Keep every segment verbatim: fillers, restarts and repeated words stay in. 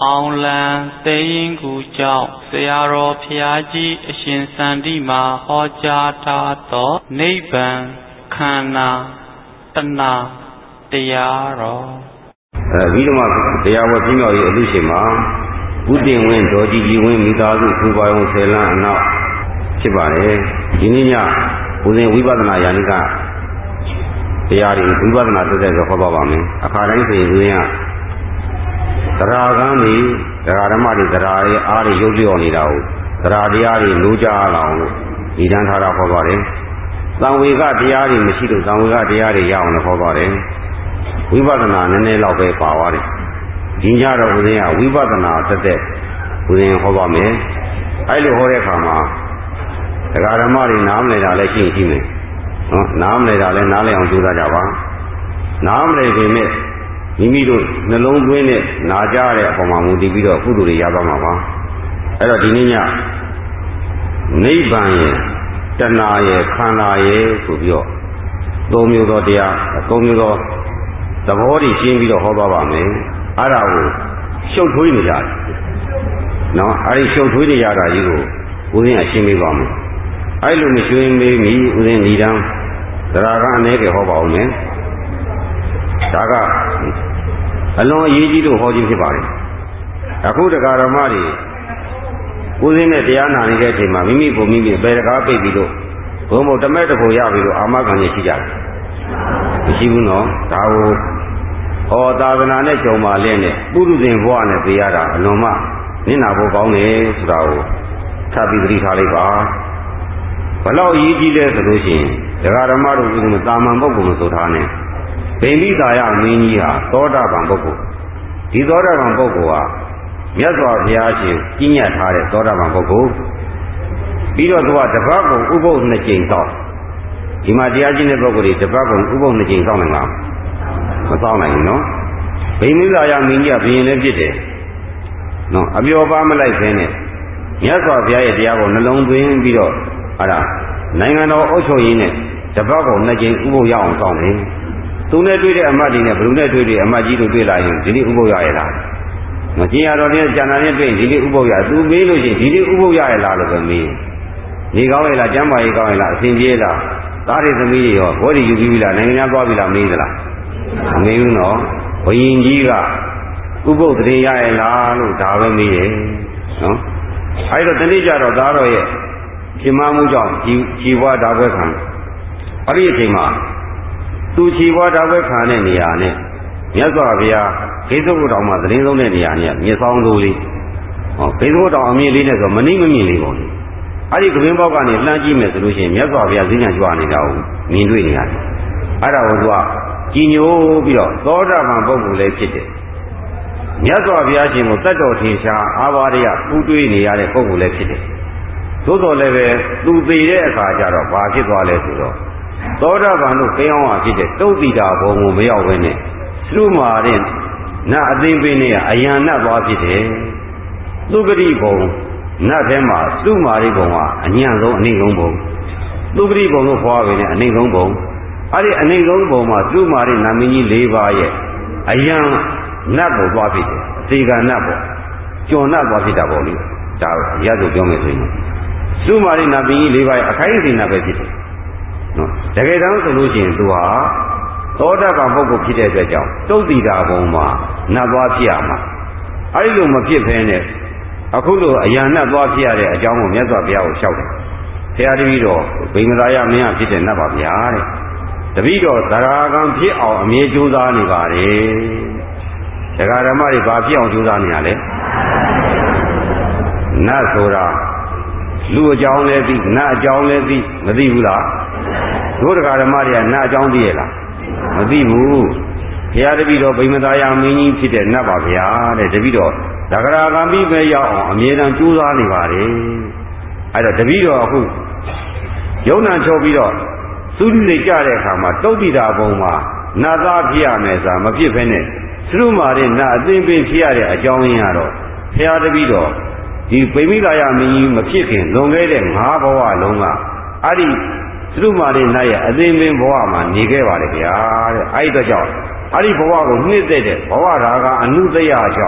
အောင်လံသေရင်ကူကြောင့်ဆရာတော်ဖျားကြီးအရှင်စန္ဒီမှာဟောကြားထားသောနိဗ္ဗာန်ခန္ဓာတဏှာတရားတော်အဲဒီတော့မှတရားဝတ်ပြီးတော့ရဲ့အလူရှင်မှာဥတင်ဝင်းဒေါ်ကြည်ကြည်ဝင်းမိသားစုဘူပါယုံဆယ်လန်းအနောက်ဖြစ်ပါတယ်ဒီနေ့ညဦးဇင်းဝိပဿနာယာနိကတရားတွေဝိပဿနာတက်တဲ့ဆိုဟောပါပါမယ်အခါတိုင်းဆိုရင်ဦးဇင်းကတရားကန်းတွေတရားဓမ္မတွေတရားရဲ့အားတွေရုပ်လျော်နေတာကိုတရားတရားတွေလိုကြအောင်လို့ဒီတန်းထားတာဟောပါတယ်သံဝေကတရားတွေမရှိလို့သံဝေကတရားတွေရအောင်လို့ဟောပါတယ်ဝိပဿနာနည်းနည်းလောက်ပဲပါသွားတယ်ဒီညတော့ဦးဇင်းကဝိပဿနာတက်တဲ့ဦးဇင်းဟောပါမယ်အဲ့လိုဟောတဲ့အခါမှာတရားဓမ္မတွေနားမလည်တာလည်းရှိရှိမယ်နော်နားမလည်တာလည်းနားလည်အောင်ကြိုးစားကြပါနားမလည်ပေမဲ့မိမိတို့နှလုံးသွင်းနဲ့နာကြတဲ့အပေါ်မှာမူတည်ပြီးတော့ကုသိုလ်တွေရသွားမှာပါအဲ့တော့ဒီနေ့ညနိဗ္ဗာန်ရဲ့တဏှာရဲ့ခန္ဓာရဲ့ဆိုပြီးတော့သုံးမျိုးသောတရားသုံးမျိုးသောသဘောတွေရှင်းပြီးတော့ဟောသွားပါမယ်အဲ့ဒါကိုရှုပ်ထွေးနေကြတယ်နော်အဲ့ဒီရှုပ်ထွေးနေကြတာကြီးကိုဦးဇင်းကရှင်းပေးပါမယ်အဲ့လိုမရှင်းပေးမီဦးဇင်းဒီတန်းတရားကအနည်းကဟောပါဦးမယ်ဒါကအလွန်အရေးကြီးလို့ဟောခြင်းဖြစ်ပါတယ်အခုတရားဓမ္မတွေဦးဇင်းနဲ့တရားနာနေတဲ့အချိန်မှာမိမိကိုမိမိဘယ်တကားပိတ်ပြီးတော့ဘုံဘုံတမဲ့တဖို့ရပြီးတော့အာမခံရရှိကြတယ်မရှိဘူးနော်ဒါကိုဟောသာသနာနဲ့ကြုံပါလဲနဲ့ပုရုဇဉ်ဘဝနဲ့သိရတာအလွန်မှနင့်နာဖို့ကောင်းတယ်ဆိုတာကိုထပ်ပြီးသတိထားလိုက်ပါဘလောက်အရေးကြီးလဲဆိုလို့ရှိရင်တရားဓမ္မတို့ဥဒ္ဓတာမန်ပုဂ္ဂိုလ်လို့ဆိုထားနေဗိမိသာယမင်းကြီးဟာသောတာပန်ပုဂ္ဂိုလ်ဒီသောတာပန်ပုဂ္ဂိုလ်ဟာမြတ်စွာဘုရားရှင်ကြီးညတ်ထားတဲ့သောတာပန်ပုဂ္ဂိုလ်ပြီးတော့သူကတပတ်ကုန်ဥပုသ်နှစ်ကြိမ်သောဒီမှာတရားကျင့်တဲ့ပုဂ္ဂိုလ်တွေတပတ်ကုန်ဥပုသ်နှစ်ကြိမ်သောနိုင်လားမသောနိုင်ဘူးနော်ဗိမိသာယမင်းကြီးကဘုရင်လည်းဖြစ်တယ်နော်အပျော်ပါမလိုက်ခဲနဲ့မြတ်စွာဘုရားရဲ့တရားကိုနှလုံးသွင်းပြီးတော့အဲ့ဒါနိုင်ငံတော်အုပ်ချုပ်ရေးနဲ့တပတ်ကုန်နှစ်ကြိမ်ဥပုသ်ရအောင်သောတယ်သူနဲ့တွေ့တဲ့အမတ်တွေနဲ့ဘယ်သူနဲ့တွေ့တွေ့အမတ်ကြီးတို့တွေ့လာရင်ဒီနေ့ဥပုသ်ရရလားမကျင်ရတော်တဲ့ကျန်တာနဲ့တွေ့ဒီနေ့ဥပုသ်ရသူမေးလို့ရှိရင်ဒီနေ့ဥပုသ်ရရလားလို့ပဲမေးနေကောင်းရဲ့လားကျမ်းမာရေးကောင်းရဲ့လားအစဉ်ပြေးလားသားတွေသမီးတွေရောဘောဓိယူပြီးပြီလားနိုင်ငံသားသွားပြီလားမေးသလားမမေးဘူးနော်ဘုရင်ကြီးကဥပုသ်တရေရရလားလို့ဒါပဲမေးတယ်နော်အဲဒီတော့တနေ့ကျတော့သားတော်ရဲ့ပြမမှုကြောင့်ခြေဘွားဓာဘွဲခံအဲ့ဒီအချိန်မှာသူခြေဘွားဓာဘွဲခံတဲ့နေရာနဲ့မြတ်စွာဘုရားဂိသုဘုတော်မှာသတင်းဆုံးတဲ့နေရာနဲ့မြေဆောင်လိုလေးဟောဂိသုဘုတော်အမြင့်လေးနဲ့ဆိုမနှိမ့်မမြင့်လေးပေါ့လေအဲ့ဒီကပင်ပေါက်ကနေလှမ်းကြည့်မယ်ဆိုလို့ရှိရင်မြတ်စွာဘုရားဈဉ္ညာကြွနေတာကိုမြင်တွေ့နေရတယ်အဲ့ဒါကိုသူကကြည်ညိုပြီးတော့သောတာပန်ပုဂ္ဂိုလ်လည်းဖြစ်တယ်မြတ်စွာဘုရားရှင်ကိုတတ်တော်ထင်ရှားအာဘာရိယပူးတွေးနေရတဲ့ပုဂ္ဂိုလ်လည်းဖြစ်တယ်သို့တော်လည်းပဲသူသိတဲ့အခါကျတော့ဘာဖြစ်သွားလဲဆိုတော့သောတာပန်တို့ကိန်းအောင်ဖြစ်တဲ့တုတ်တိတာဘုံကိုမရောက်ဘဲနဲ့သုမာတဲ့နတ်အသိပင်နဲ့အယံနတ်သွားဖြစ်တယ်သုဂတိဘုံနတ်ထဲမှာသုမာရိဘုံကအညံ့ဆုံးအနှိမ့်ဆုံးဘုံသုဂတိဘုံကိုခေါ်ရပဲနဲ့အနှိမ့်ဆုံးဘုံအဲ့ဒီအနှိမ့်ဆုံးဘုံမှာသုမာရိနာမင်းကြီး၄ပါးရဲ့အယံနတ်ကိုသွားဖြစ်တယ်အသေကနတ်ပေါ့ကျော်နတ်သွားဖြစ်တာပေါ့လေဒါရဆိုပြောမယ်ဆိုရင်သုမာရိနာမင်းကြီး၄ပါးရဲ့အခိုင်အတန့်နတ်ပဲဖြစ်တယ်နော်တကယ်တမ်းဆိုလို့ရှိရင်သူဟာသောတာပန်ပုဂ္ဂိုလ်ဖြစ်တဲ့အတွက်ကြောင့်တုတ်တိတာဘုံမှာနတ်သွားဖြစ်ရမှာအဲဒီလိုမဖြစ်ဖဲနဲ့အခုလိုအယံနတ်သွားဖြစ်ရတဲ့အကြောင်းကိုမြတ်စွာဘုရားကိုလျှောက်တယ်ဘုရားတပည့်တော်ဗိမသာယမင်းဖြစ်တဲ့နတ်ပါဗျာတဲ့တပည့်တော်သရဂံဖြစ်အောင်အမြဲကြိုးစားနေပါတယ်တရားဓမ္မတွေဘာဖြစ်အောင်ကြိုးစားနေရလဲနတ်ဆိုတာလူအကြောင်းလည်းသိနတ်အကြောင်းလည်းသိမသိဘူးလားတို့တရားဓမ္မတွေကနတ်အကြောင်းသိရလားမသိဘူးဘုရားတပည့်တော်ဗိမသာယမင်းကြီးဖြစ်တဲ့နတ်ပါဗျာတဲ့တပည့်တော်သဂရာဂံမိပဲရောက်အောင်အမြဲတမ်းကြိုးစားနေပါတယ်အဲ့တော့တပည့်တော်အခုယုံနာချောပြီးတော့သုတိစိတ်ကြတဲ့အခါမှာတုတ်တိတာဘုံမှာနတ်သားဖြစ်ရမယ်ဆိုတာမဖြစ်ဘဲနဲ့သုမာတဲ့နတ်အသိပင်ဖြစ်ရတဲ့အကြောင်းရင်းကတော့ဘုရားတပည့်တော်ဒီဗိမိလာယမင်းကြီးမဖြစ်ခင်လွန်ခဲ့တဲ့၅ဘဝလုံးကအဲ့ဒီသုမာတဲ့နတ်ရဲ့အသိပင်ဘဝမှာနေခဲ့ပါလေဗျာတဲ့အဲ့ဒီတော့ကြောင့်အဲ့ဒီဘဝကိုနှိမ့်သက်တဲ့ဘဝရာကအနုတ္တယကြောင့်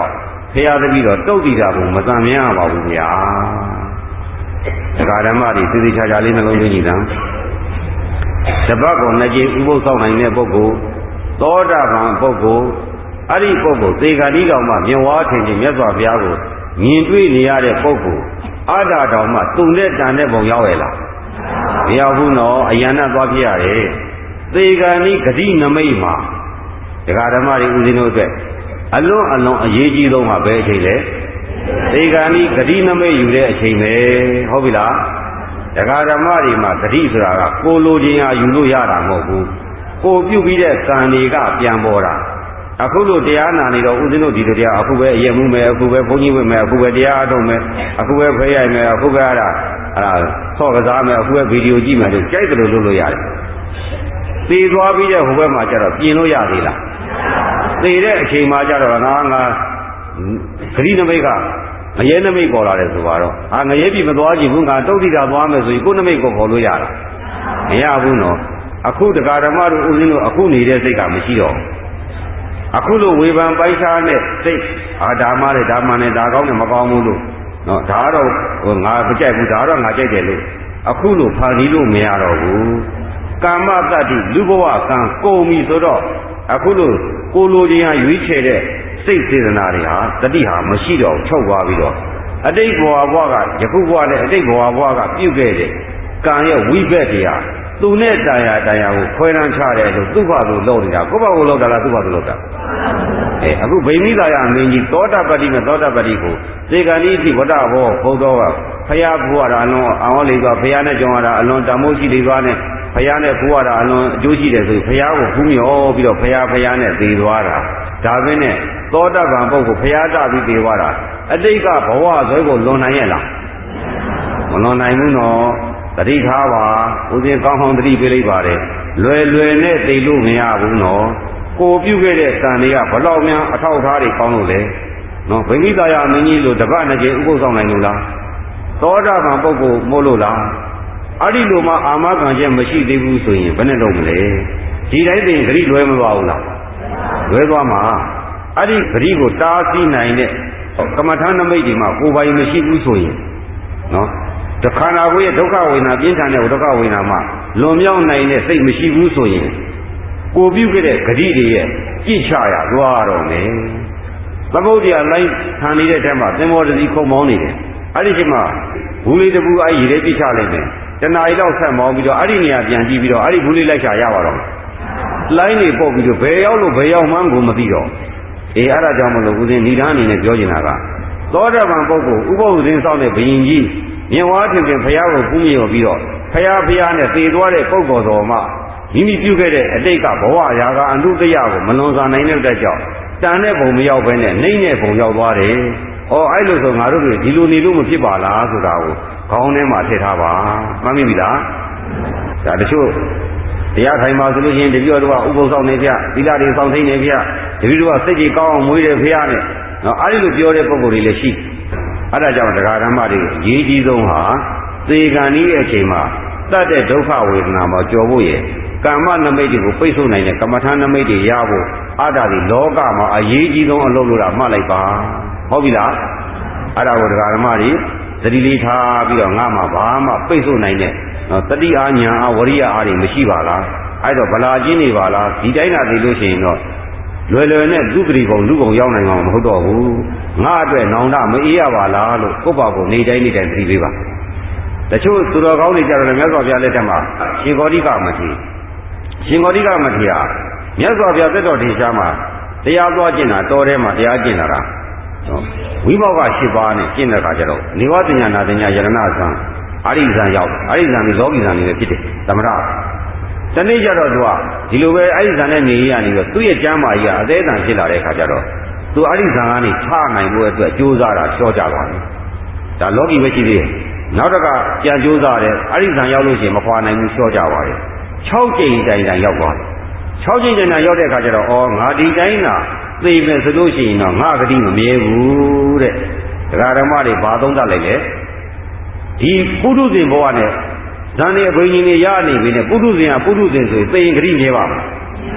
ဖရာတပည့်တော်တုတ်တိတာဘုံမတန်မြင်ရပါဘူးဗျာဒကာဓမ္မတွေသိသိချာချာလေးနှလုံးသွင်းကြည့်တာတပတ်ကိုနှစ်ကြိမ်ဥပုသ်ဆောင်နိုင်တဲ့ပုဂ္ဂိုလ်သောတာပန်ပုဂ္ဂိုလ်အဲ့ဒီပုဂ္ဂိုလ်သေဂာတိတော်မှမြင်ဝါထင်ခြင်းမြတ်စွာဘုရားကိုမြင်တွေ့နေရတဲ့ပုဂ္ဂိုလ်အာတာတော်မှတုံနဲ့တန်တဲ့ပုံရောက်ရဲ့လားမရောက်ဘူးနော်အယံနဲ့သွားပြရတယ်သေဂာနိဂတိနမိတ်မှာဒကာဓမ္မတွေဦးဇင်းတို့အတွက်အလွန်အလွန်အရေးကြီးဆုံးကဘယ်အချိန်လဲသေဂာနိဂတိနမိတ်ယူတဲ့အချိန်ပဲဟုတ်ပြီလားဒကာဓမ္မတွေမှာဂတိဆိုတာကကိုလိုချင်ရာယူလို့ရတာမဟုတ်ဘူးကိုပြုတ်ပြီးတဲ့ကံတွေကပြန်ပေါ်တာအခုလိုတရားနာနေတော့ဦးဇင်းတို့ဒီလိုတရားအခုပဲအယက်မှုမယ်အခုပဲဘုန်းကြီးဝတ်မယ်အခုပဲတရားအထုတ်မယ်အခုပဲဖဲရိုက်မယ်အခုပဲအဲ့ဒါအဲ့ဒါဆော့ကစားမယ်အခုပဲဗီဒီယိုကြည့်မယ်လို့ကြိုက်တယ်လို့လုပ်လို့ရတယ်သေသွားပြီးတဲ့ဟိုဘက်မှာကျတော့ပြင်လို့ရသေးလားသေတဲ့အချိန်မှာကျတော့ငါငါဂရိနမိတ်ကငရဲနမိတ်ပေါ်လာတယ်ဆိုတော့ဟာငရဲပြီမသွားကြည့်ဘူးငါတုတ်တိတာသွားမယ်ဆိုရင်ကိုယ်နမိတ်ကိုခေါ်လို့ရတာမရဘူးနော်အခုတရားဓမ္မတို့ဦးဇင်းတို့အခုနေတဲ့စိတ်ကမရှိတော့အခုလိုဝေဖန်ပိုက်စားနဲ့စိတ်အာဓမ္မနဲ့ဓမ္မနဲ့ဒါကောင်းနဲ့မကောင်းဘူးလို့နော်ဒါတော့ဟိုငါမကြိုက်ဘူးဒါတော့ငါကြိုက်တယ်လို့အခုလိုဖန်တီးလို့မရတော့ဘူးကာမတတ္တိလူဘဝကံကုန်ပြီဆိုတော့အခုလိုကိုလိုချင်ဟာရွေးချယ်တဲ့စိတ်စေတနာတွေဟာတတိဟာမရှိတော့ချုပ်သွားပြီးတော့အတိတ်ဘဝဘဝကယခုဘဝနဲ့အတိတ်ဘဝဘဝကပြုတ်ခဲ့တဲ့ကံရဲ့ဝိဘက်တရားသူနဲ့တရားတရားကိုခွဲရန်ချတယ်လို့သူ့ဘာလို့လုပ်နေတာကိုယ့်ဘာကိုလုပ်တာလားသူ့ဘာလို့လုပ်တာအဲအခုဗိမိသာယမင်းကြီးသောတာပတ္တိနဲ့သောတာပတ္တိကိုသေကံဤတိဝတ္တဘောဘုဒ္ဓကဖရာဘုရားအလွန်အောင်လေးသွားဖရာနဲ့ကြောင်းရတာအလွန်တမိုးရှိလေးသွားနဲ့ဖရာနဲ့ဘုရားတာအလွန်အကျိုးရှိတယ်ဆိုဖရာကိုဖူးမြော်ပြီးတော့ဖရာဖရာနဲ့သေသွားတာဒါပဲနဲ့သောတာပန်ပုဂ္ဂိုလ်ဖရာတပြီးသေသွားတာအတိတ်ကဘဝဇွဲကိုလွန်နိုင်ရဲ့လားမလွန်နိုင်ဘူးနော်တတိထားပါဦးဇင်းကောင်းကောင်းတတိပေးလိုက်ပါတယ်လွယ်လွယ်နဲ့သိလို့မရဘူးနော်ကိုပြုတ်ခဲ့တဲ့ကံတွေကဘလောက်များအထောက်ထားတွေကောင်းလို့လဲနော်ဗိမိသာယမင်းကြီးလိုတပတ်နှစ်ကြိမ်ဥပုသ်ဆောင်နိုင်လို့လားသောတာပန်ပုဂ္ဂိုလ်မို့လို့လားအဲ့ဒီလိုမှအာမခံချက်မရှိသေးဘူးဆိုရင်ဘယ်နဲ့လုပ်မလဲဒီတိုင်းသိရင်ဂရိလွဲမသွားဘူးလားလွဲသွားမှာအဲ့ဒီဂရိကိုတားဆီးနိုင်တဲ့ကမ္မထာနမိတ်ဒီမှာကိုယ်ပိုင်မရှိဘူးဆိုရင်နော်တခန္ဓာကိုယ်ရဲ့ဒုက္ခဝေဒနာပြင်းထန်တဲ့ဒုက္ခဝေဒနာမှာလွန်မြောက်နိုင်တဲ့စိတ်မရှိဘူးဆိုရင်ကိုပြုခဲ့တဲ့ဂတိတွေရဲ့ကြည့်ချရသွားတော့မယ်သမုဒ္ဒရာလိုက်ခံနေတဲ့ထဲမှာသင်္ဘောတစီခုံမောင်းနေတယ်အဲ့ဒီချိန်မှာဘူးလေးတပူအဲ့ရည်လေးကြည့်ချလိုက်မယ်တဏှာရီလောက်ဆက်မောင်းပြီးတော့အဲ့ဒီနေရာပြန်ကြည့်ပြီးတော့အဲ့ဒီဘူးလေးလိုက်ချရပါတော့လိုင်းနေပုတ်ပြီးတော့ဘယ်ရောက်လို့ဘယ်ရောက်မှန်းကိုမသိတော့အေးအဲ့ဒါကြောင့်မလို့ဦးဇင်းဏိဒာအနေနဲ့ပြောချင်တာကသောတာပန်ပုဂ္ဂိုလ်ဥပုသ်ဇင်းဆောင်တဲ့ဘယင်ကြီးမြင်ဝါထင်ထင်ဘုရားကိုပူးမြော်ပြီးတော့ဘုရားဘုရားနဲ့တည်သွားတဲ့ပုဂ္ဂိုလ်တော်မှမိမိပြုခဲ့တဲ့အတိတ်ကဘဝရာကအနုတ္တယကိုမလွန်ဆန်နိုင်တဲ့အတွက်ကြောင့်တန်တဲ့ဘုံမရောက်ဘဲနဲ့နှိမ့်တဲ့ဘုံရောက်သွားတယ်။အော်အဲ့လိုဆိုငါတို့တွေဒီလိုနေလို့မဖြစ်ပါလားဆိုတာကိုခေါင်းထဲမှာထည့်ထားပါ။မှန်ပြီလား။ဒါတချို့တရားထိုင်ပါဆိုလို့ရှိရင်တပြည့်တော့ဥပုသ်ဆောင်နေပြသီလတွေဆောင်သိနေပြတပည့်တော်ကစိတ်ကြီးကောင်းအောင်မွေးတယ်ဖေရနဲ့နော်အဲ့ဒီလိုပြောတဲ့ပုံကိုယ်တွေလည်းရှိအဲ့ဒါကြောင့်တရားဓမ္မတွေအရေးကြီးဆုံးဟာသေကံဤရဲ့အချိန်မှာတတ်တဲ့ဒုက္ခဝေဒနာမှာကြော်ဖို့ရယ်ကာမနမိတ်တွေကိုပိတ်ဆို့နိုင်တဲ့ကမ္မထာနမိတ်တွေရဖို့အားဒါဒီလောကမှာအရေးကြီးဆုံးအလုပ်လို့တာမှတ်လိုက်ပါဟုတ်ပြီလားအဲ့ဒါကိုတရားဓမ္မတွေသတိလေးထားပြီးတော့ငါမှဘာမှပိတ်ဆို့နိုင်တဲ့နော်တတိအာညာအဝရိယအားတွေမရှိပါလားအဲ့တော့ဗလာချင်းနေပါလားဒီတိုင်းသာသိလို့ရှိရင်တော့လွယ်လွယ်နဲ့လူပရိဘုံလူဘုံရောက်နိုင်မှာမဟုတ်တော့ဘူးငါအတွက်နောင်တမအေးရပါလားလို့ကိုယ့်ဘာကိုနေတိုင်းနေတိုင်းသတိပေးပါတချို့သူတော်ကောင်းတွေကြတော့လည်းမြတ်စွာဘုရားလက်ထက်မှာရှင်ဂေါတိကမထေရရှင်ဂေါတိကမထေရမြတ်စွာဘုရားသက်တော်ထေရှားမှာတရားသွားကျင့်တာတော်ထဲမှာတရားကျင့်တာဝိဘောက၈ပါးနဲ့ကျင့်တဲ့အခါကျတော့နေဝတညာနာတညာယရဏဇံအာရိဇံရောက်အာရိဇံပြီးလောကီဇံနေပဲဖြစ်တယ်သမထတနေ့ကျတော့သူကဒီလိုပဲအာရိဇံနဲ့နေရနေတော့သူ့ရဲ့ကျမ်းမာကြီးကအသေးအံဖြစ်လာတဲ့အခါကျတော့သူအာရိဇံကနေချနိုင်ဖို့အတွက်ကြိုးစားတာလျှော့ကြပါဘူးဒါလောကီပဲရှိသေးတယ်နောက်တစ်ခါပြန်ကြိုးစားတယ်အာရိဇံရောက်လို့ရှိရင်မခွာနိုင်ဘူးလျှော့ကြပါတယ်၆ကြိမ်တိုင်တိုင်ရောက်သွားတယ်၆ကြိမ်တိုင်တိုင်ရောက်တဲ့အခါကျတော့အော်ငါဒီတိုင်းသာသိမယ်ဆိုလို့ရှိရင်တော့ငါဂတိမမြဲဘူးတဲ့တရားဓမ္မတွေဘာသုံးသပ်လိုက်လဲဒီပုထုဇဉ်ဘဝနဲ့ဇန်နေအဘိညာဉ်တွေရနေပြီနဲ့ပုထုဇဉ်ကပုထုဇဉ်ဆိုရင်သိရင်ဂတိမြဲပါမလား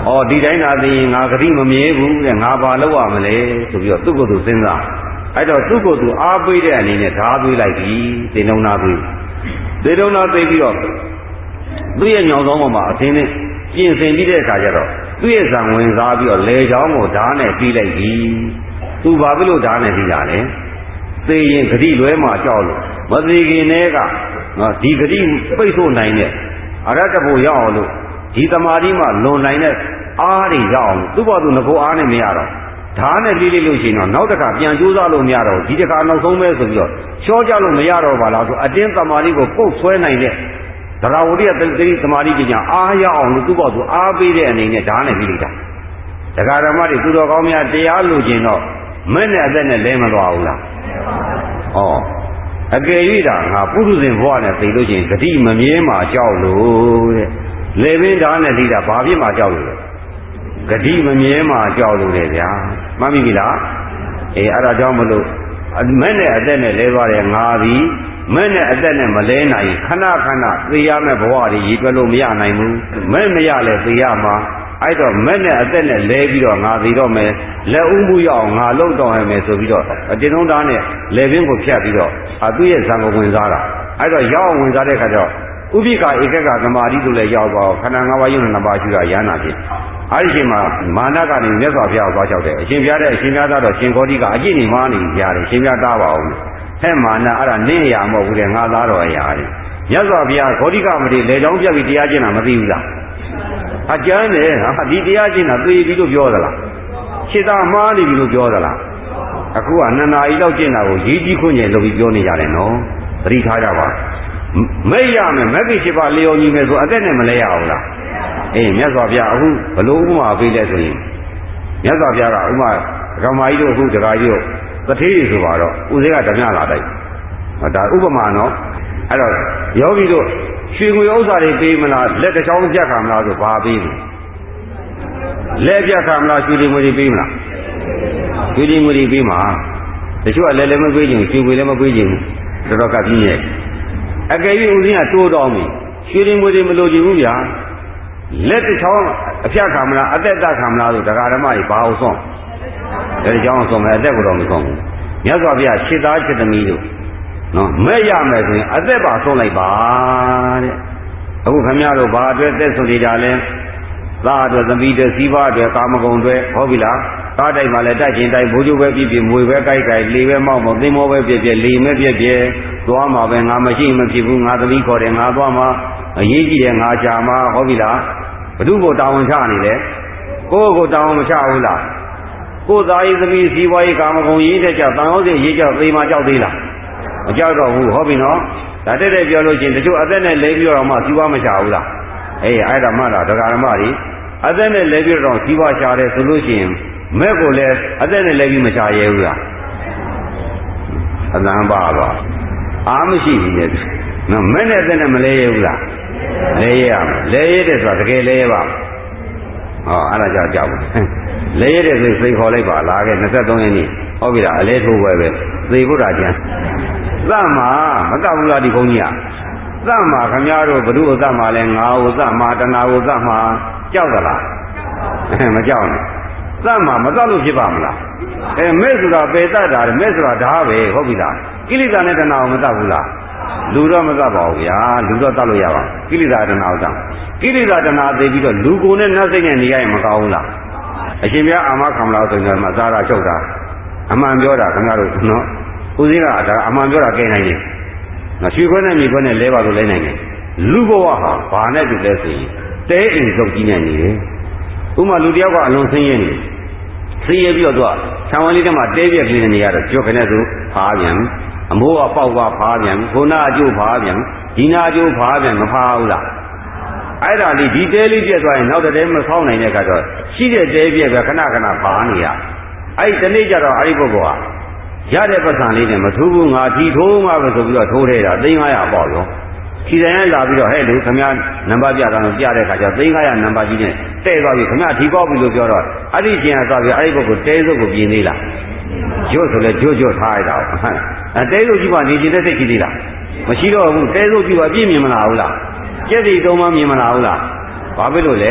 ဩဒီတိုင်းသာသိရင်ငါဂတိမမြဲဘူးတဲ့ငါဘာလုပ်ရမလဲဆိုပြီးတော့သူ့ကိုယ်သူစဉ်းစားအဲ့တော့သူ့ကိုယ်သူအားပေးတဲ့အနေနဲ့ဓာသွေးလိုက်ပြီသေလုံးနာသွေးသေလုံးနာသိပြီးတော့သူ့ရဲ့ညောင်ဆောင်ပေါ်မှာအသင်းနဲ့ပြင်ဆင်ပြီးတဲ့အခါကျတော့သူ့ရဲ့ဇံဝင်စားပြီးတော့လေချောင်းကိုဓာနဲ့ပြီးလိုက်ပြီသူဘာဖြစ်လို့ဓာနဲ့ပြီးတာလဲသေရင်ဂတိလွဲမှာကြောက်လို့မသေးခင်တည်းကနော်ဒီဂတိပိတ်ဆို့နိုင်တဲ့အရတ္တဖို့ရောက်အောင်လို့ဒီတမာတိမှလွန်နိုင်တဲ့အားတွေရောက်အောင်သူ့ဘာသူငကိုအားနဲ့မရတော့ဓာနဲ့ပြီးလိုက်လို့ရှိရင်တော့နောက်တစ်ခါပြန်ကြိုးစားလို့မရတော့ဒီတစ်ခါနောက်ဆုံးပဲဆိုပြီးတော့ချောကြလို့မရတော့ပါလားဆိုအတင်းတမာတိကိုပုတ်ဆွဲနိုင်တဲ့သရဝတိယတိတမာတိပညာအားရအောင်လို့သူ့ဘာသူအားပေးတဲ့အနေနဲ့ဓာနဲ့ပြီးလိုက်တာဒကာဓမ္မတွေသူတော်ကောင်းများတရားလို့ခြင်းတော့မဲ့နဲ့အသက်နဲ့လဲမသွားဘူးလားဩအကယ်၍ဒါငါပုထုဇဉ်ဘဝနဲ့သိလို့ချင်းဂတိမမြဲမှာကြောက်လို့တဲ့လေပင်ဓာနဲ့လိတာဘာဖြစ်မှာကြောက်လို့လဲဂတိမမြဲမှာကြောက်လို့လေဗျာမှတ်မိပြီလားအေးအဲ့ဒါကြောင့်မလို့မဲ့နဲ့အသက်နဲ့လဲသွားတယ်ငါသည်မဲ့နဲ့အသက်နဲ့မလဲနိုင်ခဏခဏသိရမယ့်ဘဝတွေရည်တွက်လို့မရနိုင်ဘူးမဲ့မရလဲသိရမှာအဲ့တော့မဲ့နဲ့အသက်နဲ့လဲပြီးတော့ငါသိတော့မယ်လက်ဦးမှုရအောင်ငါလုံတော့ရမယ်ဆိုပြီးတော့အတင်းလုံးသားနဲ့လေပင်ကိုဖြတ်ပြီးတော့အသူ့ရဲ့ဇံကိုဝင်စားတာအဲ့တော့ရောက်ဝင်စားတဲ့အခါကျတော့ဥပိ္ပကာဧကကသမာဓိတို့လည်းရောက်သွားခန္ဓာ၅ပါးယုံနှစ်ပါးရှိတာရဟနာဖြစ်အဲ့ဒီချိန်မှာမာနကနေမြတ်စွာဘုရားကိုသွားလျှောက်တယ်အရှင်ဘုရားတဲ့အရှင်ဘုရားသားတော့ရှင်ဂေါတိကအကျင့်နေမှနေကြတယ်ရှင်ဘုရားတားပါအောင်ဟဲ့မာနအဲ့ဒါနင်းရမဟုတ်ဘူးတဲ့ငါသားတော်အရာတဲ့မြတ်စွာဘုရားဂေါတိကမတိလေချောင်းပြတ်ပြီးတရားကျင့်တာမသိဘူးလားအကျမ်းတယ်ဟာဒီတရားကျင့်တာသိပြီလို့ပြောသလားခြေသားမှားနေပြီလို့ပြောသလားအခုကနှစ်နာရီလောက်ကျင့်တာကိုရေးကြီးခွင့်ညင်လုပ်ပြီးပြောနေကြတယ်နော်သတိထားကြပါမဲ့ရမယ်မက်ကိရှိပါလျော်ညီမယ်ဆိုအသက်နဲ့မလဲရဘူးလားအေးမြတ်စွာဘုရားအခုဘလို့ဥပမာပေးလဲဆိုရင်မြတ်စွာဘုရားကဥပမာဓမ္မကြီးတို့အခုဒကာကြီးတို့တထေးတွေဆိုပါတော့ဦးစေကဓမြလာတိုက်ဒါဥပမာနော်အဲ့တော့ယောဂီတို့ရွှေငွေဥစ္စာတွေပေးမလားလက်တစ်ချောင်းပြတ်ခံမလားဆိုဘာပေးလဲလက်ပြတ်ခံမလားရွှေတွေငွေတွေပေးမလားရွှေတွေငွေတွေပေးမှာတချို့ကလည်းလည်းမပေးခြင်းရွှေငွေလည်းမပေးခြင်းတော်တော်ကပြင်းရဲ့အကယ်၍ဦးဇင်းကတိုးတော်ပြီရွှေတွေငွေတွေမလိုချင်ဘူးဗျာလက်တစ်ချောင်းအပြတ်ခံမလားအသက်တခံမလားဆိုဒကာဓမ္မကြီးဘာအောင်ဆုံးဒီကြောင်းဆုံးမယ်အသက်ကိုတော့မဆုံးဘူးမြတ်စွာဘုရားရှစ်သားရှစ်သမီးတို့နော်မဲ့ရမယ်ဆိုရင်အသက်ပါဆုံးလိုက်ပါတဲ့အခုခမရတို့ဘာအတွက်သက်ဆုံးနေကြလဲသားအတွက်သမီးအတွက်စီးပွားအတွက်ကာမဂုဏ်အတွက်ဟုတ်ပြီလားကားတိုက်မှလည်းတိုက်ကျင်တိုက်ဘိုးကျိုးပဲပြည့်ပြည့်မွေပဲကြိုက်ကြိုက်လေပဲမောက်မောက်သင်္ဘောပဲပြည့်ပြည့်လေမဲပြည့်ပြည့်သွားမှာပဲငါမရှိမဖြစ်ဘူးငါသမီးခေါ်တယ်ငါသွားမှာအရေးကြီးတယ်ငါကြာမှာဟုတ်ပြီလားဘ누구ကိုတောင်းဝန်ချနေလဲကိုယ့်ကိုတောင်းဝန်မချဘူးလားကိုယ်သားရေးသမီးစီးပွားရေးကာမဂုဏ်ရေးတဲ့ကြောင့်တန်ဟောစီရေးကြောက်သေမှာကြောက်သေးလားမကြောက်တော့ဘူးဟုတ်ပြီနော်ဒါတက်တက်ပြောလို့ချင်းတချို့အသက်နဲ့လဲပြီးတော့မှစီးပွားမချဘူးလားအေးအဲ့ဒါမှလားဒကာဓမ္မတွေအသက်နဲ့လဲပြီးတော့စီးပွားချတယ်ဆိုလို့ရှိရင်မဲ့ကိုလည်းအသက်နဲ့လဲပြီးမချရဲဘူးလားအသံပါပါအားမရှိဘူးလေနော်မဲ့နဲ့အသက်နဲ့မလဲရဲဘူးလားလဲရဲရမယ်လဲရဲတယ်ဆိုတာတကယ်လဲရဲပါဟောအဲ့ဒါကြောင့်ကြောက်ဘူးလဲရဲတယ်ဆိုစိတ်ခေါ်လိုက်ပါလားကဲ၂၃ရက်နေ့ဟုတ်ပြီလားအလဲထိုးပွဲပဲသေဖို့တာကျန်သတ်မှာမကဘူးလားဒီဘုန်းကြီးကသတ်မှာခမည်းတော်ဘုရုသတ်မှာလဲငါ့ကိုသတ်မှာတဏှာကိုသတ်မှာကြောက်သလားမကြောက်နဲ့သတ်မှာမသတ်လို့ဖြစ်ပါမလားအဲမဲ့ဆိုတာပေတတ်တာမဲ့ဆိုတာဓာပဲဟုတ်ပြီလားကိလေသာနဲ့တဏှာကိုမသတ်ဘူးလားလူတော့မသတ်ပါဘူးဗျာလူတော့သတ်လို့ရပါကိလေသာတဏှာကိုသတ်ကိလေသာတဏှာသိပြီးတော့လူကိုယ်နဲ့နှက်စိတ်နဲ့နေရရင်မကောင်းဘူးလားအရှင်ဘုရားအာမခံမလားဆိုရင်မှသာရချုပ်တာအမှန်ပြောတာခင်ဗျားတို့နော်ဦးစင်းကဒါအမှန်ပြောတာကဲနိုင်တယ်နော်ရွှေခွဲနဲ့မြေခွဲနဲ့လဲပါလို့လဲနိုင်တယ်လူဘဝဟာဘာနဲ့တူလဲဆိုရင်တဲအိမ်စုပ်ကြီးနဲ့နေတယ်ဥမာလူတယောက်ကအလွန်ဆင်းရဲနေဆင်းရဲပြီးတော့သူကဆံဝလေးထဲမှာတဲပြက်ကလေးနဲ့နေရတော့ကြောက်ခနဲ့သူဖားပြန်အမိုးကပေါက်ကဖားပြန်ခုနာအကျိုးဖားပြန်ဒီနာအကျိုးဖားပြန်မဖားဘူးလားအဲ့ဒါလေးဒီတဲလေးပြက်သွားရင်နောက်တဲမဆောင်းနိုင်တဲ့အခါကျတော့ရှိတဲ့တဲပြက်ကခဏခဏဖားနေရအဲ့ဒီတနေ့ကျတော့အဲ့ဒီပုဂ္ဂိုလ်ဟာရတဲ့ပတ်စံလေးနဲ့မထူးဘူးငါထီထိုးမှပဲဆိုပြီးတော့ထိုးထဲတာသိန်း၅ရာပေါ့ရောခြေတိုင်းလာပြီးတော့ဟဲ့လူခမရနံပါတ်ပြတာတော့ပြတဲ့ခါကျသိန်း၅ရာနံပါတ်ကြီးနဲ့တဲ့သွားပြီခမရထီပေါက်ပြီလို့ပြောတော့အဲ့ဒီကျင်ကသွားပြီအဲ့ဒီပုဂ္ဂိုလ်တဲစုပ်ကိုပြင်သေးလားကျွတ်ဆိုလဲကျွတ်ကျွတ်ထားရတာအဲတဲစုပ်ကြီးကနေကျင်တဲ့စိတ်ကြီးသေးလားမရှိတော့ဘူးတဲစုပ်ကြီးကပြည့်မြင်မလားဘူးလားကျက်စီတုံးမမြင်မလားဘူးလားဘာဖြစ်လို့လဲ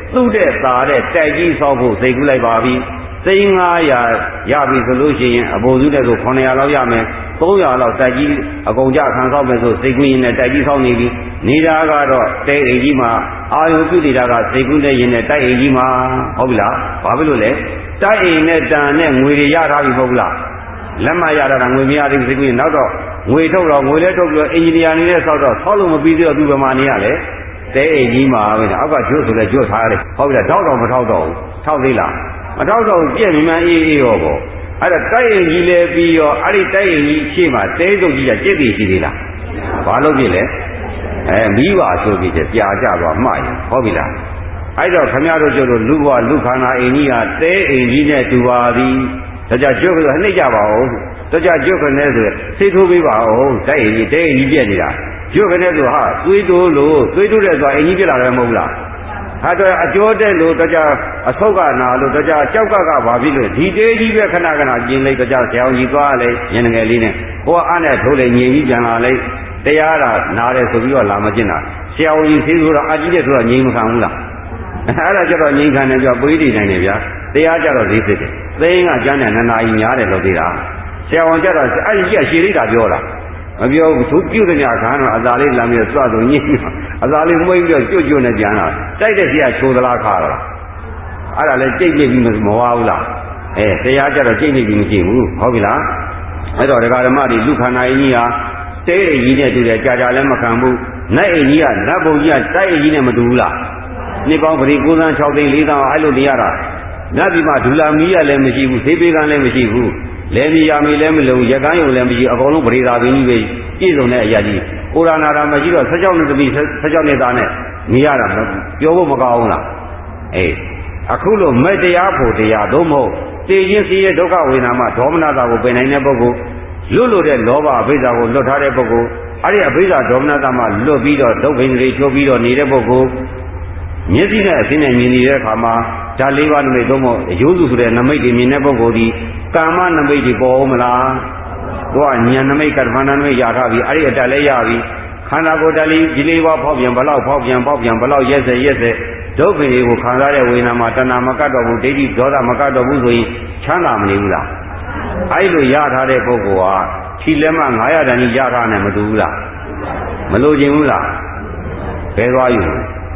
သူ့တဲ့သာတဲ့တိုက်ကြီးဆောက်ဖို့စိတ်ကူးလိုက်ပါပြီသိန်း၅ရာရပြီဆိုလို့ရှိရင်အပေါ်စုတဲ့ဆိုခုနှစ်ရာလောက်ရမယ်သုံးရာလောက်တိုက်ကြီးအကုန်ကြခံဆောက်မယ်ဆိုစိတ်ကူးရင်လည်းတိုက်ကြီးဆောက်နေပြီနေတာကတော့တဲအိမ်ကြီးမှာအာယုပြုနေတာကစိတ်ကူးတဲ့ရင်နဲ့တိုက်အိမ်ကြီးမှာဟုတ်ပြီလားဘာဖြစ်လို့လဲတိုက်အိမ်နဲ့တန်နဲ့ငွေတွေရထားပြီမဟုတ်လားလက်မရတာငွေမရသေးဘူးစိတ်ကူးရင်နောက်တော့ငွေထုတ်တော့ငွေလဲထုတ်ပြီးတော့အင်ဂျင်နီယာနေနဲ့ဆောက်တော့ဆောက်လို့မပြီးသေးတော့သူ့ဘယ်မှာနေရလဲတဲအိမ်ကြီးမှာပဲအောက်ကကျွတ်ဆိုလဲကျွတ်ထားရတယ်ဟုတ်ပြီလားထောက်တော့မထောက်တော့ဘူးထောက်သေးလားမထောက်တော့ပြည့်မြမှန်အေးအေးရောပေါ့အဲ့ဒါတိုက်ရင်ကြီးလဲပြီးရောအဲ့ဒီတိုက်ရင်ကြီးရှေ့မှာတဲစုပ်ကြီးကကြက်တည်ရှိသေးလားဘာလို့ဖြစ်လဲအဲမိဘဆိုပြီးကြပြာကြသွားမှားရင်ဟုတ်ပြီလားအဲ့တော့ခမရတို့ကျတော့လူဘဝလူခန္ဓာအိမ်ကြီးကတဲအိမ်ကြီးနဲ့တူပါသည်ဒါကြကျွတ်ဆိုနှိမ့်ကြပါဦးဒါကြကျွတ်ခနဲ့ဆိုစိတ်ထိုးပေးပါဦးတိုက်ရင်ကြီးတဲအိမ်ကြီးပြက်နေတာကျွတ်ခနဲ့ဆိုဟာသွေးတိုးလို့သွေးတိုးတဲ့ဆိုအိမ်ကြီးပြက်လာတယ်မဟုတ်လားဟာတော့အကျော်တဲ့လို့တကြအဆုတ်ကနာလို့တကြကြောက်ကကဘာဖြစ်လို့ဒီတေးကြီးပဲခဏခဏကျင်းလိုက်တကြဆရာကြီးသွားလိုက်ညနေငယ်လေးနဲ့ဟိုအားနဲ့ထိုးလိုက်ညင်ကြီးပြန်လာလိုက်တရားတာနားတယ်ဆိုပြီးတော့လာမကျင်တာဆရာကြီးသေးဆိုတော့အကြီးတဲ့ဆိုတော့ငြိမ်မခံဘူးလားအဲ့ဒါကျတော့ငြိမ်ခံတယ်ပြောပွေးတည်နိုင်တယ်ဗျာတရားကြတော့သေးစစ်တယ်သိန်းကကျမ်းတဲ့နှစ်နာရီများတယ်လို့သေးတာဆရာဝန်ကြတော့အဲ့ဒီကြီးကရှည်လိုက်တာပြောတာမပြောဘူးသူပြုတ်တဲ့ညခါတော့အသာလေးလမ်းပြီးတော့စွတ်ဆိုညင်းအသာလေးမွေးပြီးတော့ကြွကြွနဲ့ပြန်လာတိုက်တဲ့စီကချိုးသလားခါတာအဲ့ဒါလည်းကြိတ်ကြိတ်ပြီးမဝါဘူးလားအဲတရားကြတော့ကြိတ်ကြိတ်ပြီးမကြည့်ဘူးဟုတ်ပြီလားအဲ့တော့ဒကာဓမ္မတွေလူခန္ဓာအင်းကြီးဟာတဲအိမ်ကြီးနဲ့တူတယ်ကြာကြာလည်းမခံဘူးနတ်အိမ်ကြီးကနတ်ဘုံကြီးကတိုက်အိမ်ကြီးနဲ့မတူဘူးလားနှစ်ပေါင်းပရိကိုးသန်း၆သိန်း၄သန်းအဲ့လိုနေရတာနတ်ဒီမှာဒူလာမီးရလည်းမရှိဘူးသေပေကံလည်းမရှိဘူးလဲမီယာမီလည်းမလုံရကန်းယုံလည်းမရှိအကုန်လုံးပရိသာပင်ကြီးပဲပြည့်စုံတဲ့အရာကြီးကိုရနာတာမရှိတော့ဆက်ကြောက်နေသမီးဆက်ကြောက်နေတာနဲ့နေရတာပြောဖို့မကောင်းဘူးလားအေးအခုလို့မဲ့တရားဖို့တရားသို့မဟုတ်တည်ခြင်းစီရဲ့ဒုက္ခဝေဒနာမှာဒေါမနတာကိုပင်နိုင်တဲ့ပုဂ္ဂိုလ်လွတ်လို့တဲ့လောဘအဘိဓါကိုလွတ်ထားတဲ့ပုဂ္ဂိုလ်အဲ့ဒီအဘိဓါဒေါမနတာမှာလွတ်ပြီးတော့ဒုက္ခိန္ဒြေချိုးပြီးတော့နေတဲ့ပုဂ္ဂိုလ်မျက်စိနဲ့အသိနဲ့မြင်နေတဲ့အခါမှာဓာတ်လေးပါးနမိတ်သုံးဖို့အယိုးစုဆိုတဲ့နမိတ်တွေမြင်တဲ့ပုဂ္ဂိုလ်ဒီကာမနမိတ်တွေပေါ်မလားသူကဉာဏ်နမိတ်ကတ္တမနမိတ်ရထားပြီအဲ့ဒီအတက်လည်းရပြီခန္ဓာကိုယ်တလေးဒီလေးပါးဖောက်ပြန်ဘလောက်ဖောက်ပြန်ဖောက်ပြန်ဘလောက်ရက်စက်ရက်စက်ဒုက္ခတွေကိုခံစားတဲ့ဝေဒနာမှာတဏှာမကတ်တော့ဘူးဒိဋ္ဌိဒေါသမကတ်တော့ဘူးဆိုရင်ချမ်းသာမနေဘူးလားအဲ့လိုရထားတဲ့ပုဂ္ဂိုလ်ဟာခြိလက်မငါးရာတန်ကြီးရထားနဲ့မတူဘူးလားမလိုချင်ဘူးလားဘယ်သွားယူ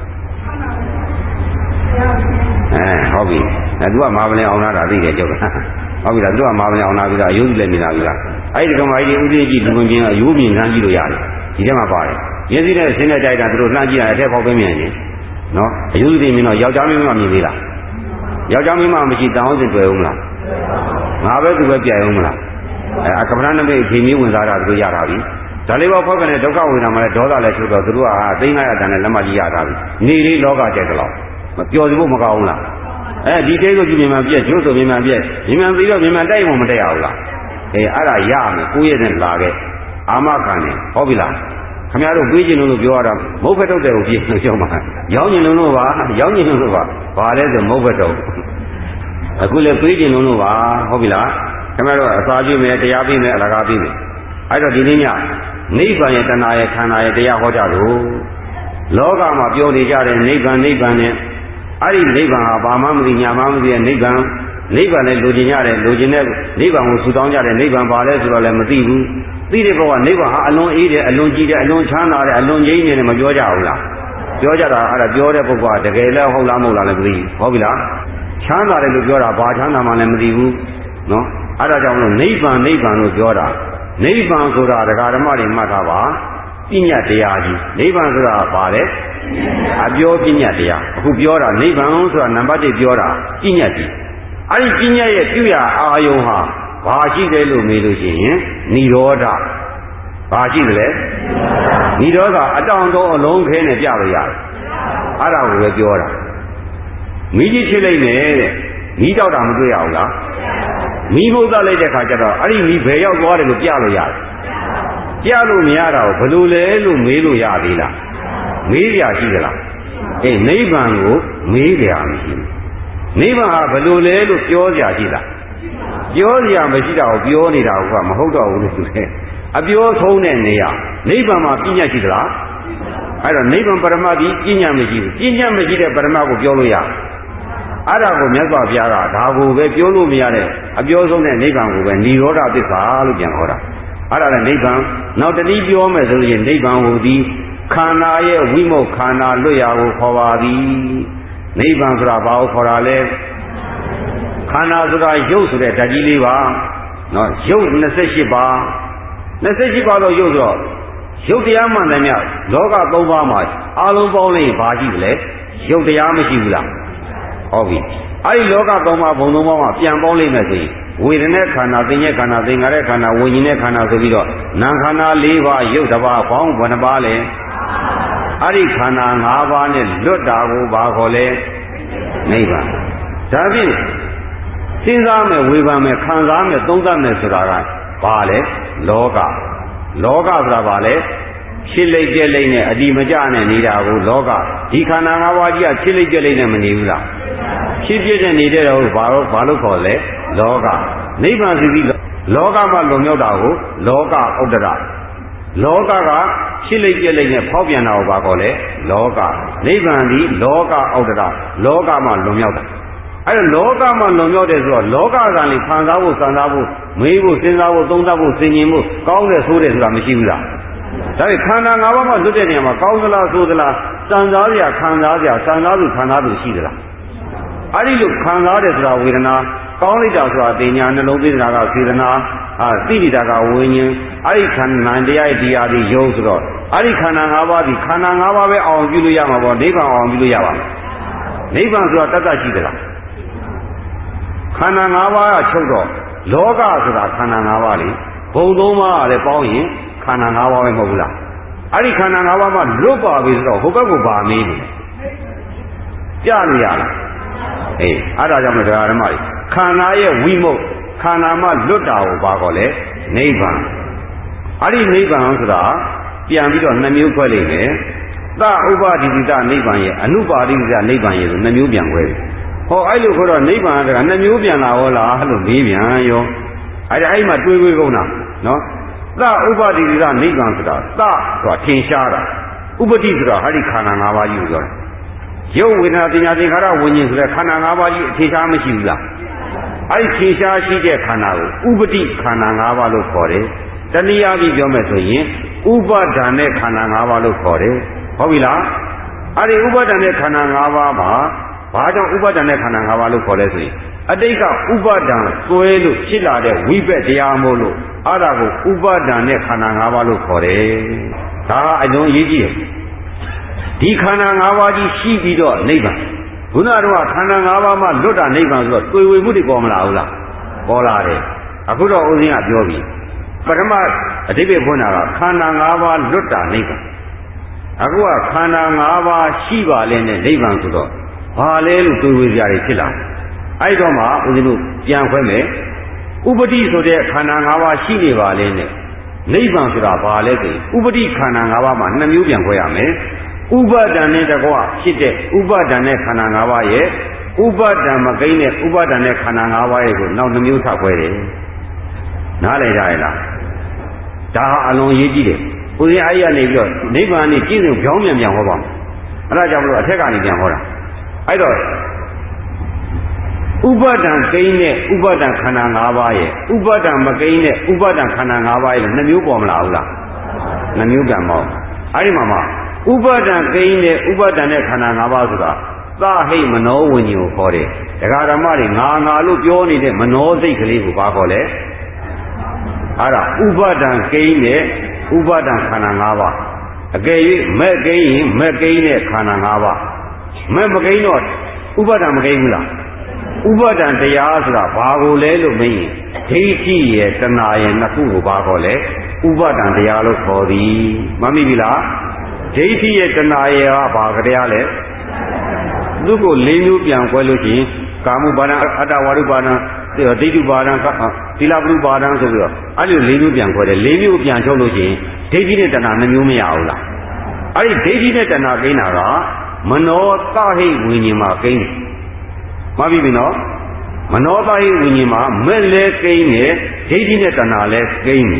အဲဟုတ်ပြီအဲသူကမာပလင်အောင်လာတာသိတယ်ကြောက်ကဟုတ်ပြီလားသူကမာပလင်အောင်လာပြီးတော့အယုဒ္ဓလည်းမြင်လာပြီလားအဲ့ဒီကမာကြီးဥဒိကြီးလူဝင်ပြင်းအယုမြင်လှမ်းကြည့်လို့ရတယ်ဒီထဲမှာပါတယ်ရင်းစည်းနဲ့ဆင်းတဲ့တိုက်တာသူတို့လှမ်းကြည့်ရတဲ့အထက်ပေါက်ပဲမြင်နေနော်အယုဒ္ဓမြင်တော့ယောက်ျားမင်းမမြင်သေးလားယောက်ျားမင်းမမရှိတောင်းစင်တွေ့အောင်မလားငါပဲသူပဲပြိုင်အောင်မလားအဲအကပ္ပဏနမိတ်အချိန်မျိုးဝင်စားတာသူတို့ရတာပြီဒါလေးပေါက်ဖောက်ကနေဒုက္ခဝေဒနာမှာလည်းဒေါသလည်းချုပ်တော့သူတို့ကဟာသိငါရတန်နဲ့လက်မကြီးရတာပြီနေလေးလောကကြိုက်တော့မပျော်စီဖို့မကောင်းဘူးလားအဲဒီတဲကိုကြည့်မြင်မှပြက်ကျိုးဆိုမြင်မှပြက်မြင်မှပြီးတော့မြင်မှတိုက်မှမတက်ရဘူးလားအဲအဲ့ဒါရမယ်ကိုယ့်ရဲ့နဲ့လာခဲ့အာမခံတယ်ဟုတ်ပြီလားခင်ဗျားတို့တွေးကျင်လို့ပြောရတာမဟုတ်ဘက်ထုတ်တယ်ကိုပြည့်လို့ပြောမှာရောင်းကျင်လို့လို့ပါရောင်းကျင်လို့လို့ပါဘာလဲဆိုမဟုတ်ဘက်ထုတ်အခုလည်းတွေးကျင်လို့လို့ပါဟုတ်ပြီလားခင်ဗျားတို့အစာကြည့်မယ်တရားပြီးမယ်အလကားပြီးမယ်အဲ့တော့ဒီနေ့ညနိဗ္ဗာန်ရဲ့တဏှာရဲ့ခန္ဓာရဲ့တရားဟောကြလို့လောကမှာပြောနေကြတဲ့နိဗ္ဗာန်နိဗ္ဗာန်နဲ့အဲ့ဒီနိဗ္ဗာန်ဟာဘာမှမသိညာမှမသိတဲ့နိဗ္ဗာန်နိဗ္ဗာန်လည်းလိုချင်ရတယ်လိုချင်တဲ့နိဗ္ဗာန်ကိုဆူတောင်းကြတဲ့နိဗ္ဗာန်ဘာလဲဆိုတော့လည်းမသိဘူးသိတဲ့ဘဝနိဗ္ဗာန်ဟာအလွန်အေးတယ်အလွန်ကြည်တယ်အလွန်ချမ်းသာတယ်အလွန်ငြိမ်းနေတယ်မပြောကြဘူးလားပြောကြတာအဲ့ဒါပြောတဲ့ပုဂ္ဂိုလ်ကတကယ်လည်းဟုတ်လားမဟုတ်လားလည်းမသိဘူးဟုတ်ပြီလားချမ်းသာတယ်လို့ပြောတာဘာချမ်းသာမှလည်းမသိဘူးနော်အဲ့ဒါကြောင့်မလို့နိဗ္ဗာန်နိဗ္ဗာန်လို့ပြောတာနိဗ္ဗာန်ဆိုတာဒကာဓမ္မတွေမှတ်ထားပါပညာတရားကြီးနိဗ္ဗာန်ဆိုတာဘာလဲအပြောပညာတရားအခုပြောတာနိဗ္ဗာန်ဆိုတာနံပါတ်တစ်ပြောတာပညာကြီးအဲ့ဒီပညာရဲ့ပြုရအာယုံဟာဘာရှိတယ်လို့မေးလို့ရှိရင်និရောဓဘာရှိတယ်လဲនិရောဓအတောင်တော်အလုံးခဲနဲ့ပြလို့ရတယ်အဲ့ဒါကိုပဲပြောတာမိကြီးဖြစ်လိုက်မယ်တဲ့မိတောက်တာမတွေ့ရဘူးလားမိဘုသလိုက်တဲ့ခါကျတော့အဲ့ဒီမိဘယ်ရောက်သွားတယ်လို့ပြလို့ရတယ်ပြလို့မရတော့ဘယ်လိုလဲလို့မေးလို့ရသေးလားမေးရရှိသလားအေးနိဗ္ဗာန်ကိုမေးကြရမရှိဘူးနိဗ္ဗာန်ဟာဘယ်လိုလဲလို့ပြောကြရှိလားပြောကြရမရှိတာကိုပြောနေတာကမဟုတ်တော့ဘူးလို့ဆိုတယ်အပြောဆုံးတဲ့နေရာနိဗ္ဗာန်မှာပြည့်ညတ်ရှိသလားအဲ့တော့နိဗ္ဗာန်ပရမတ်ဒီပညာမရှိဘူးပညာမရှိတဲ့ပရမတ်ကိုပြောလို့ရအဲ့ဒါကိုမြတ်စွာဘုရားကဒါကိုပဲပြောလို့မရတဲ့အပြောဆုံးတဲ့နိဗ္ဗာန်ကိုပဲនិရောဓသစ္စာလို့ပြန်ခေါ်တာအဲ့ဒါလည်းနိဗ္ဗာန်နောက်တနည်းပြောမယ်ဆိုရင်နိဗ္ဗာန်ဟူသည်ခန္ဓာရဲ့ဝိမုတ်ခန္ဓာလွတ်ရာကိုခေါ်ပါသည်နိဗ္ဗာန်ဆိုတာဘာကိုခေါ်တာလဲခန္ဓာဆိုတာရုပ်ဆိုတဲ့ဓာတ်ကြီးလေးပါနော်ရုပ်၂၈ပါး၂၈ပါးတော့ရုပ်ဆိုတော့ရုပ်တရားမှန်တယ်များလောကသုံးပါးမှာအလုံးပေါင်းလိုက်ဘာရှိသလဲရုပ်တရားမရှိဘူးလားဟုတ်ပြီအဲ့ဒီလောကသုံးပါးဘုံသုံးပါးမှာပြန်ပေါင်းလိုက်မယ်ဆိုရင်ဝေဒနာခန္ဓာသင်္ညေခန္ဓာသင်္ခါရခန္ဓာဝိညာဉ်နဲ့ခန္ဓာဆိုပြီးတော့နာမ်ခန္ဓာ၄ပါးရုပ်တစ်ပါးပေါင်းဘယ်နှပါးလဲအဲ့ဒီခန္ဓာ၅ပါးနဲ့လွတ်တာကိုဘာခေါ်လဲနိဗ္ဗာန်ဒါဖြင့်စဉ်းစားမယ်ဝေဖန်မယ်ခံစားမယ်သုံးသပ်မယ်ဆိုတာကဘာလဲလောကလောကဆိုတာဘာလဲဖြစ်လိုက်ပြက်လိုက်နဲ့အတိမကျနဲ့နေတာကိုလောကဒီခန္ဓာ၅ပါးကြီးကဖြစ်လိုက်ပြက်လိုက်နဲ့မနေဘူးလားဖြစ်ပြတဲ့နေတဲ့တော့ဘာလို့ဘာလို့ခေါ်လဲလောကနိဗ္ဗာန်စီပြီးလောကမှာလွန်မြောက်တာကိုလောကဥဒ္ဒရလောကကဖြစ်လိုက်ပြက်လိုက်နဲ့ဖောက်ပြန်တာကိုဘာခေါ်လဲလောကနိဗ္ဗာန်ဒီလောကဥဒ္ဒရလောကမှာလွန်မြောက်တာအဲ့တော့လောကမှာလွန်မြောက်တယ်ဆိုတော့လောကကလည်းခံစားဖို့စံစားဖို့မေးဖို့စဉ်းစားဖို့သုံးသပ်ဖို့စဉ်းကျင်ဖို့ကောင်းတယ်ဆိုတယ်ဆိုတာမရှိဘူးလားဒါပေမဲ့ခန္ဓာ၅ပါးမှာလွတ်တဲ့နေရာမှာကောင်းသလားဆိုသလားစံစားစရာခံစားစရာစံစားသူခံစားသူရှိသလားအဲ့ဒီလိုခံစားတယ်ဆိုတာဝေဒနာကောင်းလိုက်တာဆိုတာတင်ညာနှလုံးသွင်းတာကစေတနာအာသိတိတာကဝိညာဉ်အဲ့ဒီခန္ဓာတရားရဲ့တရားဒီယုံဆိုတော့အဲ့ဒီခန္ဓာ၅ပါးဒီခန္ဓာ၅ပါးပဲအောင်ပြုလို့ရမှာပေါ့နိဗ္ဗာန်အောင်ပြုလို့ရပါမယ်နိဗ္ဗာန်ဆိုတာတတ်တတ်ရှိသလားခန္ဓာ၅ပါးကချုပ်တော့လောကဆိုတာခန္ဓာ၅ပါးလေဘုံသုံးပါးကလည်းပေါင်းရင်ခန္ဓာ၅ပါးပဲမဟုတ်ဘူးလားအဲ့ဒီခန္ဓာ၅ပါးမှာလွတ်ပါပြီဆိုတော့ဟိုဘက်ကိုပါမေးနေကြလို့ရလားအေးအဲ့ဒါကြောင့်မတရားဓမ္မတွေခန္ဓာရဲ့ဝိမုတ်ခန္ဓာမှာလွတ်တာကိုပါခေါ်လဲနိဗ္ဗာန်အဲ့ဒီနိဗ္ဗာန်ဆိုတာပြန်ပြီးတော့နှမျိုးခွဲလိုက်မယ်သဥပဒိတိတနိဗ္ဗာန်ရဲ့အနုပါဒိတိတနိဗ္ဗာန်ရဲ့ဆိုနှမျိုးပြန်ခွဲတယ်ဟောအဲ့လိုခေါ်တော့နိဗ္ဗာန်ကနှမျိုးပြန်လာဟောလားလို့မေးပြန်ရောအဲ့ဒါအဲ့မှာတွေးတွေးကုန်တာနော်သဥပဒိတိတနိဗ္ဗာန်ဆိုတာသဆိုတာထင်ရှားတာဥပတိဆိုတာဟာဒီခန္ဓာ၅ပါးကြီးကိုပြောတာရုပ်ဝေဒနာပညာသင်္ခါရဝိညာဉ်ဆိုတဲ့ခန္ဓာ၅ပါးကြီးအထင်ရှားမရှိဘူးလားအဲ့ဒီထင်ရှားရှိတဲ့ခန္ဓာကိုဥပတိခန္ဓာ၅ပါးလို့ခေါ်တယ်တနည်းအားဖြင့်ပြောမယ်ဆိုရင်ဥပါဒဏ်နဲ့ခန္ဓာ၅ပါးလို့ခေါ်တယ်ဟုတ်ပြီလားအဲ့ဒီဥပါဒဏ်နဲ့ခန္ဓာ၅ပါးမှာဘာကြောင့်ဥပါဒဏ်နဲ့ခန္ဓာ၅ပါးလို့ခေါ်လဲဆိုရင်အတိတ်ကဥပါဒံစွဲလို့ဖြစ်လာတဲ့ဝိပက်တရားမို့လို့အဲ့ဒါကိုဥပါဒံနဲ့ခန္ဓာ၅ပါးလို့ခေါ်တယ်ဒါအလုံးအရေးကြီးတယ်ဒီခန္ဓာ၅ပါးကြီးရှိပြီးတော့နိဗ္ဗာန်ခုနကတော့ခန္ဓာ၅ပါးမှလွတ်တာနိဗ္ဗာန်ဆိုတော့တွေ့ဝေမှုတွေပေါ်မလာဘူးလားပေါ်လာတယ်အခုတော့ဦးဇင်းကပြောပြီပထမအဓိပ္ပာယ်ဖွင့်တာကခန္ဓာ၅ပါးလွတ်တာနိဗ္ဗာန်အခုကခန္ဓာ၅ပါးရှိပါလေနဲ့နိဗ္ဗာန်ဆိုတော့ဘာလဲလို့တွေ့ဝေကြရဖြစ်လာအဲ့တော့မှဦးဇင်းတို့ပြန်ခွဲမယ်ဥပတိဆိုတဲ့ခန္ဓာ၅ပါးရှိနေပါလေနဲ့နိဗ္ဗာန်ဆိုတာဘာလဲဆိုဥပတိခန္ဓာ၅ပါးမှာနှစ်မျိုးပြန်ခွဲရမယ်ဥပါဒံနဲ့တကွဖြစ်တဲ့ဥပါဒံနဲ့ခန္ဓာ၅ပါးရဲ့ဥပါဒံမကိန်းတဲ့ဥပါဒံနဲ့ခန္ဓာ၅ပါးရဲ့ကိုနောက်နှမျိုးထပ်ခွဲတယ်နားလည်ကြရဲ့လားဒါဟာအလွန်ရေးကြည့်တယ်ဦးဇင်းအဲ့ရနေပြီးတော့နိဗ္ဗာန်နဲ့ပြည့်စုံကြောင်းမြန်မြန်ဟောပါမယ်အဲ့ဒါကြောင့်မလို့အထက်ကနေပြန်ဟောတာအဲ့တော့ဥပါဒံကိန်းတဲ့ဥပါဒံခန္ဓာ၅ပါးရဲ့ဥပါဒံမကိန်းတဲ့ဥပါဒံခန္ဓာ၅ပါးရဲ့နှစ်မျိုးပေါ်မလာဘူးလားနှစ်မျိုးပြန်ပေါ့အဲ့ဒီမှာမှဥပါဒံကိန်းတဲ့ဥပါဒံနဲ့ခန္ဓာ၅ပါးဆိုတာသဟိမနောဝิญဉ်ကိုခေါ်တယ်ဒကာဓမ္မတွေငါငါလို့ပြောနေတဲ့မနောစိတ်ကလေးကိုဘာခေါ်လဲအဲ့ဒါဥပါဒံကိန်းတဲ့ဥပါဒံခန္ဓာ၅ပါးအကယ်၍မဲ့ကိန်းရင်မဲ့ကိန်းတဲ့ခန္ဓာ၅ပါးမဲ့မကိန်းတော့ဥပါဒံမကိန်းဘူးလားဥပါဒံတရားဆိုတာဘာကိုလဲလို့မေးရင်ဒိဋ္ဌိရဲ့တဏှာရဲ့နှစ်ခုကိုဘာခေါ်လဲဥပါဒံတရားလို့ခေါ်သည်မမိပြီလားဒိဋ္ဌိရဲ့တဏှာရဲ့ကဘာတရားလဲသူကို၄မျိုးပြန်ကွဲလို့ရှိရင်ကာမုပါဒံအတ္တဝါရုပါဒံဒိဋ္ဌိပါဒံသီလပရုပါဒံဆိုပြီးတော့အဲ့လို၄မျိုးပြန်ခွဲတယ်၄မျိုးပြန်ချုပ်လို့ရှိရင်ဒိဋ္ဌိနဲ့တဏှာနှစ်မျိုးမရဘူးလားအဲ့ဒီဒိဋ္ဌိနဲ့တဏှာကိန်းတာကမနောသဟိဝิญဉ်မှာကိန်းတယ်မှတ်ပြီပြီနော်မနောသဟိဝิญဉ်မှာမဲ့လဲကိန်းတယ်ဒိဋ္ဌိနဲ့တဏှာလဲကိန်းတယ်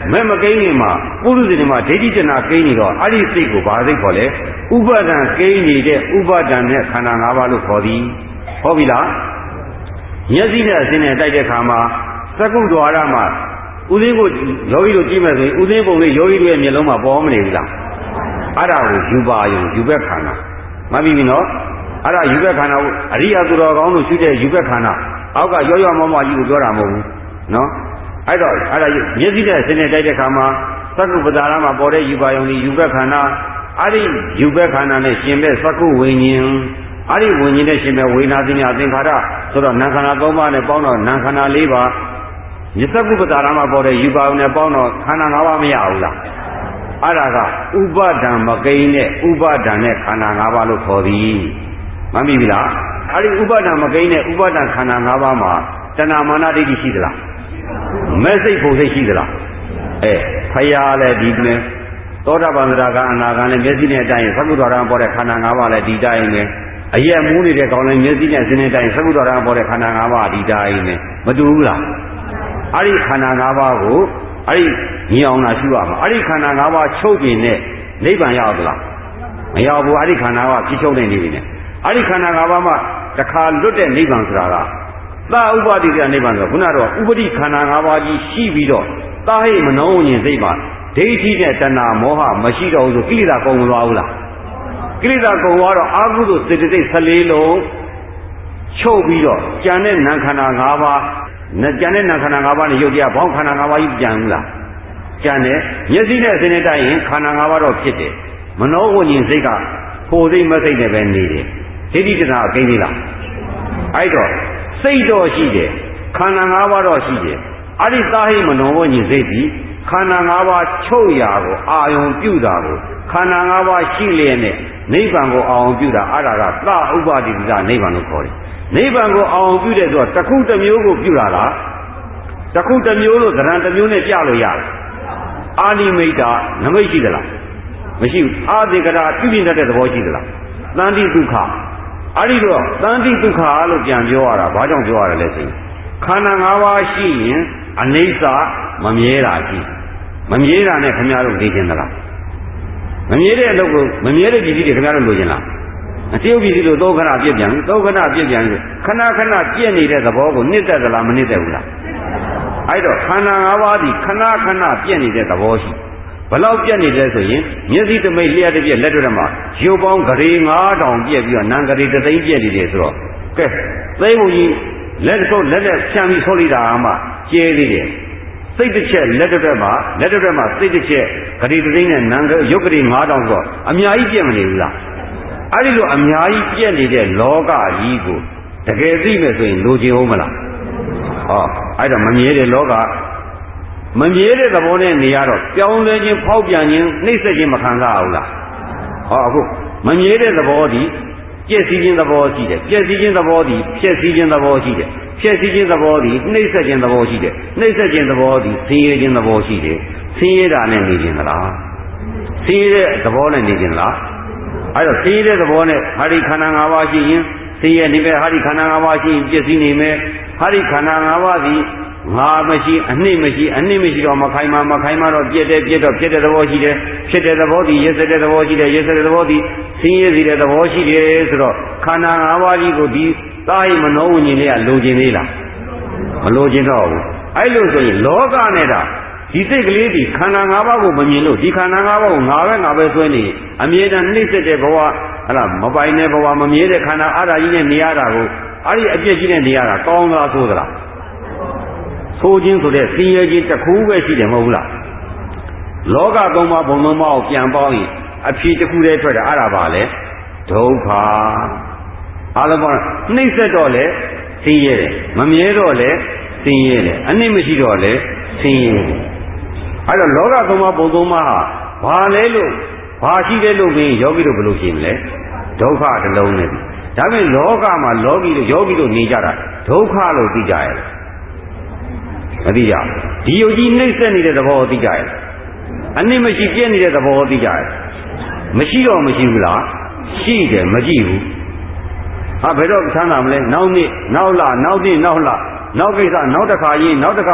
မဲ့မကိန်းနေမှာပုရုဇဉ်မှာဒိဋ္ဌိတဏကိန်းနေတော့အဲ့ဒီစိတ်ကိုဘာစိတ်ခေါ်လဲဥပါဒံကိန်းနေတဲ့ဥပါဒံနဲ့ခန္ဓာ၅ပါးလို့ခေါ်သည်ဟုတ်ပြီလားမျက်စိနဲ့အစင်းနဲ့တိုက်တဲ့ခါမှာသက္ကုဒ္ဒဝါရမှာဥသိကိုယောဂီတို့ကြည့်မယ်ဆိုရင်ဥသိပုံလေးယောဂီတို့ရဲ့မျက်လုံးမှာပေါ်မနေဘူးလားအဲ့ဒါကိုယူပါယုံယူဘက်ခန္ဓာမှတ်ပြီနော်အဲ့ဒါယူဘက်ခန္ဓာကိုအရိယသူတော်ကောင်းတို့ရှိတဲ့ယူဘက်ခန္ဓာအောက်ကရောရောမောမောကြီးကိုပြောတာမဟုတ်ဘူးနော်အဲ့တော့အဲ့ဒါမျက်စိနဲ့အစင်းနဲ့တိုက်တဲ့ခါမှာသက္ကုပ္ပဒါရမှာပေါ်တဲ့ယူပါယုံဒီယူဘက်ခန္ဓာအဲ့ဒီယူဘက်ခန္ဓာနဲ့ရှင်မဲ့သက္ကုဝိညာဉ်အဲ့ဒီဝိညာဉ်နဲ့ရှင်မဲ့ဝေဒနာသညာသင်္ခါရဆိုတော့နာခန္ဓာသုံးပါးနဲ့ပေါင်းတော့နာခန္ဓာ၄ပါးမြတ်ကုပ္ပတာရမှာပေါ်တဲ့ယူပါယုံနဲ့ပေါင်းတော့ခန္ဓာ၅ပါးမရဘူးလားအဲ့ဒါကဥပါဒံမကိန်းနဲ့ဥပါဒံနဲ့ခန္ဓာ၅ပါးလို့ခေါ်သည်မှတ်မိပြီလားအဲ့ဒီဥပါဒံမကိန်းနဲ့ဥပါဒံခန္ဓာ၅ပါးမှာတဏမာနဒိဋ္ဌိရှိသလားမဲ့စိတ်ဖို့စိတ်ရှိသလားအဲဖယားလည်းဒီတွင်သောတာပန်သရကအနာဂံလည်းမျက်စိနဲ့တိုင်းသက္ကုတ္တရံပေါ်တဲ့ခန္ဓာ၅ပါးလည်းဒီတိုင်းပဲအရက်မူးနေတဲ့ကောင်လည်းမျက်စိနဲ့စင်းနေတိုင်းသက္ကုတ္တရံပေါ်တဲ့ခန္ဓာ၅ပါးဒီတိုင်းပဲမတူဘူးလားအဲ့ဒီခန္ဓာ၅ပါးကိုအဲ့ဒီညီအောင်လာရှုရမှာအဲ့ဒီခန္ဓာ၅ပါးချုပ်ပြင်းနဲ့နိဗ္ဗာန်ရောက်သလားမရောက်ဘူးအဲ့ဒီခန္ဓာကဖြစ်ချုပ်နေနေပြီနဲ့အဲ့ဒီခန္ဓာ၅ပါးမှာတစ်ခါလွတ်တဲ့နိဗ္ဗာန်ဆိုတာကသာဥပတိကနိဗ္ဗာန်ဆိုခုနကတော့ဥပတိခန္ဓာ၅ပါးကြီးရှိပြီးတော့သာဟိမနောဝဉ္ဉ္စိတ်မှာဒိဋ္ဌိနဲ့တဏှာမောဟမရှိတော့ဘူးဆိုကိလေသာကုန်မသွားဘူးလားကိလေသာကုန်သွားတော့အာဟုသို့စေတသိက်၁၄လုံးချုပ်ပြီးတော့ကြံတဲ့နာခန္ဓာ၅ပါးကြံတဲ့နာခန္ဓာ၅ပါးနဲ့ရုပ်တရားဘောင်းခန္ဓာ၅ပါးကြီးကြံဘူးလားကြံတယ်မျက်စိနဲ့စင်းနဲ့တိုက်ရင်ခန္ဓာ၅ပါးတော့ဖြစ်တယ်မနောဝဉ္ဉ္စိတ်ကဖို့စိတ်မစိတ်နဲ့ပဲနေတယ်ဒိဋ္ဌိတဏှာအကိန်းသေးလားအဲ့တော့စိတ်တော့ရှိတယ်ခန္ဓာ၅ပါးတော့ရှိတယ်အဲ့ဒီသာဟိမနောဝဉ္ဉ္စိတ်ဒီခန္ဓာ၅ပါးချုပ်ရာကိုအာယုံပြုတာကိုခန္ဓာ၅ပါးရှိလျက်နဲ့နိဗ္ဗာန်ကိုအာယုံပြုတာအဲ့ဒါကသဥပတိကနိဗ္ဗာန်လို့ခေါ်တယ်နိဗ္ဗာန်ကိုအာယုံပြုတဲ့ဆိုတော့တစ်ခုတစ်မျိုးကိုပြုတာလားတစ်ခုတစ်မျိုးလို့သဏ္ဍာန်တစ်မျိုးနဲ့ပြလို့ရတယ်အာနိမိတ်တာနမိတ်ရှိသလားမရှိဘူးအာသင်္ကတာပြုပြင်တတ်တဲ့သဘောရှိသလားသန္တိဒုက္ခအဲ့ဒီတော့သန္တိဒုက္ခလို့ပြန်ပြောရတာဘာကြောင့်ပြောရလဲလဲဆိုရင်ခန္ဓာ၅ပါးရှိရင်အနိစ္စမမြဲတာရှိမမြဲတာနဲ့ခင်ဗျားတို့နေခြင်းသလားမမြဲတဲ့အလုပ်ကိုမမြဲတဲ့ပြည်ကြီးတွေခင်ဗျားတို့လိုချင်လားအတရုပ်ပြည်ကြီးတို့သောခဏပြည့်ပြန်သောခဏပြည့်ပြန်ခဏခဏပြည့်နေတဲ့သဘောကိုနှစ်သက်သလားမနှစ်သက်ဘူးလားအဲ့တော့ခန္ဓာ၅ပါးဒီခဏခဏပြည့်နေတဲ့သဘောရှိဘလောက်ပြည့်နေလဲဆိုရင်မျက်စိတမိတ်လျှက်တစ်ပြည့်လက်တွေ့မှာရုပ်ပေါင်းဂရေ၅ထောင်ပြည့်ပြီးတော့နံဂရေတသိန်းပြည့်နေတယ်ဆိုတော့ကဲသိမ့်မှုကြီးလက်တော့လက်နဲ့ဖြန့်ပြီးဆိုလိုက်တာမှကျဲသေးတယ်စိတ်တစ်ချက်လက်တစ်မှာလက်တစ်မှာစိတ်တစ်ချက်ဂရေတသိန်းနဲ့နံရုပ်ဂရေ၅ထောင်ဆိုတော့အများကြီးပြည့်မနေဘူးလားအဲ့ဒီလိုအများကြီးပြည့်နေတဲ့လောကကြီးကိုတကယ်သိမယ်ဆိုရင်လိုချင်ဦးမလားဟောအဲ့တော့မမြဲတဲ့လောကမမြဲတဲ့သဘောနဲ့နေရတော့ပြောင်းလဲခြင်းဖောက်ပြန်ခြင်းနှိမ့်ဆက်ခြင်းမခံစားဘူးလားဟောအခုမမြဲတဲ့သဘောဒီပြည့်စည်ခြင်းသဘောရှိတယ်ပြည့်စည်ခြင်းသဘောဒီဖြည့်စည်ခြင်းသဘောရှိတယ်ဖြည့်စည်ခြင်းသဘောဒီနှိမ့်ဆက်ခြင်းသဘောရှိတယ်နှိမ့်ဆက်ခြင်းသဘောဒီဆင်းရဲခြင်းသဘောရှိတယ်ဆင်းရဲတာနဲ့နေခြင်းသလားဆင်းရဲတဲ့သဘောနဲ့နေခြင်းလားအဲ့တော့ဆင်းရဲတဲ့သဘောနဲ့ဟာဒီခန္ဓာ၅ပါးရှိရင်ဆင်းရဲနေပဲဟာဒီခန္ဓာ၅ပါးရှိရင်ပြည့်စည်နေမယ်ဟာဒီခန္ဓာ၅ပါးဒီငါမရှိအနှိမ့်မရှိအနှိမ့်မရှိတော့မခိုင်မာမခိုင်မာတော့ပြည့်တယ်ပြည့်တော့ဖြစ်တဲ့သဘောရှိတယ်ဖြစ်တဲ့သဘောဒီရစ်တဲ့သဘောရှိတယ်ရစ်တဲ့သဘောဒီဆင်းရဲစီတဲ့သဘောရှိတယ်ဆိုတော့ခန္ဓာ၅ပါးကြီးကိုဒီသာဟိမနောဝဉ္ဉ္လေးကလိုချင်သေးလားမလိုချင်တော့ဘူးအဲ့လိုဆိုရင်လောကနဲ့တာဒီစိတ်ကလေးဒီခန္ဓာ၅ပါးကိုမမြင်လို့ဒီခန္ဓာ၅ပါးကိုငါပဲငါပဲဆွဲနေအမြဲတမ်းနှိမ့်ဆက်တဲ့ဘဝဟလားမပိုင်တဲ့ဘဝမမြဲတဲ့ခန္ဓာအားဓာကြီးနဲ့နေရတာကိုအဲ့ဒီအပြည့်ကြီးနဲ့နေရတာကောင်းသလားဆိုသလားဆိုခြင်းဆိုတဲ့ဆင်းရဲခြင်းတစ်ခုပဲရှိတယ်မဟုတ်ဘူးလားလောကသုံးပါးဘုံသုံးပါးကိုပြန်ပေါင်းရင်အဖြေတစ်ခုတည်းထွက်တာအဲ့ဒါပါလေဒုက္ခအားလုံးပေါင်းနှိမ့်ဆက်တော့လေဆင်းရဲတယ်မမြဲတော့လေဆင်းရဲတယ်အနစ်မရှိတော့လေဆင်းရဲတယ်အဲ့တော့လောကသုံးပါးဘုံသုံးပါးဟာဘာလဲလို့ဘာရှိတယ်လို့ပြီးယောဂီတို့ဘယ်လိုရှင်းမလဲဒုက္ခတစ်လုံးနဲ့ဒါပေမဲ့လောကမှာလောကီတို့ယောဂီတို့နေကြတာဒုက္ခလို့သိကြရဲ့မသိကြဒီယုတ်ကြီးနှိမ့်ဆက်နေတဲ့သဘောကိုသိကြရဲ့အနစ်မရှိပြည့်နေတဲ့သဘောကိုသိကြရဲ့မရှိတော့မရှိဘူးလားရှိတယ်မကြည့်ဘူးဟာဘယ်တော့ချမ်းသာမလဲနောက်နေ့နောက်လနောက်နေ့နောက်လနောက်ကိစ္စနောက်တစ်ခါရေးနောက်တစ်ခါ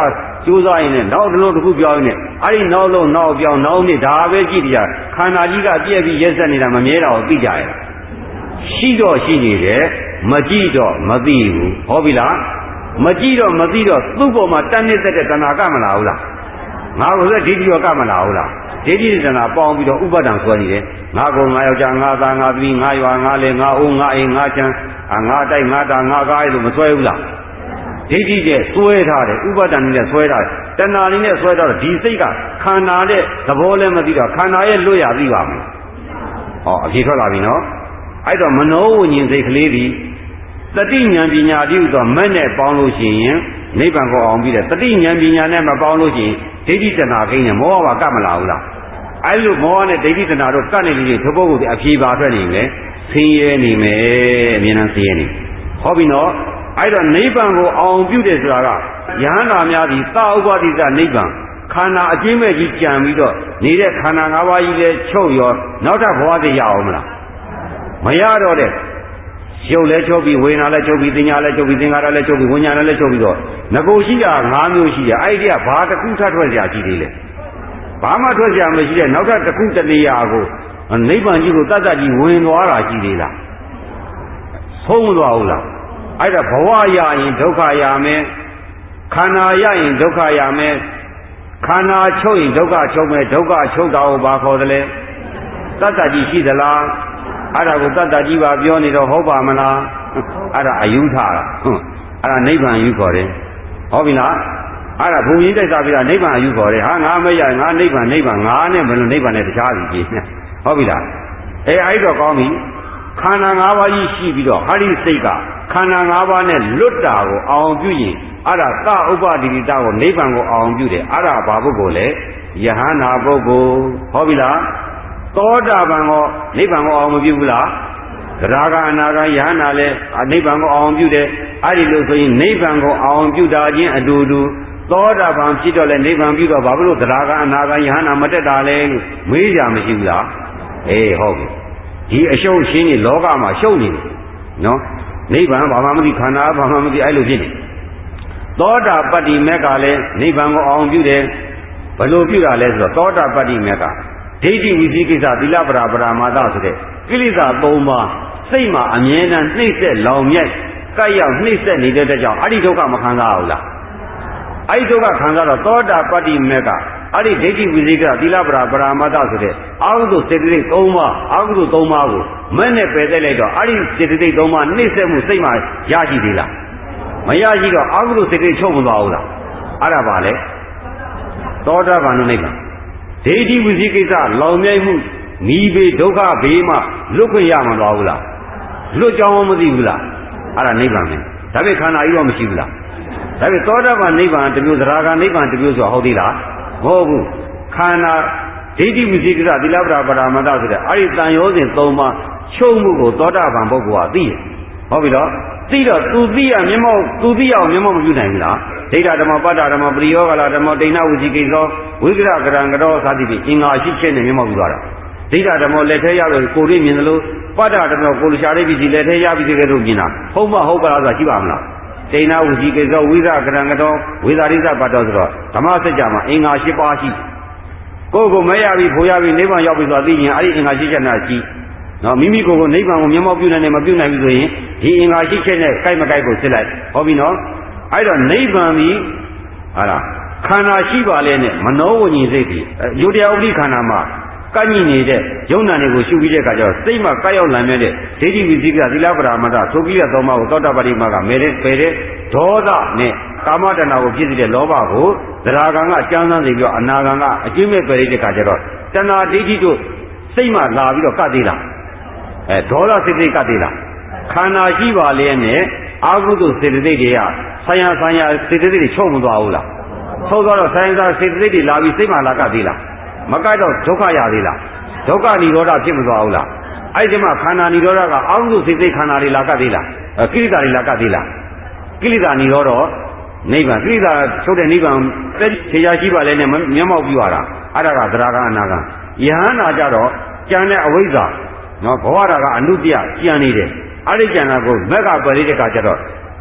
ကျိုးစားရင်လည်းနောက်တစ်လုံးတစ်ခုပြောင်းနေအဲ့ဒီနောက်လုံးနောက်ပြောင်းနောက်နေ့ဒါပဲကြည့်ကြခန္ဓာကြီးကပြည့်ပြီးရက်ဆက်နေတာမမြဲတာကိုသိကြရဲ့ရှိတော့ရှိနေတယ်မကြည့်တော့မသိဘူးဟောပြီလားမကြည့်တော့မသိတော့သူ့ပေါ်မှာတန်းနေတဲ့တဏှာကမလာဘူးလားငါကိုလည်းဒိဋ္ဌိရောကမလာဘူးလားဒိဋ္ဌိတဏှာပေါင်းပြီးတော့ဥပါဒံဆွဲနေတယ်ငါကုံငါယောက်ျားငါသားငါသမီးငါရွာငါလေငါအိုးငါအိမ်ငါချမ်းငါတိုက်ငါတာငါကားလို့မဆွဲဘူးလားဒိဋ္ဌိနဲ့ဆွဲထားတယ်ဥပါဒံနဲ့ဆွဲထားတယ်တဏှာလေးနဲ့ဆွဲထားတော့ဒီစိတ်ကခန္ဓာနဲ့သဘောလည်းမသိတော့ခန္ဓာရဲ့လွတ်ရသိပါမယ်ဟောအဖြေထွက်လာပြီနော်အဲ့တော့မနောဝိညာဉ်စိတ်ကလေးဒီတတိဉာဏ်ပညာတိဥသောမက်နဲ့ပေါင်းလို့ရှိရင်နိဗ္ဗာန်ကိုအောင်ပြီးတယ်တတိဉာဏ်ပညာနဲ့မပေါင်းလို့ရှိရင်ဒိဋ္ဌိတဏှာကိန်းနဲ့မောဟပါကပ်မလာဘူးလားအဲ့လိုမောဟနဲ့ဒိဋ္ဌိတဏှာတို့ကပ်နေလို့ဒီဘုပုဂ္ဂိုလ်အဖြေပါထွက်နေမယ်ဆင်းရဲနေမယ်အမြဲတမ်းဆင်းရဲနေဟောပြီနော်အဲ့တော့နိဗ္ဗာန်ကိုအောင်ပြုတယ်ဆိုတာကယဟန္တာများသည်သာဥပတိစနိဗ္ဗာန်ခန္ဓာအကျဉ်းမဲ့ကြီးကြံပြီးတော့နေတဲ့ခန္ဓာ၅ပါးကြီးလည်းချုပ်ရောနောက်ထပ်ဘဝသိရအောင်မလားမရတော့တဲ့ရုပ်လည်းချုပ်ပြီးဝေဒနာလည်းချုပ်ပြီးသင်ညာလည်းချုပ်ပြီးသင်္ခါရလည်းချုပ်ပြီးဝိညာဉ်လည်းချုပ်ပြီးတော့ငကိုရှိတာ၅မျိုးရှိတယ်အဲ့ဒီကဘာတစ်ခုထပ်ထွက်ကြရှိသေးလဲဘာမှထွက်ကြမရှိတဲ့နောက်ထပ်တစ်ခုတနေရာကိုနိဗ္ဗာန်ကြီးကိုတတ်တတ်ကြီးဝင်သွားတာရှိသေးလားဆုံးမသွားဘူးလားအဲ့ဒါဘဝရရင်ဒုက္ခရမယ်ခန္ဓာရရင်ဒုက္ခရမယ်ခန္ဓာချုပ်ရင်ဒုက္ခချုပ်မယ်ဒုက္ခချုပ်တာကိုဘာခေါ်သလဲတတ်တတ်ကြီးရှိသလားအဲ့ဒါကိုတတ်တတ်ကြီးပါပြောနေတော့ဟုတ်ပါမလားအဲ့ဒါအယူထတာဟုတ်အဲ့ဒါနိဗ္ဗာန်ယူခေါ်တယ်ဟုတ်ပြီလားအဲ့ဒါဘုံရင်းတိုက်စားပြီးတာနိဗ္ဗာန်ယူခေါ်တယ်ဟာငါမရငါနိဗ္ဗာန်နိဗ္ဗာန်ငါနဲ့ဘယ်လိုနိဗ္ဗာန်နဲ့တခြားစီကြည့်ဟုတ်ပြီလားအဲအဲ့တော့ကောင်းပြီခန္ဓာ၅ပါးကြီးရှိပြီးတော့ဟာဒီစိတ်ကခန္ဓာ၅ပါးနဲ့လွတ်တာကိုအောင်ပြုရင်အဲ့ဒါသဥပတိတိတကိုနိဗ္ဗာန်ကိုအောင်ပြုတယ်အဲ့ဒါဘာပုဂ္ဂိုလ်လဲယဟန္တာပုဂ္ဂိုလ်ဟုတ်ပြီလားသောတာပန်ကိုနိဗ္ဗာန်ကိုအောင်မပြုဘူးလားသရဂအနာဂယဟန္တာလည်းနိဗ္ဗာန်ကိုအောင်ပြုတယ်အဲ့ဒီလိုဆိုရင်နိဗ္ဗာန်ကိုအောင်ပြုတာချင်းအတူတူသောတာပန်ဖြစ်တော့လဲနိဗ္ဗာန်ပြုတော့ဘာဖြစ်လို့သရဂအနာဂယဟန္တာမတက်တာလဲလို့မေးကြမရှိဘူးလားအေးဟုတ်ပြီဒီအရှုံးရှင်းနေလောကမှာရှုံးနေတယ်နော်နိဗ္ဗာန်ဘာမှမသိခန္ဓာဘာမှမသိအဲ့လိုဖြစ်နေသောတာပတ္တိမေကလည်းနိဗ္ဗာန်ကိုအောင်ပြုတယ်ဘယ်လိုပြုတာလဲဆိုတော့သောတာပတ္တိမေကဒိဋ္ဌိဝိသိကိစ္စသီလပရာပရာမာသဆိုတဲ့ကိလေသာ၃ပါးစိတ်မှာအမြဲတမ်းနှိမ့်ဆက်လောင်မြိုက်ကပ်ရောက်နှိမ့်ဆက်နေတဲ့တဲ့ကြောင့်အဲ့ဒီဒုက္ခမခံစားဘူးလားအဲ့ဒီဒုက္ခခံစားတော့သောတာပတ္တိမေကအဲ့ဒီဒိဋ္ဌိဝိသိကိစ္စသီလပရာပရာမာသဆိုတဲ့အာဟုသောစေတသိက်၃ပါးအာဟုသော၃ပါးကိုမဲ့နဲ့ပယ်သက်လိုက်တော့အဲ့ဒီစေတသိက်၃ပါးနှိမ့်ဆက်မှုစိတ်မှာရရှိသေးလားမရရှိတော့အာဟုသောစေတသိက်ချုပ်မသွားဘူးလားအဲ့ဒါပါလေသောတာပန်နိဗ္ဗာန်ဒိဋ္ဌိဝိသိကိစ္စလောင်မြိုက်မှုမိဘေဒုက္ခဘေးမှလွတ်ခွင့်ရမှာသွားဘူးလားလွတ်ကြောင်းမသိဘူးလားအဲ့ဒါနိဗ္ဗာန်ပဲဒါပေမဲ့ခန္ဓာကြီးတော့မရှိဘူးလားဒါပေမဲ့သောတာပန်နိဗ္ဗာန်တစ်မျိုးသရဂနိဗ္ဗာန်တစ်မျိုးဆိုတာဟုတ်သေးလားမဟုတ်ဘူးခန္ဓာဒိဋ္ဌိဝိသိကိစ္စသီလပရာပရာမတ္တဆိုတဲ့အဲ့ဒီတန်ရောစဉ်၃ပါးချုပ်မှုကိုသောတာပန်ပုဂ္ဂိုလ်ကသိတယ်ဟုတ်ပြီတော့သိတော့သူသိရမျက်မှောက်သူသိအောင်မျက်မှောက်မပြုနိုင်ဘူးလားဒိဋ္ဌဓမ္မပတ္တဓမ္မပရိယောဂလာဓမ္မဒိဋ္ဌဝိသိကိသောဝိကရကရံကတော့သာတိပိအင်္ဂါရှိချက်နဲ့မျက်မှောက်ပြုသွားတာဒိဋ္ဌဓမ္မလက်ထဲရလို့ကိုယ်ရင်းမြင်တယ်လို့ပတ္တဓမ္မကိုယ်ရှာရိပ်ပြီးလက်ထဲရပြီးတဲ့ကဲလို့မြင်တာဟုတ်မဟုတ်ပါလားဆိုတာရှိပါမလားဒိဋ္ဌဝိသိကိသောဝိကရကရံကတော့ဝေသာရိသပတ်တော်ဆိုတော့ဓမ္မစကြာမှာအင်္ဂါ၈ပါးရှိကိုယ်ကိုမရပြီးဖိုးရပြီးနိဗ္ဗာန်ရောက်ပြီဆိုတာသိရင်အဲ့ဒီအင်္ဂါ၈ချက်နဲ့ရှိနော်မိမိကိုယ်ကိုနိဗ္ဗာန်ကိုမျက်မှောက်ပြုနိုင်တယ်မပြုနိုင်ဘူးဆိုရင်ဒီအင်္ဂါရှိချက်နဲ့ကြိုက်မကြိုက်ကိုစစ်လိုက်ဟုတ်ပြီနော်အဲ့တော့နိဗ္ဗာန်ဒီဟာလားခန္ဓာရှိပါလေနဲ့မနောဝိညာဉ်စိတ်ဒီယုတ်တရားဥပ္ပိခန္ဓာမှာကန့်ညိနေတဲ့ယုံနာတွေကိုရှုပြီးတဲ့အခါကျတော့စိတ်မှာကပ်ရောက်လာမြဲတဲ့ဒိဋ္ဌိဝိသိကိသီလပရာမတ္တသုကိရသုံးပါးကိုသောတာပတိမကမဲတဲ့ပယ်တဲ့ဒေါသနဲ့ကာမတဏှာကိုဖြစ်စေတဲ့လောဘကိုသရဂံကအကျမ်းစမ်းစေပြီးတော့အနာဂံကအကျဉ်းမဲ့ပယ်တဲ့အခါကျတော့တဏှာဒိဋ္ဌိတို့စိတ်မှာလာပြီးတော့ကတ်သေးလားအဲဒေါသစိတ်စိတ်ကတ်သေးလားခန္ဓာရှိပါလေနဲ့အာဟုတုစေတသိက်တွေကဆံရဆံရစေတသိက်တွေချုပ်မသွားဘူးလားချုပ်သွားတော့ဆံရစေတသိက်တွေလာပြီးစိတ်မှာလာကတ်သေးလားမကတ်တော့ဒုက္ခရသေးလားဒုက္ခនិရောဓဖြစ်မသွားဘူးလားအဲ့ဒီမှာခန္ဓာនិရောဓကအာဟုတုစေတသိက်ခန္ဓာတွေလာကတ်သေးလားကိလေသာတွေလာကတ်သေးလားကိလေသာនិရောဓနိဗ္ဗာန်ကိလေသာချုပ်တဲ့နိဗ္ဗာန်တက်ခြေရာရှိပါလေနဲ့မျက်မှောက်ပြုရတာအဲ့ဒါကသရဂံအနာဂံယဟန္တာကြတော့ကြံတဲ့အဝိဇ္ဇာနော်ဘဝတာကအနုတ္တိယကြံနေတယ်အဲ့ဒီကြံတာကိုမက်ကပယ်တဲ့အခါကျတော့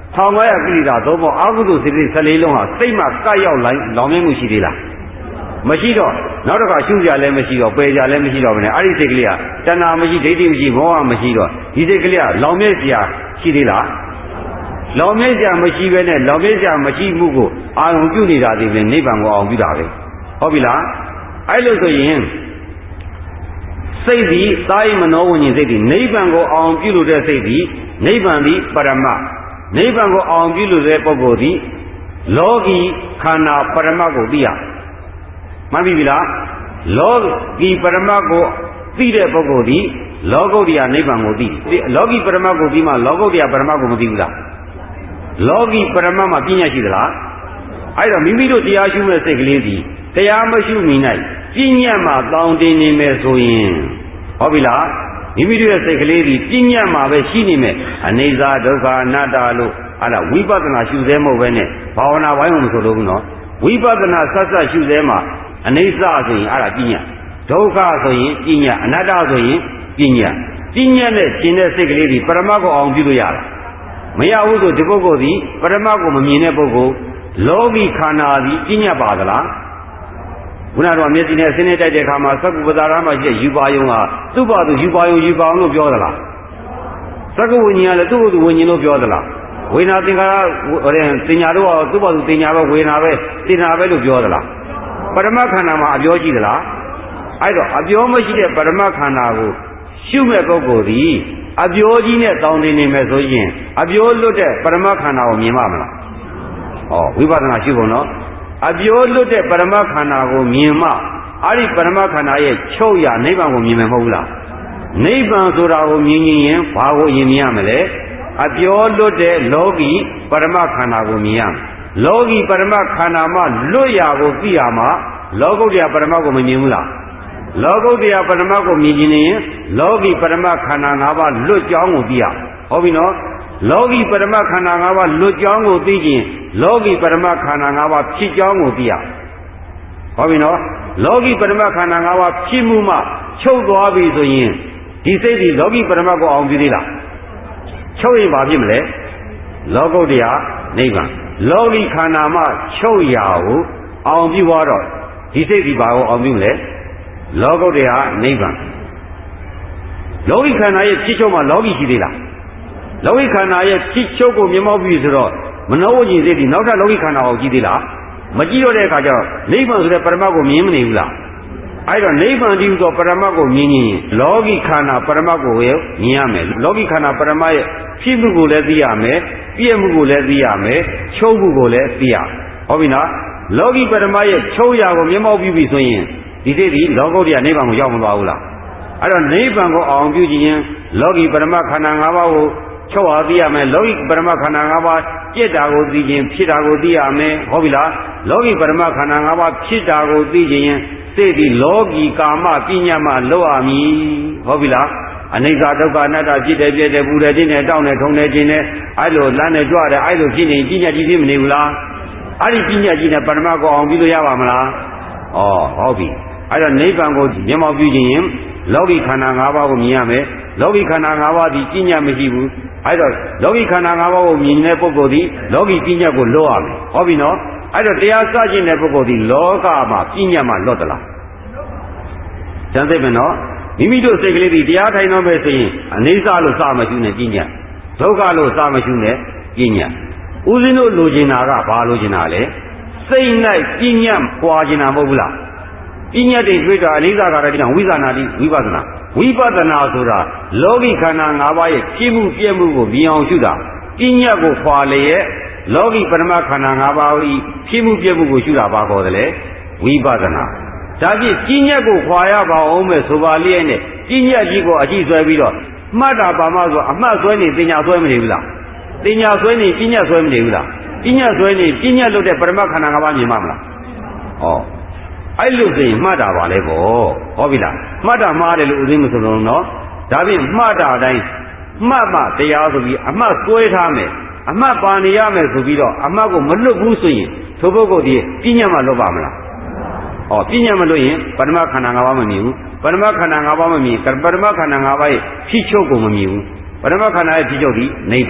ထောင်ငါးရာကိလေသာတော့ပေါ့အာဟုတုစိတ်ကလေးဆယ်လေးလုံးဟာစိတ်မှာကပ်ရောက်လိုက်လောင်မြဲမှုရှိသေးလားမရှိတော့နောက်တစ်ခါရှုကြလည်းမရှိတော့ပယ်ကြလည်းမရှိတော့ဘဲနဲ့အဲ့ဒီစိတ်ကလေးကတဏှာမရှိဒိဋ္ဌိမရှိမောဟမရှိတော့ဒီစိတ်ကလေးကလောင်မြဲစရာရှိသေးလားလောင်မြဲစရာမရှိဘဲနဲ့လောင်မြဲစရာမရှိမှုကိုအာရုံပြုနေတာဒီပြင်နိဗ္ဗာန်ကိုအောင်ပြုတာပဲဟုတ်ပြီလားအဲ့လိုဆိုရင်စိတ်ဒီသာယမနောဝิญဉ်စိတ်ဒီနိဗ္ဗာန်ကိုအောင်ပြုလို့တဲ့စိတ်ဒီနိဗ္ဗာန်ဒီပရမနိဗ္ဗာန်ကိုအောင်ပြုလို့တဲ့ပုဂ္ဂိုလ်ဒီလောကီခန္ဓာပရမကိုသိရမှန်ပြီလားလောကီပရမကိုသိတဲ့ပုဂ္ဂိုလ်ဒီလောကုတ္တရာနိဗ္ဗာန်ကိုသိတယ်လောကီပရမကိုပြီးမှလောကုတ္တရာပရမကိုမသိဘူးလားလောကီပရမမှာပညာရှိသလားအဲ့တော့မိမိတို့တရားရှုမဲ့စိတ်ကလေးဒီတရားမရှုမိနိုင်ပညာမှာတောင်းတင်နေမယ်ဆိုရင်ဟုတ်ပြီလားမိမိတို့ရဲ့စိတ်ကလေးဒီပညာမှာပဲရှိနေမယ်အနိစ္စဒုက္ခအနတ္တလို့အဲ့ဒါဝိပဿနာရှုသေးမဟုတ်ပဲနဲ့ဘာဝနာပိုင်းကိုမဆိုလို့ဘူးနော်ဝိပဿနာဆက်ဆက်ရှုသေးမှာအနိစ္စဆိုရင်အဲ့ဒါပညာဒုက္ခဆိုရင်ပညာအနတ္တဆိုရင်ပညာပညာနဲ့ရှင်းတဲ့စိတ်ကလေးဒီပရမတ်ကိုအောင်ပြုလို့ရတာမရဘူးဆိုဒီပုဂ္ဂိုလ်ဒီပရမတ်ကိုမမြင်တဲ့ပုဂ္ဂိုလ်လောကီခန္ဓာဒီပညာပါသလားခုနကတော့မျက်စိနဲ့ဆင်းနေတိုက်တဲ့အခါမှာသက္ကုပ္ပဒါရမှာရှိတဲ့ယူပါယုံဟာသူ့ဘာသူယူပါယုံယူပါအောင်လို့ပြောသလားသက္ကုဝိညာဉ်ကလည်းသူ့ဘာသူဝိညာဉ်လို့ပြောသလားဝေဒနာသင်္ခါရဟိုတဲ့တင်ညာတော့သူ့ဘာသူတင်ညာပဲဝေဒနာပဲတင်ညာပဲလို့ပြောသလားပရမတ်ခန္ဓာမှာအပြောရှိသလားအဲ့တော့အပြောမရှိတဲ့ပရမတ်ခန္ဓာကိုရှုမဲ့ပုဂ္ဂိုလ်ဒီအပြောကြီးနဲ့တောင်းတင်နေမယ်ဆိုရင်အပြောလွတ်တဲ့ပရမတ်ခန္ဓာကိုမြင်ပါမလားဩဝိပဿနာရှုဖို့နော်အပြောလွတ်တဲ့ပရမတ်ခန္ဓာကိုမြင်မှအဲ့ဒီပရမတ်ခန္ဓာရဲ့ချုပ်ရနိဗ္ဗာန်ကိုမြင်မယ်မဟုတ်ဘူးလားနိဗ္ဗာန်ဆိုတာကိုမြင်ရင်ဘာကိုမြင်ရမလဲအပြောလွတ်တဲ့လောကီပရမတ်ခန္ဓာကိုမြင်ရမယ်လောကီပရမတ်ခန္ဓာမှလွတ်ရာကိုသိရမှာလောကုတ္တရာပရမတ်ကိုမမြင်ဘူးလားလောကုတ္တရာပရမတ်ကိုမြင်ခြင်းရင်လောကီပရမတ်ခန္ဓာ၅ပါးလွတ်ကြောင်းကိုသိရဟုတ်ပြီနော်လောကီပရမတ်ခန္ဓာ၅ပါးလွတ်ကြောင်းကိုသိခြင်းလောကီပရမတ်ခန္ဓာ၅ပါးဖြစ်ကြောင်းကိုသိရဟုတ်ပြီနော်လောကီပရမတ်ခန္ဓာ၅ပါးဖြစ်မှုမှချုပ်သွားပြီဆိုရင်ဒီစိတ်ဒီလောကီပရမတ်ကိုအောင်ပြုသေးလားချုပ်ရင်ဘာဖြစ်မလဲလောကုတ္တရာနိဗ္ဗာန်လောကီခန္ဓာမှချုပ်ရာကိုအောင်ပြုသွားတော့ဒီစိတ်ဒီဘာကိုအောင်ပြုမလဲလောကုတ္တရာနိဗ္ဗာန်လောကီခန္ဓာရဲ့ဖြစ်ချုပ်မှလောကီရှိသေးလားလောကီခန္ဓာရဲ့ဖြစ်ချုပ်ကိုမြင်မောက်ပြီဆိုတော့မနောဝိညာဉ်စိတ်ဒီနောက်ထပ်လောကီခန္ဓာကိုကြည့်သေးလားမကြည့်တော့တဲ့အခါကျတော့နိဗ္ဗာန်ဆိုတဲ့ပရမတ်ကိုမြင်မနေဘူးလားအဲ့တော့နိဗ္ဗာန်ဒီဆိုပရမတ်ကိုမြင်ရင်လောကီခန္ဓာပရမတ်ကိုမြင်ရမယ်လောကီခန္ဓာပရမတ်ရဲ့ဖြစ်မှုကိုလည်းသိရမယ်ပြည့်မှုကိုလည်းသိရမယ်ချုပ်မှုကိုလည်းသိရဟုတ်ပြီနော်လောကီပရမတ်ရဲ့ချုပ်ရာကိုမြင်မောက်ပြီဆိုရင်ဒီစိတ်ဒီလောကုတ္တရာနိဗ္ဗာန်ကိုရောက်မသွားဘူးလားအဲ့တော့နိဗ္ဗာန်ကိုအောင်ပြုခြင်းလောကီပရမတ်ခန္ဓာ၅ပါးကိုချုပ်ဟာသိရမယ်လောကီပရမတ်ခန္ဓာ၅ပါးပြည့်တာကိုသိခြင်းဖြစ်တာကိုသိရမယ်ဟုတ်ပြီလားလောကီပရမတ်ခန္ဓာ၅ပါးဖြစ်တာကိုသိခြင်းစိတ်ဒီလောကီကာမပညာမှလောက်ရမည်ဟုတ်ပြီလားအနိစ္စဒုက္ခအနတ္တဖြစ်တယ်ပြည့်တယ်ပူတယ်တင်းတယ်တောင်းတယ်ထုံတယ်ခြင်းတယ်အဲ့လိုလမ်းနဲ့ကြွတယ်အဲ့လိုဖြစ်နေပညာကြီးဖြစ်မနေဘူးလားအဲ့ဒီပညာကြီးနဲ့ပရမတ်ကိုအောင်ပြုလို့ရပါမလားဩဟုတ်ပြီအဲ့တော့နိဗ္ဗာန်ကိုမျက်မှောက်ပြုခြင်းရင်လောကီခန္ဓာ၅ပါးကိုမြင်ရမယ်လောကီခန္ဓာ၅ပါးဒီပညာမရှိဘူးအဲ့တော့လောကီခန္ဓာ၅ပါးကိုမြင်တဲ့ပုဂ္ဂိုလ်ဒီလောကီပညာကိုလွတ်ရမယ်ဟုတ်ပြီနော်အဲ့တော့တရားစကျင့်တဲ့ပုဂ္ဂိုလ်ဒီလောကမှာပညာမှာလွတ်သလားကျန်သိမယ်နော်မိမိတို့စိတ်ကလေးဒီတရားထိုင်တော့မယ်ဆိုရင်အနိစ္စလို့စမရှိနဲ့ပညာဒုက္ခလို့စမရှိနဲ့ပညာဦးဇင်းတို့လိုချင်တာကဘာလိုချင်တာလဲစိတ်၌ပညာပွားချင်တာမဟုတ်ဘူးလားပညာတွေတွေ့တာအနိစ္စကာရတိဝိသနာတိဝိပဿနာဝိပဿနာဆိုတာလောကီခန္ဓာ၅ပါးရဲ့ဖြစ်မှုပြည့်မှုကိုမြင်အောင်ရှုတာပညာကိုခွာလျက်လောကီပရမခန္ဓာ၅ပါးဤဖြစ်မှုပြည့်မှုကိုရှုတာဘာခေါ်တယ်လဲဝိပဿနာဒါဖြင့်ပညာကိုခွာရပါအောင်မဲ့ဆိုပါလျက်နဲ့ပညာကြီးကိုအကြည့်ဆွဲပြီးတော့မှတ်တာပါမှဆိုအမှတ်ဆွဲနေပညာဆွဲမနေဘူးလားပညာဆွဲနေပညာဆွဲမနေဘူးလားပညာဆွဲနေပညာလွတ်တဲ့ပရမခန္ဓာ၅ပါးမြင်မှာမလားဩအဲ့လိုဆိုရင်မှတ်တာပါလေပေါ့ဟောပြီလားမှတ်တာမှားတယ်လို့ဥသိမဆိုလို့နော်ဒါဖြင့်မှတ်တာတိုင်းမှတ်မှတရားဆိုပြီးအမှတ်စွဲထားမယ်အမှတ်ပါနေရမယ်ဆိုပြီးတော့အမှတ်ကိုမလွတ်ဘူးဆိုရင်သို့ပုဂ္ဂိုလ်ဒီပညာမှလွတ်ပါမလားဩပညာမလွတ်ရင်ပရမခန္ဓာ၅ပါးမမြင်ဘူးပရမခန္ဓာ၅ပါးမမြင်ပရမခန္ဓာ၅ပါးရဲ့ဖြစ်ချုပ်ကိုမမြင်ဘူးပရမခန္ဓာရဲ့ဖြစ်ချုပ်ဒီနိဗ္ဗာန်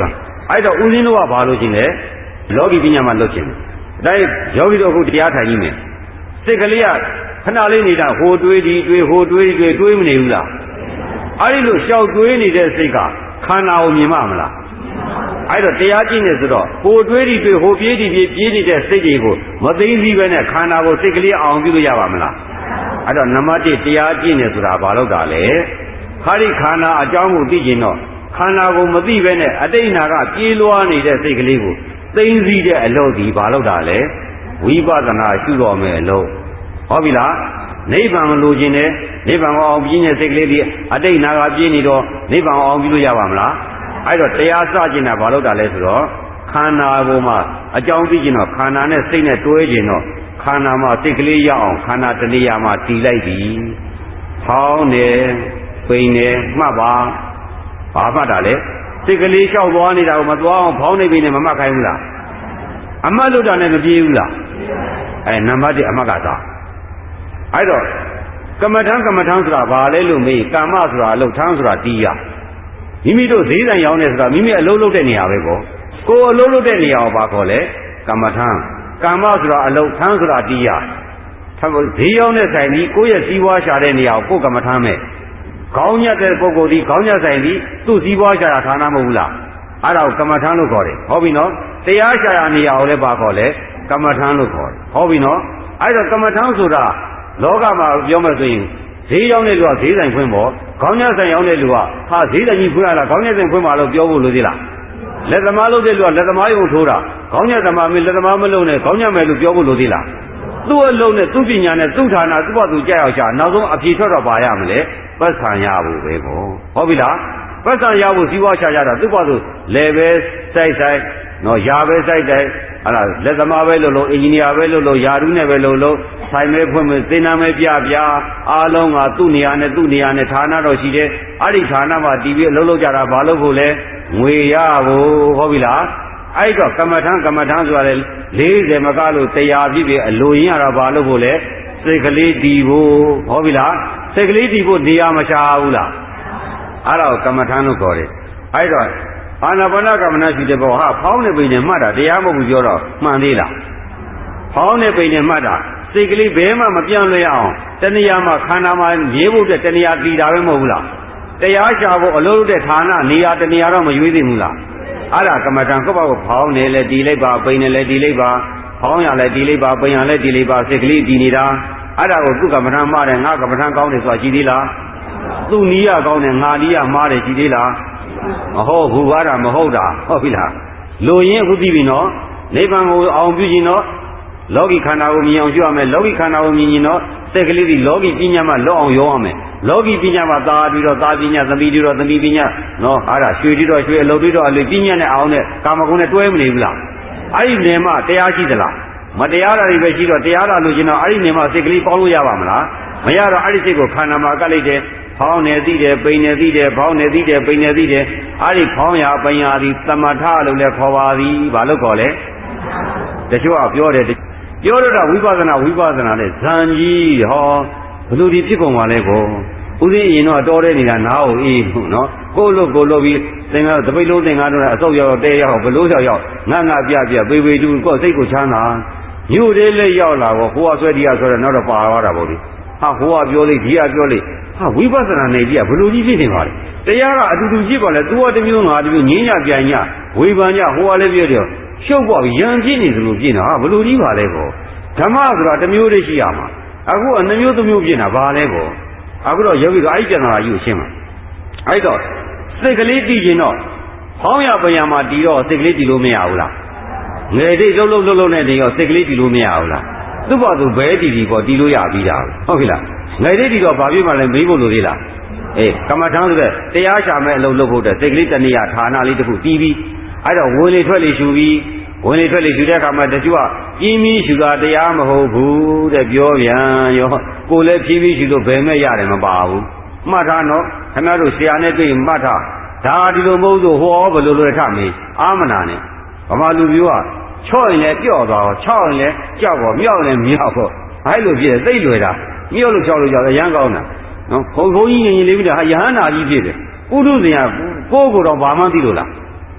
အဲ့တော့ဦးဇင်းတို့ကဘာလို့ရှင်လဲလောကီပညာမှာလွတ်ခြင်းဒါယောဂီတို့အခုတရားထိုင်ကြီးမယ်စိတ်ကလေးကခဏလေးနေတာဟိုတွေးဒီတွေးဟိုတွေးဒီတွေးတွေးမနေဘူးလားအဲ့ဒီလိုရှောက်တွေးနေတဲ့စိတ်ကခန္ဓာကိုမြင်မှမလားအဲ့တော့တရားကျင့်နေဆိုတော့ဟိုတွေးဒီတွေးဟိုပြေးဒီပြေးပြေးနေတဲ့စိတ်တွေကိုမသိသိပဲနဲ့ခန္ဓာကိုစိတ်ကလေးအောင်ပြုလို့ရပါမလားအဲ့တော့နံပါတ်တစ်တရားကျင့်နေဆိုတာဘာလို့တာလဲခါဒီခန္ဓာအကြောင်းကိုသိကျင်တော့ခန္ဓာကိုမသိပဲနဲ့အတိတ်နာကပြေးလွှားနေတဲ့စိတ်ကလေးကိုသိသိတဲ့အလုပ်ဒီဘာလို့တာလဲဝိပဿနာရှုတော်မယ်အလုပ်ဟုတ်ပြီလားနိဗ္ဗာန်မလိုချင်တဲ့နိဗ္ဗာန်ကိုအောင်ပြင်းတဲ့စိတ်ကလေးဒီအတိတ်နာကပြင်းနေတော့နိဗ္ဗာန်အောင်ပြုလို့ရပါမလားအဲ့တော့တရားစကျင်တာဘာလို့တာလဲဆိုတော့ခန္ဓာကိုမှအကြောင်းသိကျင်တော့ခန္ဓာနဲ့စိတ်နဲ့တွဲကျင်တော့ခန္ဓာမှာစိတ်ကလေးရအောင်ခန္ဓာတဏှာမှာတည်လိုက်ပြီဟောင်းနေပိန်နေမှတ်ပါဘာမှတ်တာလဲစိတ်ကလေးလျှောက်သွားနေတာကိုမသွားအောင်ဖောင်းနေပြီနဲ့မမှတ်ခိုင်းဘူးလားအမှတ်လို့တာနဲ့မပြေးဘူးလားအဲနံပါတ်တစ်အမှတ်ကသာအဲ့တော့ကမ္မထံကမ္မထံဆိုတာဘာလဲလို့မေးကာမဆိုတာအလုပ်ထမ်းဆိုတာတီးရမိမိတို့ဈေးဆိုင်ရောက်နေဆိုတာမိမိအလုပ်လုပ်တဲ့နေရာပဲပေါ့ကိုယ်အလုပ်လုပ်တဲ့နေရာကိုဘာခေါ်လဲကမ္မထံကာမဆိုတာအလုပ်ထမ်းဆိုတာတီးရဈေးရောက်တဲ့ဆိုင်ကြီးကိုယ့်ရဲ့စီးပွားရှာတဲ့နေရာကိုကိုယ်ကမ္မထံမဲ့ခေါင်းညက်တဲ့ပုဂ္ဂိုလ်ဒီခေါင်းညက်ဆိုင်ဒီသူ့စည်းပွားရှာတာဌာနမဟုတ်ဘူးလားအဲ့ဒါကိုကမ္မထံလို့ခေါ်တယ်ဟုတ်ပြီနော်တရားရှာရနေရာကိုလည်းပါခေါ်လဲကမ္မထံလို့ခေါ်တယ်ဟုတ်ပြီနော်အဲ့တော့ကမ္မထံဆိုတာလောကမှာပြောမှဆိုရင်ဈေးရောက်တဲ့လူကဈေးဆိုင်ဖွင့်ဖို့ခေါင်းညက်ဆိုင်ရောက်တဲ့လူကဟာဈေးဆိုင်ကြီးဖွင့်ရလားခေါင်းညက်ဆိုင်ဖွင့်ပါလို့ပြောဖို့လိုသေးလားလက်သမားလုပ်တဲ့လူကလက်သမားယုံထိုးတာခေါင်းညက်သမားမလက်သမားမလုပ်နဲ့ခေါင်းညက်မယ်လို့ပြောဖို့လိုသေးလားသူ့အလုံးနဲ့သူ့ပညာနဲ့သူ့ဌာနသူ့ဘာသူကြောက်ရောက်ရှာနောက်ဆုံးအဖြေထွက်တော့ပါရမလဲပတ်ဆံရဖို့ပဲပေါ့ဟုတ်ပြီလားပတ်ဆံရဖို့စီးပွားရှာကြတာသူ့ဘာသူလဲပဲစိုက်ဆိုင်နော်ယာပဲစိုက်တယ်အဲ့ဒါလက်သမားပဲလို့လို့အင်ဂျင်နီယာပဲလို့လို့ယာရုနဲ့ပဲလို့လို့ဆိုင်မဲဖွင့်မဲစေနာမဲပြပြအားလုံးကသူ့နေရာနဲ့သူ့နေရာနဲ့ဌာနတော့ရှိတယ်အဲ့ဒီဌာနမှာတီးပြီးအလုပ်လုပ်ကြတာဘာလို့ဖို့လဲငွေရဖို့ဟုတ်ပြီလားအဲ့တော့ကမ္မထံကမ္မထံဆိုတာလေလေးဆယ်မကလို့တရားပြည့်ပြည့်အလိုရင်းရတာဘာလို့ဖို့လဲစိတ်ကလေးတည်ဖို့ဟုတ်ပြီလားစိတ်ကလေးတည်ဖို့နေရာမရှာဘူးလားအဲ့ဒါကိုကမ္မထံလို့ခေါ်တယ်အဲ့တော့အာနာပါနကမ္မနာရှိတဲ့ဘောဟာဖောင်းနေပိန်နေမှတ်တာတရားမဟုတ်ဘူးပြောတော့မှန်သေးလားဖောင်းနေပိန်နေမှတ်တာစိတ်ကလေးဘယ်မှမပြောင်းလဲအောင်တဏှာမှာခန္ဓာမှာမြေဖို့တဲ့တဏှာတည်တာပဲမဟုတ်ဘူးလားတရားရှာဖို့အလုပ်လုပ်တဲ့ဌာနနေရာတဏှာတော့မရွေးသိဘူးလားအဲ့ဒါကမ္မထံကိုယ့်ဘာကိုဖောင်းနေလဲတည်လိုက်ပါပိန်နေလဲတည်လိုက်ပါဖောင်းရလဲတည်လိုက်ပါပိန်ရလဲတည်လိုက်ပါစိတ်ကလေးတည်နေတာအဲ့ဒါကိုသူ့ကမ္မထံမှားတယ်ငါကမ္မထံကောင်းတယ်ဆိုတာရှိသေးလားသူ့နီးရကောင်းတယ်ငါနီးရမှားတယ်ရှိသေးလားမဟုတ်ဘူးကားတာမဟုတ်တာဟုတ်ပြီလားလူရင်းအခုသိပြီနော်နိဗ္ဗာန်ကိုအောင်ပြုခြင်းတော့လောကီခန္ဓာကိုမြင်အောင်ရှုရမယ်လောကီခန္ဓာကိုမြင်ရင်တော့စိတ်ကလေးဒီလောကီပညာမှလွတ်အောင်ရောရမယ်လောကီပညာမှသာပြီးတော့သာပညာသမီးတွေတော့သမီးပညာနော်အဲ့ဒါရွှေတွေတော့ရွှေအလုပ်တွေတော့အလုပ်ပညာနဲ့အောင်နဲ့ကာမဂုဏ်နဲ့တွဲမနေဘူးလားအဲ့ဒီနေမှာတရားရှိသလားမတရားတာတွေပဲရှိတော့တရားတာလို့ရှင်တော့အဲ့ဒီနေမှာစိတ်ကလေးပေါင်းလို့ရပါမလားမရတော့အဲ့ဒီစိတ်ကိုခန္ဓာမှာကပ်လိုက်တယ်ဖောင်းနေသိတယ်ပိန်နေသိတယ်ဖောင်းနေသိတယ်ပိန်နေသိတယ်အဲ့ဒီဖောင်းရပိန်ရသည်သမထလို့လည်းခေါ်ပါသည်ဘာလို့ခေါ်လဲတချို့ကပြောတယ်ပြောတော့တာဝိပဿနာဝိပဿနာနဲ့ဇံကြီးဟောဘယ်လိုဒီဖြစ်ကုန်ပါလဲကိုဦးသိရင်တော့တော်တဲ့နေတာနားကိုအေးဘူးနော်ကိုလို့ကိုလို့ပြီးသင်္ကားတပိတ်လုံးသင်္ကားတော့အစုပ်ရောက်တဲရောက်ဘလို့ရောက်ရောက်ငါငါပြပြပေပေတူကိုစိတ်ကိုချမ်းသာမြို့သေးလေးရောက်လာတော့ဟိုကဆွဲဒီကဆွဲတော့နောက်တော့ပါသွားတာပေါ့ဒီဟာဟိုကပြောလိဒီကပြောလိဟာဝိပဿနာနေကြီးကဘယ်လိုကြီးဖြစ်နေပါလဲတရားကအတူတူဖြစ်ပါလဲသူကတစ်မျိုးငါတစ်မျိုးငင်းညပြန်ညဝေဖန်ညဟိုကလည်းပြောတယ်ရှုပ်သွားပြီရံပြည့်နေသလိုပြည့်နေတာဟာဘယ်လိုကြီးပါလဲကောဓမ္မဆိုတာတစ်မျိုးတည်းရှိရမှာအခုအနှမျိုးတစ်မျိုးပြည့်နေတာဘာလဲကောအခုတော့ယောဂီကအဲ့ဒီကျန်တာကြီးကိုရှင်းမှာအဲ့တော့စိတ်ကလေးတည်ခြင်းတော့ဟောင်းရပယံမှာတည်တော့စိတ်ကလေးတည်လို့မရဘူးလားငယ်တိတ်လှုပ်လှုပ်လှုပ်လှုပ်နဲ့တည်ရောစိတ်ကလေးတည်လို့မရဘူးလားသူ့ဘာသူဘဲတည်တည်ပေါ့တည်လို့ရပြီးတာဟုတ်ပြီလားငယ်တိတ်တည်တော့ဘာဖြစ်မှလဲမေးဖို့လိုသေးလားအေးကမ္မထမ်းဆိုတဲ့တရားရှာမဲ့အလုပ်လုပ်ဖို့တဲ့စိတ်ကလေးတဏှာဌာနလေးတစ်ခုတည်ပြီးအဲ့တော့ဝင်လေထွက်လေရှူပြီးဝင်လေထွက်လေရှူတဲ့အခါမှာတချို့ကပြင်းပြီးရှူတာတရားမဟုတ်ဘူးတဲ့ပြောပြန်ရောကိုယ်လည်းဖြည်းဖြည်းရှူလို့ဘယ်မဲ့ရတယ်မပါဘူးမှတ်ထားနော်ခင်ဗျားတို့ဆရာနဲ့တွေ့မှတ်ထားဒါဒီလိုမဟုတ်ဆိုဟောဘယ်လိုလဲထမေးအာမနာနဲ့ဗမာလူမျိုးကချော့ရင်လည်းပြော့သွားတော့ချော့ရင်လည်းကြောက်တော့မြောက်လည်းမြောက်တော့အဲ့လိုဖြစ်သိလွယ်တာမြောက်လို့ချော့လို့ကြောက်ရမ်းကောင်းတာနော်ဘုံဘုံကြီးငင်ငင်လေးပြီးတော့ဟာယဟန္တာကြီးဖြစ်တယ်ပုထုဇဉ်ကကိုယ်ကိုယ်တော့ဘာမှသိလို့လား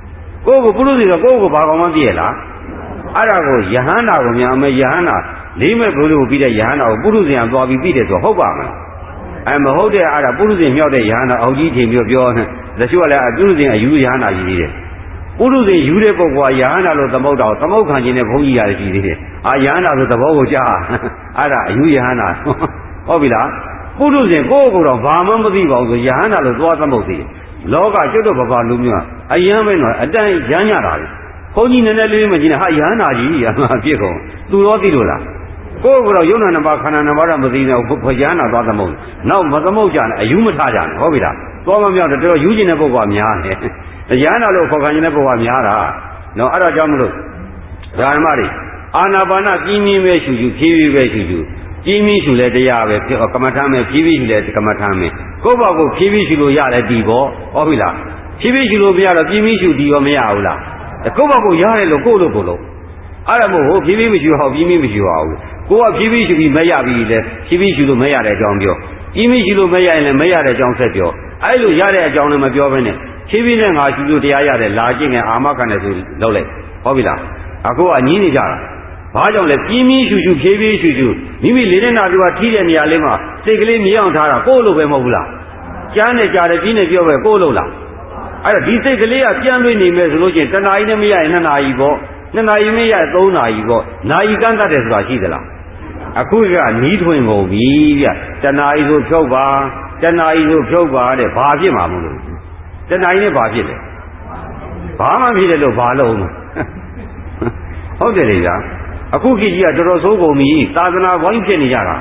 ကိုကိုပုရုဇဉ်ကကိုကိုဘာကောင်မှပြည့်လားအဲ့ဒါကိုယဟန္တာကိုများအမေယဟန္တာလေးမဲ့ဘုလို့ပြီးတဲ့ယဟန္တာကိုပုရုဇဉ်ကသွားပြီးပြီးတယ်ဆိုဟုတ်ပါမလားအဲမဟုတ်တဲ့အဲ့ဒါပုရုဇဉ်မြောက်တဲ့ယဟန္တာအောင်ကြီးထင်ပြောပြောနဲ့တချို့ကလည်းပုရုဇဉ်အယူယဟန္တာကြီးသေးတယ်ပုရုဇဉ်ယူတဲ့ပုဂ္ဂိုလ်ကယဟန္တာလို့သမုတ်တော်သမုတ်ခံခြင်းနဲ့ဘုန်းကြီးရတယ်ရှိသေးတယ်အာယဟန္တာဆိုသဘောကိုကြားအဲ့ဒါအယူယဟန္တာဟုတ်ပြီလားပုရုဇဉ်ကိုယ့်ကိုယ်တော့ဘာမှမသိပါဘူးဆိုယဟန္တာလို့သွားသမုတ်သေးတယ်လောကကျွတ်တော့ဘာဘာလူမျိုးအယမ်းပဲတော့အတန်းရမ်းရတာလေဘုန်းကြီးနည်းနည်းလေးမကြည့်နဲ့ဟာယဟန္တာကြီးအမှပြည့်ကုန်သူရောသိလို့လားကိုယ့်ကိုယ်တော့ယုံနာနှစ်ပါးခန္ဓာနှစ်ပါးတော့မသိနဲ့ဘုရားနာသွားသမုတ်နောက်မသမုတ်ကြနဲ့အယူမထားကြနဲ့ဟုတ်ပြီလားသွားမမြောက်တော့တော်ယူကျင်တဲ့ပုဂ္ဂိုလ်ကများတယ်ယဟန္တာလို့ခေါ်ခံနေတဲ့ပုဂ္ဂိုလ်ကများတာနော်အဲ့ဒါကြောင့်မလို့ဓမ္မတွေအာနာပါနပြင်းပြင်းပဲရှူရှူဖြည်းဖြည်းပဲရှူရှူပြင်းပြင်းရှူလဲတရားပဲကမ္မထာမဲ့ဖြည်းဖြည်းရှူလဲကမ္မထာမဲ့ကိုယ့်ဘောက်ကိုဖြည်းဖြည်းရှူလို့ရတယ်ဒီပေါ့ဟုတ်ပြီလားဖြည်းဖြည်းရှူလို့မရတော့ပြင်းပြင်းရှူဒီရောမရဘူးလားကိုယ့်ဘောက်ကိုရတယ်လို့ကိုယ့်လို့ကိုယ်လို့အဲ့ဒါမို့ဟိုဖြည်းဖြည်းမရှူအောင်ပြင်းပြင်းမရှူအောင်ကိုကဖြည်းဖြည်းရှူပြီးမရပြီလေဖြည်းဖြည်းရှူလို့မရတဲ့အကြောင်းပြောပြင်းပြင်းရှူလို့မရရင်လည်းမရတဲ့အကြောင်းဆက်ပြောအဲ့လိုရတဲ့အကြောင်းလည်းမပြောဘဲနဲ့ဖြည်းဖြည်းနဲ့ငါရှူလို့တရားရတယ်လာကျင့်ငယ်အာမခံတယ်ဆိုလုပ်လိုက်ဟုတ်ပြီလားအခုကညင်းနေကြတာဘာကြောင့်လဲပြင်းပြင်းရှူရှူဖြည်းဖြည်းရှူရှူမိမိလေးနဲ့နာပြီးတော့ထိတဲ့နေရာလေးမှာစိတ်ကလေးမြင်အောင်ထားတာကိုယ့်လိုပဲမဟုတ်ဘူးလားကြားနေကြတယ်ပြင်းနေပြောပဲကိုယ့်လိုလားအဲ့တော့ဒီစိတ်ကလေးကပြန်လွှင့်နေမယ်ဆိုလို့ချင်းတဏှာကြီးနဲ့မရရင်နှစ်နာရီပေါ့နှစ်နာရီမရသုံးနာရီပေါ့နာရီကန့်တတ်တယ်ဆိုတာရှိသလားအခုကနီးထွင်ကုန်ပြီဗျတဏှာကြီးဆိုဖြုတ်ပါတဏှာကြီးဆိုဖြုတ်ပါတဲ့ဘာဖြစ်မှာမလို့တဏှာကြီးနဲ့ဘာဖြစ်လဲဘာမှဖြစ်တယ်လို့ဘာလို့ဟုတ်တယ်လေဗျာအခုခေတ်ကြီးကတော်တော်ဆိုးကုန်ပြီသာသနာ့ဘဝဖြစ်နေကြတာ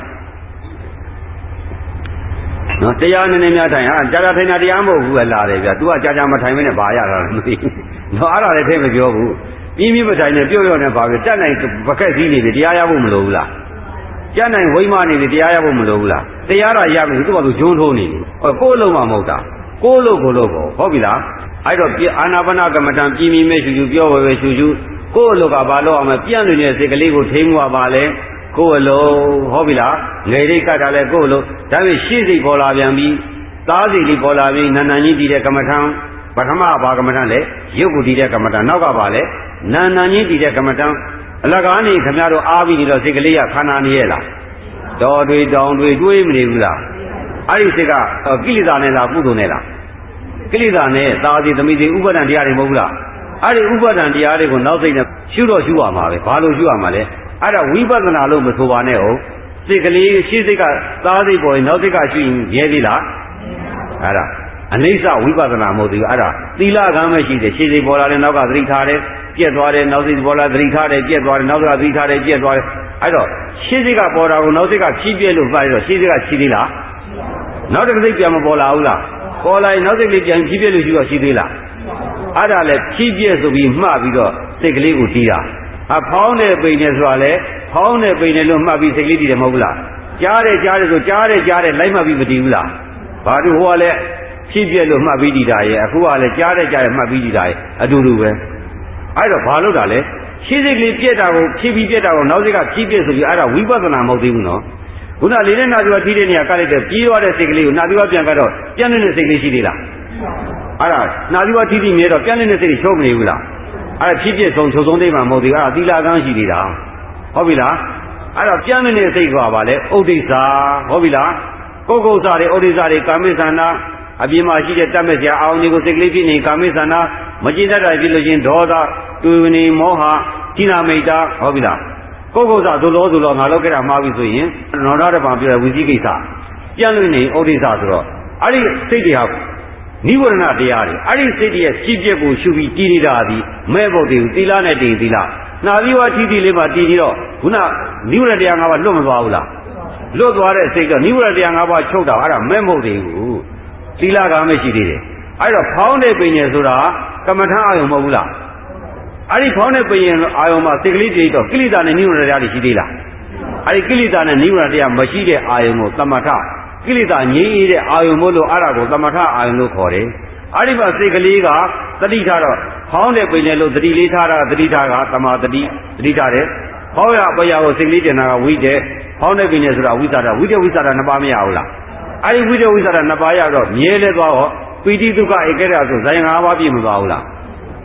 နော်တရားနည်းနည်းများထိုင်ဟာကြာကြာထိုင်တာတရားမဟုတ်ဘူးလာတယ်ဗျာ तू ကကြာကြာမထိုင်မနဲ့ဘာရတာလဲမသိဘူးနော်အဲ့ဒါလည်းသိမပြောဘူးပြင်းပြမထိုင်နဲ့ပြော့ပြော့နဲ့ဘာပဲတက်နိုင်ပကက်စည်းနေပြီတရားရဖို့မလိုဘူးလားကြက်နိုင်ဝိမနေပြီတရားရဖို့မလိုဘူးလားတရားတော့ရပြီသူကသူဂျုံထိုးနေပြီဟောကိုယ်လုံးမှမဟုတ်တာကိုယ်လို့ကိုယ်လို့ပေါ့ဟုတ်ပြီလားအဲ့တော့အာနာပါနကမ္မဋ္ဌာန်းပြင်းပြမဲ့ရှူရှူပြောပဲပဲရှူရှူကိုယ်လိုကဘာလို့အောင်မပြန့်နေတဲ့စိတ်ကလေးကိုထိမ့်မှုပါလေကိုယ်လိုဟုတ်ပြီလားငယ်ရိတ်ကတ်တာလဲကိုယ်လိုဒါပေမဲ့ရှေ့စိတ်ပေါ်လာပြန်ပြီသားစိတ်လေးပေါ်လာပြီနန္နန်ကြီးတည်တဲ့ကမ္မဋ္ဌာန်းပထမဘာကမ္မဋ္ဌာန်းလဲရုပ်ကိုတည်တဲ့ကမ္မဋ္ဌာန်းနောက်ကဘာလဲနန္နန်ကြီးတည်တဲ့ကမ္မဋ္ဌာန်းအလကားနေခင်ဗျားတို့အားပြီးနေတော့စိတ်ကလေးကခန္ဓာနေရဲ့လားတော်တွေတောင်တွေတွေးမနေဘူးလားအဲ့ဒီစိတ်ကကိလေသာနဲ့လားကုသိုလ်နဲ့လားကိလေသာနဲ့သာစီသမီးစီဥပါဒံတရားတွေမဟုတ်ဘူးလားအဲ့ဒီဥပါဒံတရားတွေကိုနောက်စိတ်နဲ့ရှုတော့ရှုရမှာပဲဘာလို့ရှုရမှာလဲအဲ့ဒါဝိပဿနာလို့မဆိုပါနဲ့ဟုတ်စိတ်ကလေးရှေ့စိတ်ကသားစိတ်ပေါ်ရင်နောက်စိတ်ကရှုရင်ရဲသေးလားအဲ့ဒါအနိစ္စဝိပဿနာမဟုတ်သေးဘူးအဲ့ဒါသီလကံပဲရှိတယ်ရှေ့စိတ်ပေါ်လာတယ်နောက်ကသတိထားတယ်ပြက်သွားတယ်နောက်စိတ်ပေါ်လာသတိထားတယ်ပြက်သွားတယ်နောက်ကသတိထားတယ်ပြက်သွားတယ်အဲ့တော့ရှေ့စိတ်ကပေါ်တာကိုနောက်စိတ်ကဖြည့်ပြက်လို့မှတ်ရတော့ရှေ့စိတ်ကဖြည့်သေးလားနောက်တစ်စိတ်ပြန်မပေါ်လာဘူးလားပေါ်လာရင်နောက်စိတ်လေးပြန်ဖြည့်ပြက်လို့ရှိတော့ရှိသေးလားအဲ့ဒါလည်းဖြည့်ပြက်ဆိုပြီးမှတ်ပြီးတော့စိတ်ကလေးကိုတီးတာအဖောင်းတဲ့ပိန်နဲ့ဆိုတာလေဖောင်းတဲ့ပိန်နဲ့လို့မှတ်ပြီးစိတ်ကလေးတည်တယ်မဟုတ်ဘူးလားကြားတယ်ကြားတယ်ဆိုကြားတယ်ကြားတယ်လိုက်မှတ်ပြီးမတည်ဘူးလားဘာလို့ဟိုကလည်းဖြည့်ပြက်လို့မှတ်ပြီးတည်တာရဲ့အခုကလည်းကြားတယ်ကြားတယ်မှတ်ပြီးတည်တာရဲ့အတူတူပဲအဲ့တော့ဘာလို့တာလဲရှင်းစိတ်ကလေးပြက်တာကိုဖြည့်ပြီးပြက်တာကိုနောက်စိတ်ကဖြည့်ပြက်ဆိုပြီးအဲ့ဒါဝိပဿနာမဟုတ်သေးဘူးနော်ခုနလေးနဲ့နာသူကထိတဲ့နေရာကလိုက်တဲ့ပြေးသွားတဲ့စိတ်ကလေးကိုနာသူကပြန်ကတော့ပြန့်နေတဲ့စိတ်ကလေးရှိသေးလားအဲ့ဒါနာသူကထိထိမြဲတော့ပြန့်နေတဲ့စိတ်ချုပ်မနေဘူးလားအဲ့ဒါဖြည့်ပြက်ဆုံးချုပ်ဆုံးသေးမှမဟုတ်သေးဘူးအဲ့ဒါသီလကံရှိသေးတာဟုတ်ပြီလားအဲ့တော့ပြန့်နေတဲ့စိတ်ကပါလေဥဒိစ္စဟုတ်ပြီလားကိုယ်ကုသတွေဥဒိစ္စတွေကာမိသန္တာအပြင်မှာရှိတဲ့တတ်မဲ့စရာအာရုံတွေကိုစိတ်ကလေးဖြစ်နေကာမိသန္တာမကြည်တတ်တာဖြစ်လို့ချင်းဒေါသတွေ့ဝင်နေမောဟဌိနာမိတ်တာဟုတ်ပြီလားကိုယ်ကုသသို့လို့သို့လို့ငါလောက်ခဲ့တာမှားပြီဆိုရင်နောရတပံပြောတဲ့ဝိသိကိစ္စပြန့်လို့နေဥဒိစ္စဆိုတော့အဲ့ဒီစိတ်တွေဟာနိဝရဏတရားတွေအဲ့ဒီစိတ်တွေရဲ့ဖြစ်ပျက်ကိုရှုပြီးတည်နေတာသည်မဲ့ဖို့တည်သီလနဲ့တည်သီလနာသီဝထီတီလေးမှာတည်ပြီးတော့ခုနနိဝရဏတရား၅ပါးလွတ်မသွားဘူးလားလွတ်သွားတဲ့စိတ်ကနိဝရဏတရား၅ပါးချုပ်တာအဲ့ဒါမဲ့ဖို့တည်ဘူးသီလကမရှိသေးတယ်အဲ့တော့ဖောင်းတဲ့ပင်ရယ်ဆိုတာကမ္မထာအာယုံမဟုတ်ဘူးလားအဲ့ဒီဖောင်းတဲ့ပင်ရယ်အာယုံမှာစိတ်ကလေးတည်တော့ကိလေသာနဲ့နိဝရဏတရားတွေရှိသေးလားအဲ့ဒီကိလေသာနဲ့နိဝရဏတရားမရှိတဲ့အာယုံကိုသမထကိလေသာငြိမ်းအေးတဲ့အာယုံမို့လို့အဲ့ဒါကိုသမထအာယုံလို့ခေါ်တယ်အဲ့ဒီမှာစိတ်ကလေးကတတိထားတော့ဖောင်းတဲ့ပင်ရယ်လို့တတိလေးထားတာတတိထားကသမာတတိတတိထားတယ်ဖောင်းရပရာကိုစိတ်ကလေးတင်တာကဝိတဲ့ဖောင်းတဲ့ပင်ရယ်ဆိုတာဝိသဒဝိတဲ့ဝိသဒနှစ်ပါးမရဘူးလားအဲ့ဒီဝိတ္တဝိသရနှစ်ပါးရတော့မြဲလဲသွားတော့ပီတိဒုက္ခဧကရဆိုဇာယငါးပါးပြည့်မသွားဘူးလား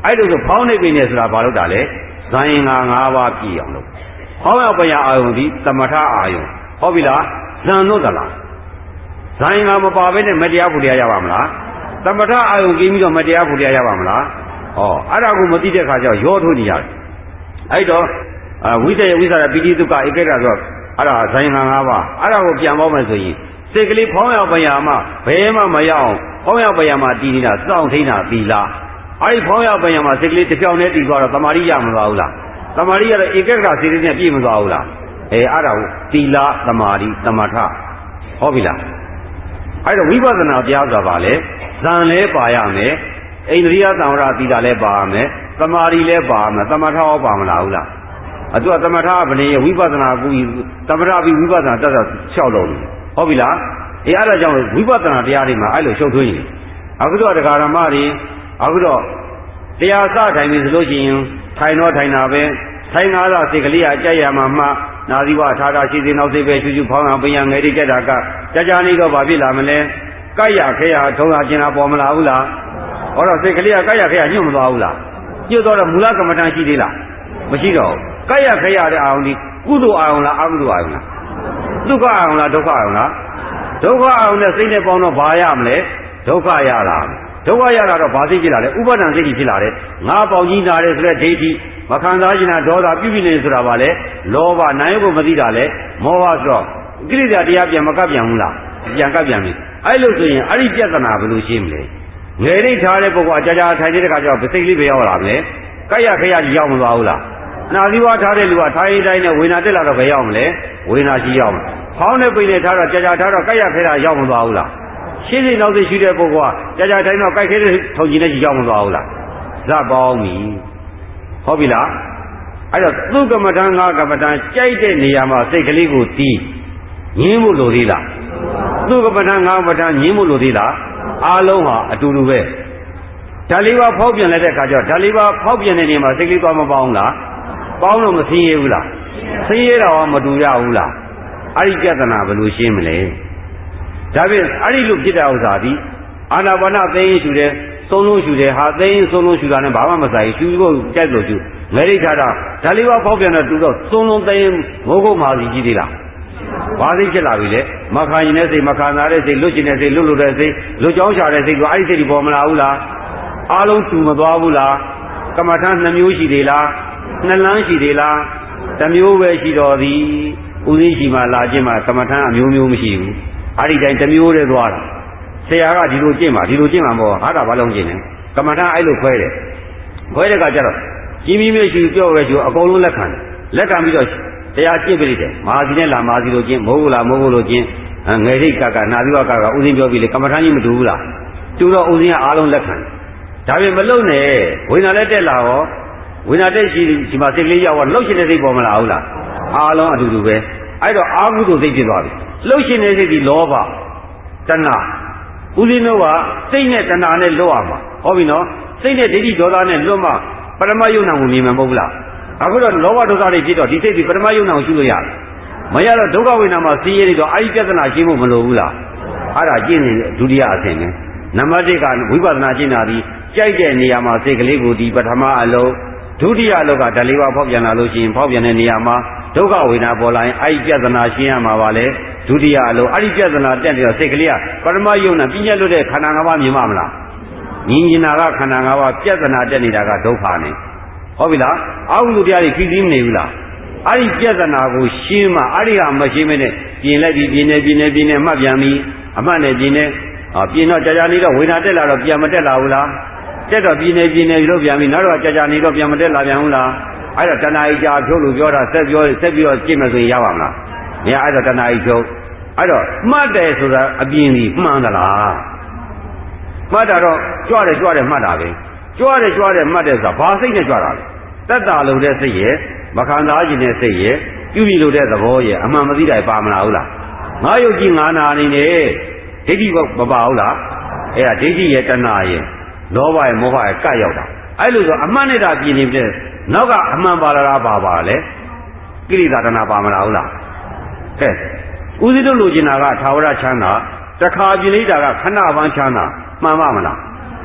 အဲ့လိုဆိုဖောင်းနေပြီနေဆိုတာဘာလို့တာလဲဇန်ရင်ငါးပါးပြည့်အောင်လို့ဖောင်းရောက်ပညာအာယုံဒီသမထအာယုံဟုတ်ပြီလားဇန်တို့သလားဇန်ရင်ငါမပါဘဲနဲ့မတရားဖို့တရားရပါမလားသမထအာယုံกินပြီးတော့မတရားဖို့တရားရပါမလားဩအဲ့ဒါကိုမသိတဲ့ခါကျတော့ရောထိုးနေရတယ်အဲ့တော့ဝိတ္တယဝိသရပိဋိသုခဧကရဆိုအဲ့ဒါဇန်ရင်ငါးပါးအဲ့ဒါကိုပြန်ပေါင်းမယ်ဆိုရင်စိတ်ကလေးဖောင်းရောက်ပညာမှာဘယ်မှမရအောင်ဖောင်းရောက်ပညာမှာတည်နေတာစောင့်ထိန်းတာသီလားအဲ့ဒီဖောင်းရောက်ပညာမှာစိတ်ကလေးတစ်ပြောင်းနဲ့တည်သွားတော့တမာရိရမသွားဘူးလားတမာရိရတော့ဧကဂရစိတ်လေးနဲ့ပြည့်မသွားဘူးလားအဲအဲ့ဒါကိုသီလတမာရိတမထဟုတ်ပြီလားအဲ့တော့ဝိပဿနာတရားဆိုတာပါလေဇန်လဲပါရမယ်အိန္ဒြိယသံဝရသီလလဲပါရမယ်တမာရိလဲပါရမယ်တမထရောပါမလားဘူးလားအတူတမထဗနေဝိပဿနာကူတမထပြီးဝိပဿနာတက်တော့လျှောက်လုံးဟုတ်ပြီလားအဲအဲ့ဒါကြောင့်ဝိပဿနာတရားတွေမှာအဲ့လိုရှုပ်ထွေးနေအခုတော့တရားဓမ္မတွေအခုတော့တရားစထိုင်ပြီဆိုလို့ရှိရင်ထိုင်တော့ထိုင်တာပဲထိုင်ကားတော့စိတ်ကလေးကကြက်ရမှာမှနာသီဝထားတာရှိသေးနောက်စိတ်ပဲချူချူဖောင်းအောင်ပညာငယ်တွေကြက်တာကကြာကြာနေတော့ဘာဖြစ်လာမလဲကြိုက်ရခဲရထုံးရကျင်တာပေါ်မလာဘူးလားဟောတော့စိတ်ကလေးကကြိုက်ရခဲရညှို့မသွားဘူးလားညှို့တော့မူလကမ္မဋ္ဌာန်းရှိသေးလားမရှိတော့ကြိုက်ရခဲရတဲ့အာရုံဒီကုသိုလ်အာရုံလားအကုသိုလ်အာရုံလားဒုက္ခအာရုံလားဒုက္ခအာရုံလားဒုက္ခအာရုံနဲ့စိတ်နဲ့ပေါင်းတော့ဘာရမလဲဒုက္ခရလာဒုက္ခရလာတော့ဘာသိဖြစ်လာလဲဥပါဒံစိတ်ကြီးဖြစ်လာတယ်ငါပေါင်ကြီးနာတယ်ဆိုတဲ့ဒိဋ္ဌိမခံစားခြင်းနဲ့ဒေါသပြုပြီးနေဆိုတာပါလေလောဘနိုင်ကိုမသိတာလေမောဟဆိုတော့ကိရိယာတရားပြန်မကပ်ပြန်ဘူးလားပြန်ကပ်ပြန်ပြီအဲ့လိုဆိုရင်အဲ့ဒီပြဿနာဘယ်လိုရှင်းမလဲငယ်ရိတ်ထားတဲ့ပုဂ္ဂိုလ်အကြာကြာထိုင်နေတဲ့ခါကျတော့စိတ်လေးပဲရောက်လာမလဲကြိုက်ရခရကြီးရောက်မသွားဘူးလားနာသီဝထားတဲ့လူကထိုင်တိုင်းနဲ့ဝေနာတက်လာတော့ဘယ်ရောက်မလဲဝေနာရှိရောက်မှာဖောင်းတဲ့ပိနဲ့ထားတော့ကြာကြာထားတော့ကြိုက်ရခရရောက်မသွားဘူးလားရှင်းစိနောက်သိရှိတဲ့ပုဂ္ဂိုလ်ကကြာကြာတိုင်းတော့ကြိုက်ခဲတဲ့ထုံကြီးနဲ့ကြီးရောက်မသွားဘူးလားဇတ်ပေါင်းပြီဟုတ်ပြီလားအဲ့တော့သူကမ္မဋ္ဌာန်းငါကမ္မဋ္ဌာန်းကြိုက်တဲ့နေရာမှာစိတ်ကလေးကိုတီးငင်းဖို့လိုသေးလားသူကမ္မဋ္ဌာန်းငါကမ္မဋ္ဌာန်းငင်းဖို့လိုသေးလားအားလုံးဟာအတူတူပဲဓာလေးပါဖောက်ပြန်လိုက်တဲ့အခါကျတော့ဓာလေးပါဖောက်ပြန်တဲ့နေရာမှာစိတ်ကလေးသွားမပေါင်းလားပေါင်းလို့မသိရဘူးလားသိရတော့မတူရဘူးလားအဲ့ဒီပြဿနာဘယ်လိုရှင်းမလဲဒါဖြင့်အဲ့ဒီလိုဖြစ်တဲ့ဥစ္စာဒီအာနာပါနသိရင်ရှူတယ်သုံးလုံးရှူတယ်ဟာသိရင်သုံးလုံးရှူတာနဲ့ဘာမှမဆိုင်ရှူဖို့ကြိုက်လို့ရှူငယ်ရိတ်ထားတာဓာလေးပါဖောက်ပြန်တော့တူတော့သုံးလုံးသိရင်မိုးကုတ်မာစီကြီးသေးလားဘာသိဖြစ်လာပြီလဲမခံရင်တဲ့စိတ်မခံစားတဲ့စိတ်လွတ်ကျင်တဲ့စိတ်လွတ်လို့တဲ့စိတ်လွတ်ကြောင်းချတဲ့စိတ်ကအဲ့ဒီစိတ်ဒီပေါ်မလာဘူးလားအားလုံးတူမသွားဘူးလားကမ္မထနှမျိုးရှိသေးလားနှလန်းရှိသေးလားတစ်မျိုးပဲရှိတော်သည်ဥသိရှိမှလာခြင်းမှကမ္မထအမျိုးမျိုးမရှိဘူးအဲ့ဒီတိုင်းတစ်မျိုးတည်းသွားတာဆရာကဒီလိုကျင့်ပါဒီလိုကျင့်မှာမဟုတ်ဟာတာဘာလုံးကျင့်လဲကမ္မထအဲ့လိုခွဲတယ်ခွဲတဲ့ကကြတော့ကြီးကြီးမြင့်ရှိပြောရဲရှိအကုန်လုံးလက်ခံတယ်လက်ခံပြီးတော့တရားကျင့်ပြလိုက်တယ်မဟာစီနဲ့လာမဟာစီလိုကျင့်မိုးဘူးလားမိုးဘူးလို့ကျင့်ငယ်ရိတ်ကကနာသီဝကကဥစဉ်ပြောပြီးလေကမ္မထကြီးမတူဘူးလားတူတော့ဥစဉ်ကအားလုံးလက်ခံဒါပေမဲ့မလုံနဲ့ဝိညာဉ်လည်းတက်လာရောဝိညာဉ်တက်ရှိဒီမှာစိတ်ကလေးရောက်တော့လှုပ်ရှင်တဲ့စိတ်ပေါ်မလာဘူးလားအားလုံးအတူတူပဲအဲ့တော့အာဟုသို့စိတ်ဖြစ်သွားပြီလှုပ်ရှင်တဲ့စိတ်ဒီလောဘတဏှာဦးဇင်းတို့ကစိတ်နဲ့တဏှာနဲ့လွတ်ရမှာဟုတ်ပြီနော်စိတ်နဲ့ဒိဋ္ဌိဒေါသနဲ့လွတ်မှပရမယုံနာကိုမြင်မှာမဟုတ်ဘူးလားအခုတော့လောဘဒေါသတွေဖြစ်တော့ဒီစိတ်ဒီပရမယုံနာကိုရှုလို့ရတယ်မရတော့ဒုက္ခဝေဒနာမှာစီးရဲနေတော့အဲ့ဒီပြဿနာရှင်းဖို့မလိုဘူးလားအဲ့ဒါကျင့်နေဒုတိယအဆင့်ပဲနံပါတ်၁ကဝိပဿနာကျင့်တာဒီကြိုက်တဲ့နေရာမှာစိတ်ကလေးကိုဒီပထမအလုံးဒုတိယအလုံးကဓာလေးပါဖောက်ပြန်လာလို့ရှိရင်ဖောက်ပြန်တဲ့နေရာမှာဒုက္ခဝေဒနာပေါ်လာရင်အဲ့ဒီပြဿနာရှင်းရမှာပါလေဒုတိယအလုံးအဲ့ဒီပြဿနာတက်ပြီးတော့စိတ်ကလေးကပရမယုံနာပြည့်ညက်လို့တဲ့ခန္ဓာ၅ပါးမြင်မှာမလားမြင်နေတာကခန္ဓာ၅ပါးပြဿနာတက်နေတာကဒုက္ခနဲ့ဟုတ်ပြီလားအာဟုတုတရားတွေဖြည့်ဆည်းမနေဘူးလားအဲ့ဒီပြဿနာကိုရှင်းမှအဲ့ဒီဟာမရှင်းမနဲ့ပြင်လိုက်ပြီးပြင်နေပြင်နေပြင်နေမှတ်ပြန်ပြီးအမှတ်နဲ့ပြင်နေအာပြင်တော့ကြာကြာနေတော့ဝေဒနာတက်လာတော့ပြန်မတက်လာဘူးလားတက်တော့ပြင်နေပြင်နေလို့ပြန်ပြီးနောက်တော့ကြာကြာနေတော့ပြန်မတက်လာပြန်ဘူးလားအဲ့တော့တဏှာကြီးကြာဖြုတ်လို့ပြောတာဆက်ပြောဆက်ပြီးတော့ကြည့်မယ်ဆိုရင်ရပါမလားမရအဲ့တော့တဏှာကြီးဖြုတ်အဲ့တော့မှတ်တယ်ဆိုတာအပြင်ကြီးမှန်သလားမှတ်တာတော့ကြွတယ်ကြွတယ်မှတ်တာပဲကြွတယ်ကြွတယ်မှတ်တယ်ဆိုတာဘာစိတ်နဲ့ကြွတာလဲတက်တာလို့တဲ့စိတ်ရဲ့မခံစားခြင်းတဲ့စိတ်ရဲ့ပြုပြီလို့တဲ့သဘောရဲ့အမှန်မသိတာပါမလားဟုတ်လားငါယုတ်ကြည်ငါနာနေနေဒိဋ္ဌိမပါဘူးလားအဲ့ဒါဒိဋ္ဌိရဲ့တဏှာရဲ့လောဘရဲ့မောဟရဲ့ကပ်ရောက်တာအဲ့လိုဆိုအမှန်နဲ့တာပြင်းနေတဲ့နောက်ကအမှန်ပါလာတာပါပါလေကိရိတာတဏှာပါမလားဟုတ်လားကဲဥသိတို့လိုချင်တာကသာဝရချမ်းသာတခါပြင်းနေတာကခဏပန်းချမ်းသာမှန်ပါမလား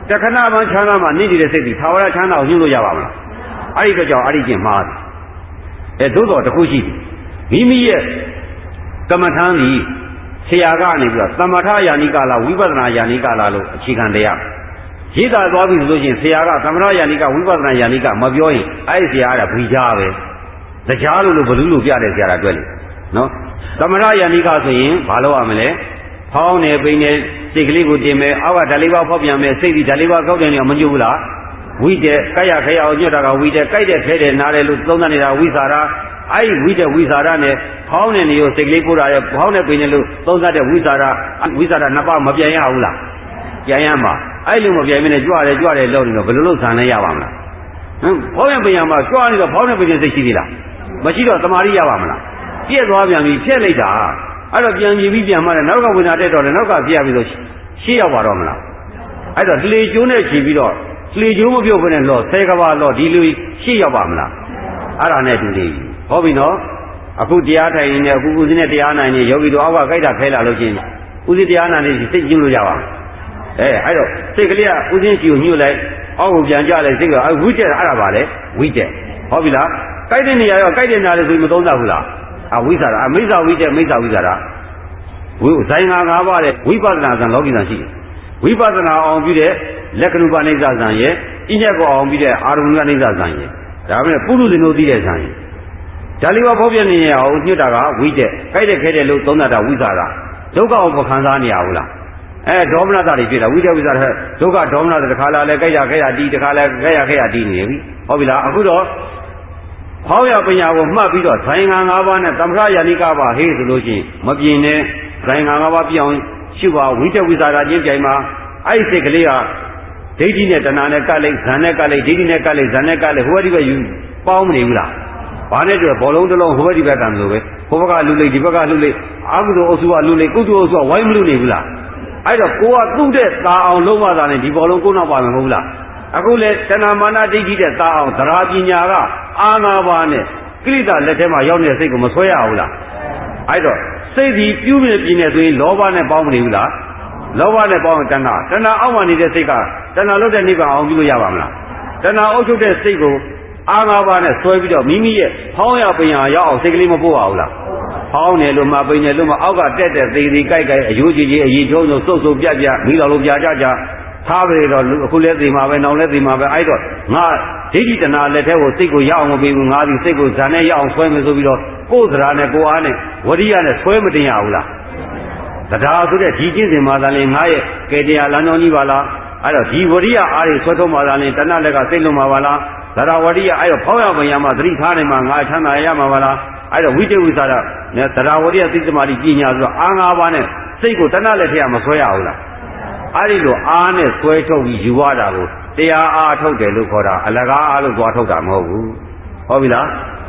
တခဏမှချမ်းသာမှနေနေတဲ့စိတ်ဒီသာဝရချမ်းသာကိုညှိလို့ရပါမလားအဲ့ဒီတော့ကြောင့်အဲ့ဒီကျင့်မှားတယ်အဲသို့တော်တစ်ခုရှိမိမိရဲ့ကမ္မထမ်းဒီဆရာကနေပြီးတော့သမထယာနိကလာဝိပဿနာယာနိကလာလို့အခြေခံတရားရေးတာသွားပြီဆိုလို့ရှိရင်ဆရာကသမထယာနိကဝိပဿနာယာနိကမပြောရင်အဲ့ဒီဆရာကဘီကြားပဲတရားလို့လို့ဘလူးလို့ပြတဲ့ဆရာကတွေ့လေနော်သမထယာနိကဆိုရင်ဘာလို့ရမလဲဖောင်းနေပိန်နေစိတ်ကလေးကိုတင်မယ်အောက်ကဓာလေးပါဖောက်ပြန်မယ်စိတ်ဒီဓာလေးပါကောက်တယ်နေမညှို့ဘူးလားဝိတဲ့ကြိုက်ရခဲအောင်ညွတ်တာကဝိတဲ့ကြိုက်တဲ့ခဲတယ်နားတယ်လို့သုံးသပ်နေတာဝိစာရအဲ့ဒီဝိတဲ့ဝိစာရနဲ့ဖောင်းနေနေရောစိတ်ကလေးပို့တာရဖောင်းနေပိန်နေလို့သုံးသပ်တဲ့ဝိစာရဝိစာရနှစ်ပါးမပြန်ရဘူးလားပြန်ရမှာအဲ့လိုမပြန်မင်းနဲ့ကြွရတယ်ကြွရတယ်လို့နေတော့ဘယ်လိုလုပ်ဆန်လဲရပါမလားဟမ်ဖောင်းနေပိန်ရမှာကြွနေတော့ဖောင်းနေပိန်နေစိတ်ရှိသေးလားမရှိတော့တမာရီရပါမလားပြည့်သွားပြန်ပြီဖြက်လိုက်တာအဲ့တော့ပြန်ကြည့်ပြီးပြန်မှလည်းနောက်ကဝိညာတက်တော့လည်းနောက်ကပြရပြီးတော့ရှေ့ရောက်ပါတော့မလားအဲ့တော့လေကျိုးနဲ့ခြီးပြီးတော့လေကျိုးမပြုတ်ဘဲနဲ့လော့ဆဲကဘာလော့ဒီလူရှေ့ရောက်ပါမလားအဲ့ဒါနဲ့တူနေပြီဟောပြီနော်အခုတရားထိုင်နေအခုဦးစင်းနဲ့တရားနိုင်နေယောဂီတို့အောက်ကကြိုက်တာခဲလာလို့ချင်းဦးစင်းတရားနိုင်နေစိတ်ကျဉ်းလို့ရပါမယ်အဲအဲ့တော့စိတ်ကလေးကဦးစင်းရှိကိုညှို့လိုက်အောက်ကိုပြန်ကြလိုက်စိတ်ကဝိတက်အဲ့ဒါပါလေဝိတက်ဟောပြီလားကြိုက်တဲ့နေရာရောကြိုက်တဲ့နာလေဆိုရင်မသုံးသပ်ဘူးလားအဝိဇ္ဇာအမိစ္ဆာဝိတက်မိစ္ဆာဝိဇ္ဇာဝိဇိုင်းငါ၅ပါးတဲ့ဝိပဿနာဇံလောကီဇံရှိတယ်ဝိပဿနာအောင်ပြီးတဲ့လက္ခဏုပနိစ္စဇံရဲ့အညက်ကိုအောင်ပြီးတဲ့အာရုံကနိစ္စဇံရဲ့ဒါပေမဲ့ပုရုဇဉ်တို့သိတဲ့ဇံရဲ့ဒါလေးပါဖောက်ပြနေရအောင်ညွတ်တာကဝိတက်ကြိုက်တဲ့ခဲတဲ့လို့သုံးတာဝိဇ္ဇာဒုက္ခအောင်မခံစားနေရဘူးလားအဲဒေါမနတာတွေဖြစ်တာဝိတက်ဝိဇ္ဇာဒုက္ခဒေါမနတာတစ်ခါလာလဲကြိုက်တာခဲတာတီးတစ်ခါလဲခဲရခဲရတီးနေပြီဟုတ်ပြီလားအခုတော့ဖောင်းရပညာကိုမှတ်ပြီးတော့ဇိုင်းငါ၅ပါးနဲ့သမထယာနိကပါဟေးဆိုလို့ရှိရင်မပြင်းနဲ့ဇိုင်းငါ၅ပါးပြောင်းရှုပါဝိတက်ဝိဇ္ဇာချင်းပြိုင်မှာအဲ့ဒီစိတ်ကလေးကဒိဋ္ဌိနဲ့တဏှာနဲ့ကပ်လိုက်ဇန်နဲ့ကပ်လိုက်ဒိဋ္ဌိနဲ့ကပ်လိုက်ဇန်နဲ့ကပ်လိုက်ဟိုဘက်ဒီဘက်ယူပေါင်းမနေဘူးလားဘာနဲ့တွေ့ဘောလုံးတစ်လုံးဟိုဘက်ဒီဘက်ကံလို့ပဲဟိုဘက်ကလူလိုက်ဒီဘက်ကလူလိုက်အာဟုသောအုပ်စုကလူလိုက်ကုသိုလ်အုပ်စုကဝိုင်းမလို့နေဘူးလားအဲ့တော့ကိုကသူ့တဲ့သာအောင်လုံးဝတာနဲ့ဒီဘောလုံးကိုနောက်ပါမယ်မဟုတ်လားအခုလေတဏှာမာနဒိဋ္ဌိတဲ့သာအောင်သရာပညာကအာနာပါနဲ့ကိလေသာလက်ထဲမှာရောက်နေတဲ့စိတ်ကိုမဆွဲရဘူးလားအဲ့တော့စိတ်ဒီပြုမြင်ပြင်းနေဆိုရင်လောဘနဲ့ပေါင်းမနေဘူးလားလောဘနဲ့ပေါင်းတဏှာတဏှာအောက်မှာနေတဲ့စိတ်ကတဏှာလွတ်တဲ့နိဗ္ဗာန်အောင်ပြုလို့ရပါမလားတဏှာအုပ်ချုပ်တဲ့စိတ်ကိုအာငါးပါးနဲ့ဆွဲပြီးတော့မိမိရဲ့ဖောင်းရပင်ရရောက်အောင်စိတ်ကလေးမပို့ပါဘူးလားဖောင်းတယ်လို့မှပိန်တယ်လို့မှအောက်ကတက်တဲ့သေးသေးကြိုက်ကြိုက်အယိုးကြီးကြီးအည်ထုံးထုံးစုပ်စုပ်ပြပြမိတော်လိုပြကြကြထားပြီတော့အခုလဲသိမှာပဲနောက်လဲသိမှာပဲအဲ့တော့ငါဒိဋ္ဌိတဏှာလက်ထဲကိုစိတ်ကိုရအောင်မပေးဘူးငါဒီစိတ်ကိုဇာနဲ့ရအောင်ဆွဲမယ်ဆိုပြီးတော့ကိုယ်စရာနဲ့ကိုယ်အားနဲ့ဝရိယနဲ့ဆွဲမတင်ရဘူးလားတရားဆိုတဲ့ဒီကျင့်စဉ်မှာသာလေငါရဲ့ကဲတရားလမ်းတော်ကြီးပါလားအဲ့တော့ဒီဝရိယအားတွေဆွဲထုတ်မှသာလေတဏှာလက်ကစိတ်လုံးမှာပါလားတရားဝရိယအဲ့တော့ဖောင်းရပင်ရမှာသတိထားနိုင်မှာငါချမ်းသာရမှာပါလားအဲ့တော့ဝိတ္တဝိသရာနဲ့တရားဝရိယသိသမာဓိပညာဆိုတော့အာငါးပါးနဲ့စိတ်ကိုတဏှာလက်ထဲမှာဆွဲရဘူးလားအဲ့ဒီလိုအားနဲ့ဆွဲထုတ်ပြီးယူရတာကိုတရားအားထုတ်တယ်လို့ခေါ်တာအလကားအားလို့သွားထုတ်တာမဟုတ်ဘူးဟုတ်ပြီလား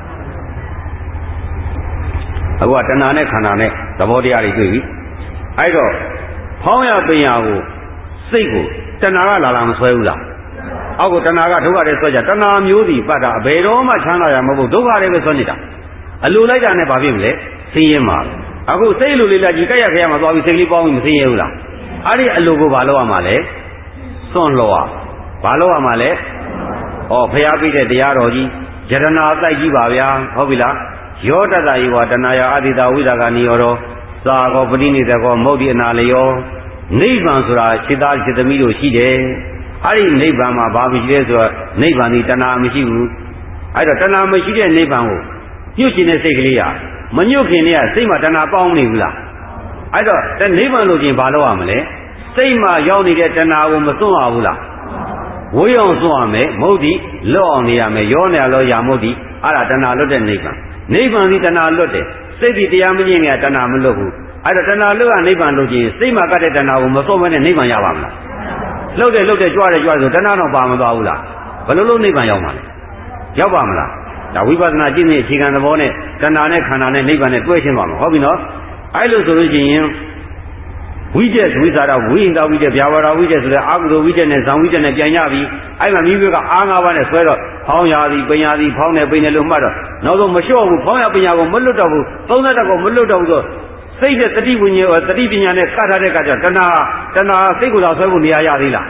အခုကတဏှာနဲ့ခန္ဓာနဲ့သဘောတရားတွေတွေ့ပြီအဲ့တော့ဖောင်းရပင်ရကိုစိတ်ကိုတဏှာကလာလာမဆွဲဘူးလားအောက်ကတဏှာကဒုက္ခတွေဆွဲကြတဏှာမျိုးစီပတ်တာအဘယ်တော့မှချမ်းသာရမဟုတ်ဒုက္ခတွေပဲဆွဲနေတာအလိုလိုက်တာနဲ့ဘာဖြစ်မလဲသိရင်မှာအခုစိတ်လိုလေးလာကြည့်ကြက်ရခရမှာသွားပြီးစိတ်ကလေးပေါင်းပြီးမသိရဘူးလားအဲ့ဒီအလိုကိုဘာလို့ရမှာလဲစွန့်လို့ရဘာလို့ရမှာလဲဩဖျားပြတဲ့တရားတော်ကြီးယရနာတိုက်ကြီးပါဗျာဟုတ်ပြီလားယောတတယေဝတဏှာယအာတိတာဝိဒါကနိယောရောသာကောပဋိနိဒကောမௌဒိအနာလယောနိဗ္ဗာန်ဆိုတာစိတ်သားစိတ်သမီးတို့ရှိတယ်အဲ့ဒီနိဗ္ဗာန်မှာဘာမရှိလဲဆိုတော့နိဗ္ဗာန်ဒီတဏှာမရှိဘူးအဲ့တော့တဏှာမရှိတဲ့နိဗ္ဗာန်ကိုညှို့ရှင်တဲ့စိတ်ကလေးကမညှို့ခင်တည်းကစိတ်မှာတဏှာပေါင်းနေဘူးလားအဲ့တော့နိဗ္ဗာန်လို့ချင်းဘာလို့ရမလဲစိတ်မှာရောက်နေတဲ့တဏှာကိုမစွန့်ရဘူးလားဝိယုံစွန့်ရမယ်မဟုတ်ဒီလွတ်အောင်နေရမယ်ရောနေလို့ရမဟုတ်ဒီအဲ့ဒါတဏှာလွတ်တဲ့နိဗ္ဗာန်နိဗ္ဗာန်ဒီတဏှာလွတ်တယ်စိတ်ဒီတရားမကျင့်ခင်ကတဏှာမလွတ်ဘူးအဲ့တော့တဏှာလွတ်ရနိဗ္ဗာန်လို့ချင်းစိတ်မှာကတ်တဲ့တဏှာကိုမစွန့်ဘဲနဲ့နိဗ္ဗာန်ရပါမလားလှုပ်တယ်လှုပ်တယ်ကြွားတယ်ကြွားတယ်ဆိုတဏှာတော့ပါမသွားဘူးလားဘယ်လိုလုပ်နိဗ္ဗာန်ရောက်မှာလဲရောက်ပါမလားဒါဝိပဿနာကျင့်တဲ့အခြေခံသဘောနဲ့တဏှာနဲ့ခန္ဓာနဲ့နိဗ္ဗာန်နဲ့တွဲချင်းပါမှာဟုတ်ပြီနော်အဲ့လိုဆိုလို့ရှိရင်ဝိတက်ဝိသရာဝိဟိတဝိတက်ဗျာဝရဝိတက်ဆိုတဲ့အာဟုသောဝိတက်နဲ့ဇံဝိတက်နဲ့ပြန်ရပြီအဲ့မှာမိမိကအားငါးပါးနဲ့ဆွဲတော့ဖောင်းရသည်ပညာသည်ဖောင်းနေပိနေလို့မှတ်တော့နောက်ဆုံးမလျှော့ဘူးဖောင်းရပညာကိုမလွတ်တော့ဘူးသုံးသက်တော့ကိုမလွတ်တော့ဘူးဆိုစိတ်နဲ့တတိဝိညာဉ်တတိပညာနဲ့ကတ်ထားတဲ့ကကြတဏှာတဏှာစိတ်ကိုသာဆွဲဖို့နေရာရသေးလား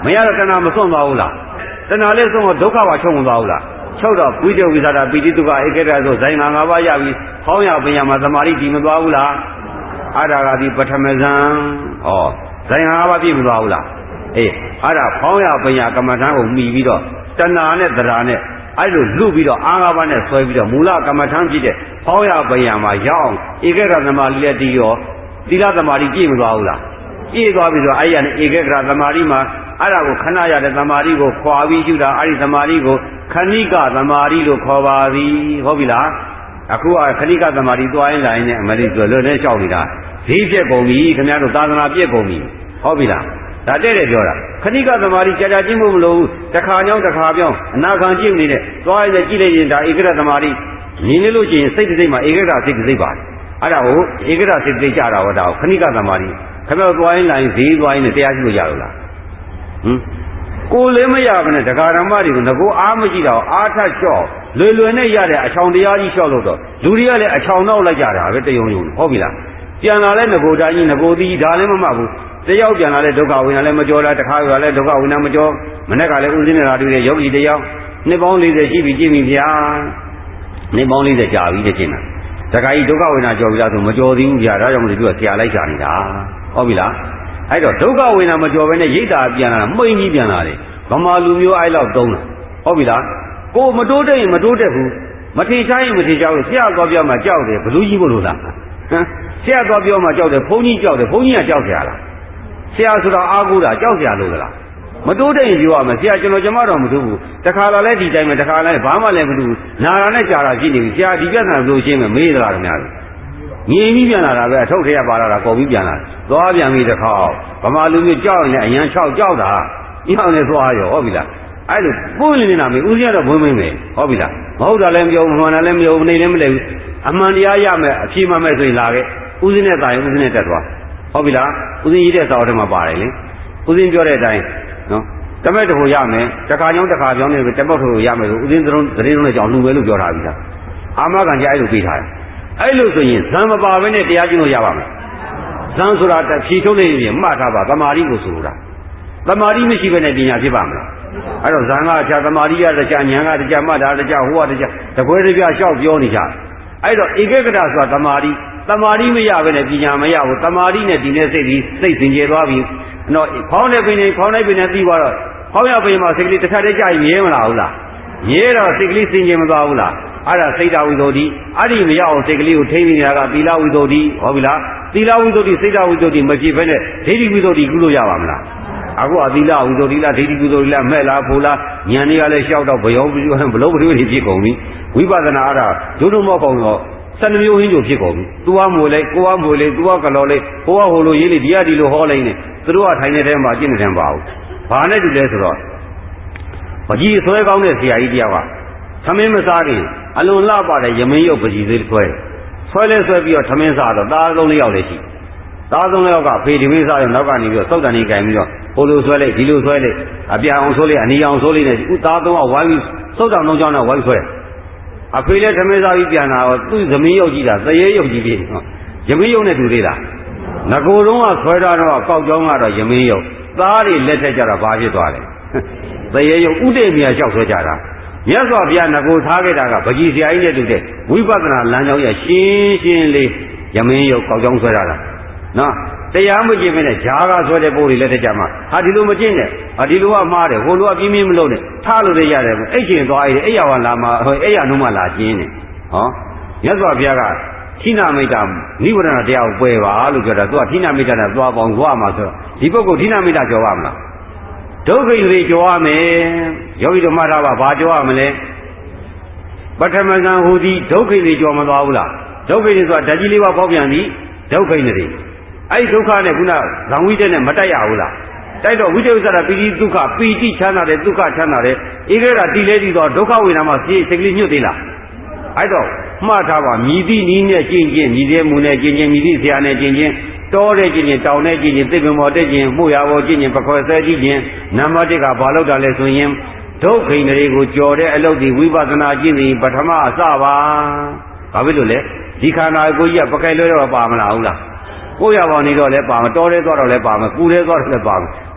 မရတော့တဏှာမစွန့်သွားဘူးလားတဏှာလေးစွန့်တော့ဒုက္ခပါချုပ်မသွားဘူးလားချုပ်တော့ဝိတ္တဝိသတာပိဋိတုကဧကတဆိုဇိုင်ငါ၅ပါးရပြီးဖောင်းရပင်ရမှာသမာဓိတည်မသွားဘူးလားအဲ့ဒါကဒီပထမဇန်ဩဇိုင်ငါ၅ပါးပြည့်မသွားဘူးလားအေးအဲ့ဒါဖောင်းရပင်ရကမ္မထံကိုမှီပြီးတော့တဏှာနဲ့တရားနဲ့အဲ့လိုလူပြီးတော့အာငါးပါးနဲ့ဆွဲပြီးတော့မူလကမ္မထံဖြစ်တဲ့ဖောင်းရပင်ရမှာရောက်ဧကတသမာဓိလည်းတည်ရောသီလသမာဓိပြည့်မသွားဘူးလားပြည့်သွားပြီဆိုအဲ့ရနဲ့ဧကဂရသမာဓိမှာအဲ့ဒါကိုခဏရတဲ့သမာဓိကိုခွာပြီးရှုတာအဲ့ဒီသမာဓိကိုခဏိကသမာဓိလို့ခေါ်ပါသည်ဟုတ်ပြီလားအခုကခဏိကသမာဓိသွားရင်လာရင်လည်းအမလေးဆိုလွတ်လဲလျှောက်နေတာဈေးပြက်ကုန်ပြီခင်ဗျားတို့သာသနာပြက်ကုန်ပြီဟုတ်ပြီလားဒါတဲ့တဲ့ပြောတာခဏိကသမာဓိကြာကြာကြည့်ဖို့မလိုဘူးတစ်ခါကြောင်းတစ်ခါပြောင်းအနာခံကြည့်နေတဲ့သွားရင်ကြည့်လိုက်ရင်ဒါဧကဂရသမာဓိမြင်လို့ရှိရင်စိတ်တစ်စိတ်မှာဧကဂရစိတ်တစ်စိတ်ပါအဲ့ဒါကိုဧကဂရစိတ်တစ်စိတ်ကြတာဟောဒါကိုခဏိကသမာဓိခင်ဗျားသွားရင်လာရင်ဈေးသွားရင်တရားရှိလို့ရလို့လားဟင်ကိုယ်လည်းမရဘဲနဲ့ဒကာဓမ္မတွေကိုငကိုအားမကြည့်တော့အားထက်လျှော့လွယ်လွယ်နဲ့ရတဲ့အချောင်တရားကြီးလျှော့လို့တော့လူတွေကလည်းအချောင်နောက်လိုက်ကြတာပဲတယုံယုံဟုတ်ပြီလားပြန်လာလဲငကိုတိုင်းကြီးငကိုသီးဒါလည်းမမှတ်ဘူးတယောက်ပြန်လာလဲဒုက္ခဝိညာဉ်လည်းမကြောလားတခါရွာလဲဒုက္ခဝိညာဉ်မကြောမနေ့ကလည်းဥစဉ်နေတာတွေ့တဲ့ယောဂီတယောက်နှစ်ပေါင်း၄၀ရှိပြီကြည့်ပြီဗျာနှစ်ပေါင်း၄၀ကြာပြီတဲ့ကျင့်တာဒကာကြီးဒုက္ခဝိညာဉ်ကြောပြီလားဆိုမကြောသေးဘူးဗျာဒါကြောင့်မလို့သူကဆရာလိုက်ရှာနေတာဟုတ်ပြီလားအဲ့တော့ဒုက္ခဝိညာဉ်မကြောဘဲနဲ့ရိတ်တာပြန်လာတာမှိန်ကြီးပြန်လာတယ်ဗမာလူမျိုးအဲ့လောက်တုံးတာဟုတ်ပြီလားကိုမတိုးတက်ရင်မတိုးတက်ဘူးမထင်ရှားရင်မထင်ရှားဘူးဆရာတော်ပြောမှကြောက်တယ်ဘလူကြီးမို့လို့လားဟမ်ဆရာတော်ပြောမှကြောက်တယ်ဘုန်းကြီးကြောက်တယ်ဘုန်းကြီးကကြောက်ကြလားဆရာဆိုတာအားကိုးတာကြောက်ကြလို့လားမတိုးတက်ရင်ပြောရမယ်ဆရာကျွန်တော်ကျမတော်မတိုးဘူးတခါလာလဲဒီတိုင်းပဲတခါလဲဘာမှလည်းမတိုးဘူးနာတာနဲ့ကြာတာဖြစ်နေပြီဆရာဒီပြဿနာလို့ရှင်းမယ်မေးသလားခင်ဗျားတို့ငြိမ်ပြီးပြန်လာတာပဲအထုတ်ထဲကပါလာတာကုန်ပြီးပြန်လာသွားပြန်ပြီးတစ်ခါဗမာလူမျိုးကြောက်ရင်လည်းအရန်၆ကြောက်တာညောင်းနေသွားရောဟုတ်ပြီလားအဲ့လိုပွင့်နေတာမေးဦးဇင်းကတော့ဘွင်းမင်းပဲဟုတ်ပြီလားမဟုတ်တာလည်းမပြောဘူးမှန်တာလည်းမပြောဘူးနေလည်းမလဲဘူးအမှန်တရားရမယ်အဖြေမှမယ်ဆိုရင်လာခဲ့ဦးဇင်းနဲ့တာရင်ဦးဇင်းနဲ့တက်သွားဟုတ်ပြီလားဦးဇင်းရေးတဲ့စာအုပ်ထဲမှာပါတယ်လေဦးဇင်းပြောတဲ့အတိုင်းနော်တမက်တဟိုရမယ်တခါကြောင်းတခါပြောင်းနေတမက်တဟိုရမယ်ဆိုဦးဇင်းသုံးသတင်းလုံးနဲ့ကြောင်းလူပဲလို့ပြောထားပြီလားအာမခံကြအဲ့လိုပေးထားတယ်အဲ့လိုဆိုရင်ဇံမပါဘဲနဲ့တရားကျင့်လို့ရပါမယ်ဇံဆိုတာဖြေထုတ်လိုက်ရင်မှတ်ထားပါသမာဓိကိုဆိုတာသမာဓိမရှိဘဲနဲ့ပညာဖြစ်ပါမလားအဲ့တော့ဇံကအခြားသမာဓိရတခြားဉာဏ်ကတခြားမှတ်တာတခြားဟိုကတခြားတပွဲတပြားလျှောက်ပြောနေကြအဲ့တော့ဧကဂရဆိုတာသမာဓိသမာဓိမရဘဲနဲ့ပညာမရဘူးသမာဓိနဲ့ဒီနဲ့စိတ်ကြီးစိတ်စင်ကြယ်သွားပြီနော်ဖောင်းတဲ့ပင်နေဖောင်းတဲ့ပင်နဲ့ပြီးသွားတော့ဖောင်းရပင်မှာစိတ်ကလေးတစ်ခါတည်းကြာရင်မြဲမလားဟုတ်လားမြဲတော့စိတ်ကလေးစင်ကြယ်မသွားဘူးလားအဲ့ဒါစိတ်တဝိသုဒ္ဓိအဲ့ဒီမရအောင်စိတ်ကလေးကိုထိန်းနေတာကသီလဝိသုဒ္ဓိဟုတ်ပြီလားသီလဝိသုဒ္ဓိစိတ်တဝိသုဒ္ဓိမဖြစ်ဘဲနဲ့ဒိဋ္ဌိဝိသုဒ္ဓိကုလို့ရပါမလားအခုအသီလဝိသုဒ္ဓိလားဒိဋ္ဌိဝိသုဒ္ဓိလားမဲ့လားဖိုလားဉာဏ်တွေကလည်းလျှောက်တော့ဘယောဘလို့ဘလို့တွေဖြစ်ကုန်ပြီဝိပဿနာအဲ့ဒါဒုဒုမောကောင်တော့စနေမျိုးဟင်းတို့ဖြစ်ကုန်ပြီသူကမို့လေကိုကမို့လေသူကကလော်လေဟိုကဟိုလိုရေးလေဒီကဒီလိုဟောလိုက်နေသူတို့ကထိုင်နေတဲ့မှာကျင့်နေတဲ့ပါဘူးဘာနဲ့တူလဲဆိုတော့ပကြီးဆွဲကောင်းတဲ့ဆရာကြီးတယောက်ကသမင်းမစားခင်အလွန်လှပတဲ့ယမင်းရုပ်ပကြီးသေးဆွဲဆွဲလဲဆွဲပြီးတော့သမင်းစားတော့သားသုံးလေးယောက်လည်းရှိသားသုံးလေးယောက်ကဖေဒီမင်းစားတော့နောက်ကနေပြီးတော့သုတ်တန်ကြီးကင်ပြီးတော့ဟိုလိုဆွဲလိုက်ဒီလိုဆွဲလိုက်အပြာအောင်ဆွဲလိုက်အနီအောင်ဆွဲလိုက်နဲ့ဥသားသုံးကဝိုင်းပြီးသုတ်တန်သုံးချောင်းနဲ့ဝိုင်းဆွဲအဖေလည်းသမင်းစားပြီးပြန်လာတော့သူ့သမင်းရုပ်ကြီးတာသရဲရုပ်ကြီးပြီယမင်းရုပ်နဲ့တူသေးလားငကိုယ်လုံးကဆွဲထားတော့ကောက်ကြောင်းကတော့ယမင်းရုပ်သားတွေလက်ထက်ကြတော့ဘာဖြစ်သွားလဲသရဲရုပ်ဥဒိမြာလျှောက်ဆွဲကြတာမြတ်စွာဘုရားငကိုထားခဲ့တာကပကြီးဆရာကြီးနဲ့တူတဲ့ဝိပဿနာလမ်းကြောင်းရဲ့ရှင်းရှင်းလေးယမင်းရုပ်ကောက်ကြောင်းဆွဲတာနော်တရားမကျင့်မနဲ့ဈာကဆွဲတဲ့ပိုးတွေလက်ထက်ကြမှာဟာဒီလိုမကျင့်နဲ့ဟာဒီလိုကမှားတယ်ဟိုလိုကပြင်းပြင်းမလုပ်နဲ့ထားလို့ရရတယ်အဲ့ကျင်သွားအဲ့အဲ့ရဝလာမှာအဲ့ရနှုံးမှလာကျင်းတယ်ဟောမြတ်စွာဘုရားကဌိနမိတ်တာနိဝရဏတရားကိုပွဲပါလို့ပြောတာသူကဌိနမိတ်တာနဲ့သွားပေါင်းသွားမှာဆိုတော့ဒီပုဂ္ဂိုလ်ဌိနမိတ်တာကြော်ရမလားဒုက္ခိတွေကြော်ရမယ်ယောဂီတို့မှတ်ထားပါဘာကြော်ရမလဲပထမဇန်ဟူသည်ဒုက္ခိတွေကြော်မသွားဘူးလားဒုက္ခိတွေဆိုတာဓာတ်ကြီးလေးပါပေါက်ပြန်သည်ဒုက္ခိတွေအဲ့ဒီဒုက္ခနဲ့ခုနဇံဝိတ္တနဲ့မတိုက်ရဘူးလားတိုက်တော့ဝိတ္တဝိသရာပိဋိဒုက္ခပီတိချမ်းသာတယ်ဒုက္ခချမ်းသာတယ်ဧကရာတိလဲတည်တော့ဒုက္ခဝေဒနာမှာစိတ်ကလေးညှို့သေးလားအဲ့တော့မှားထားပါမြည်သည့်နီးနဲ့ကျင့်ချင်းမြည်တဲ့မူနဲ့ကျင့်ချင်းမြည်သည့်ဆရာနဲ့ကျင့်ချင်းတောတဲ့ကျင့်ချင်းတောင်တဲ့ကျင့်ချင်းသိပ္ပံမော်တဲ့ကျင့်မှုရဘောကျင့်ချင်းပခွဲဆဲကျင့်ချင်းနံပါတ်တစ်ကဘာလို့တာလဲဆိုရင်ဒုက္ခိတွေကိုကြော်တဲ့အလုပ်ဒီဝိပဿနာကျင့်သည်ပထမအစပါဘာဖြစ်လို့လဲဒီခန္ဓာကိုကြီးကပကဲလွဲတော့ပါမလားဟုတ်လားကိုရပါနေတော့လဲပါမတော်လဲသွားတော့လဲပါမကူလဲသွားတော့လဲပါမ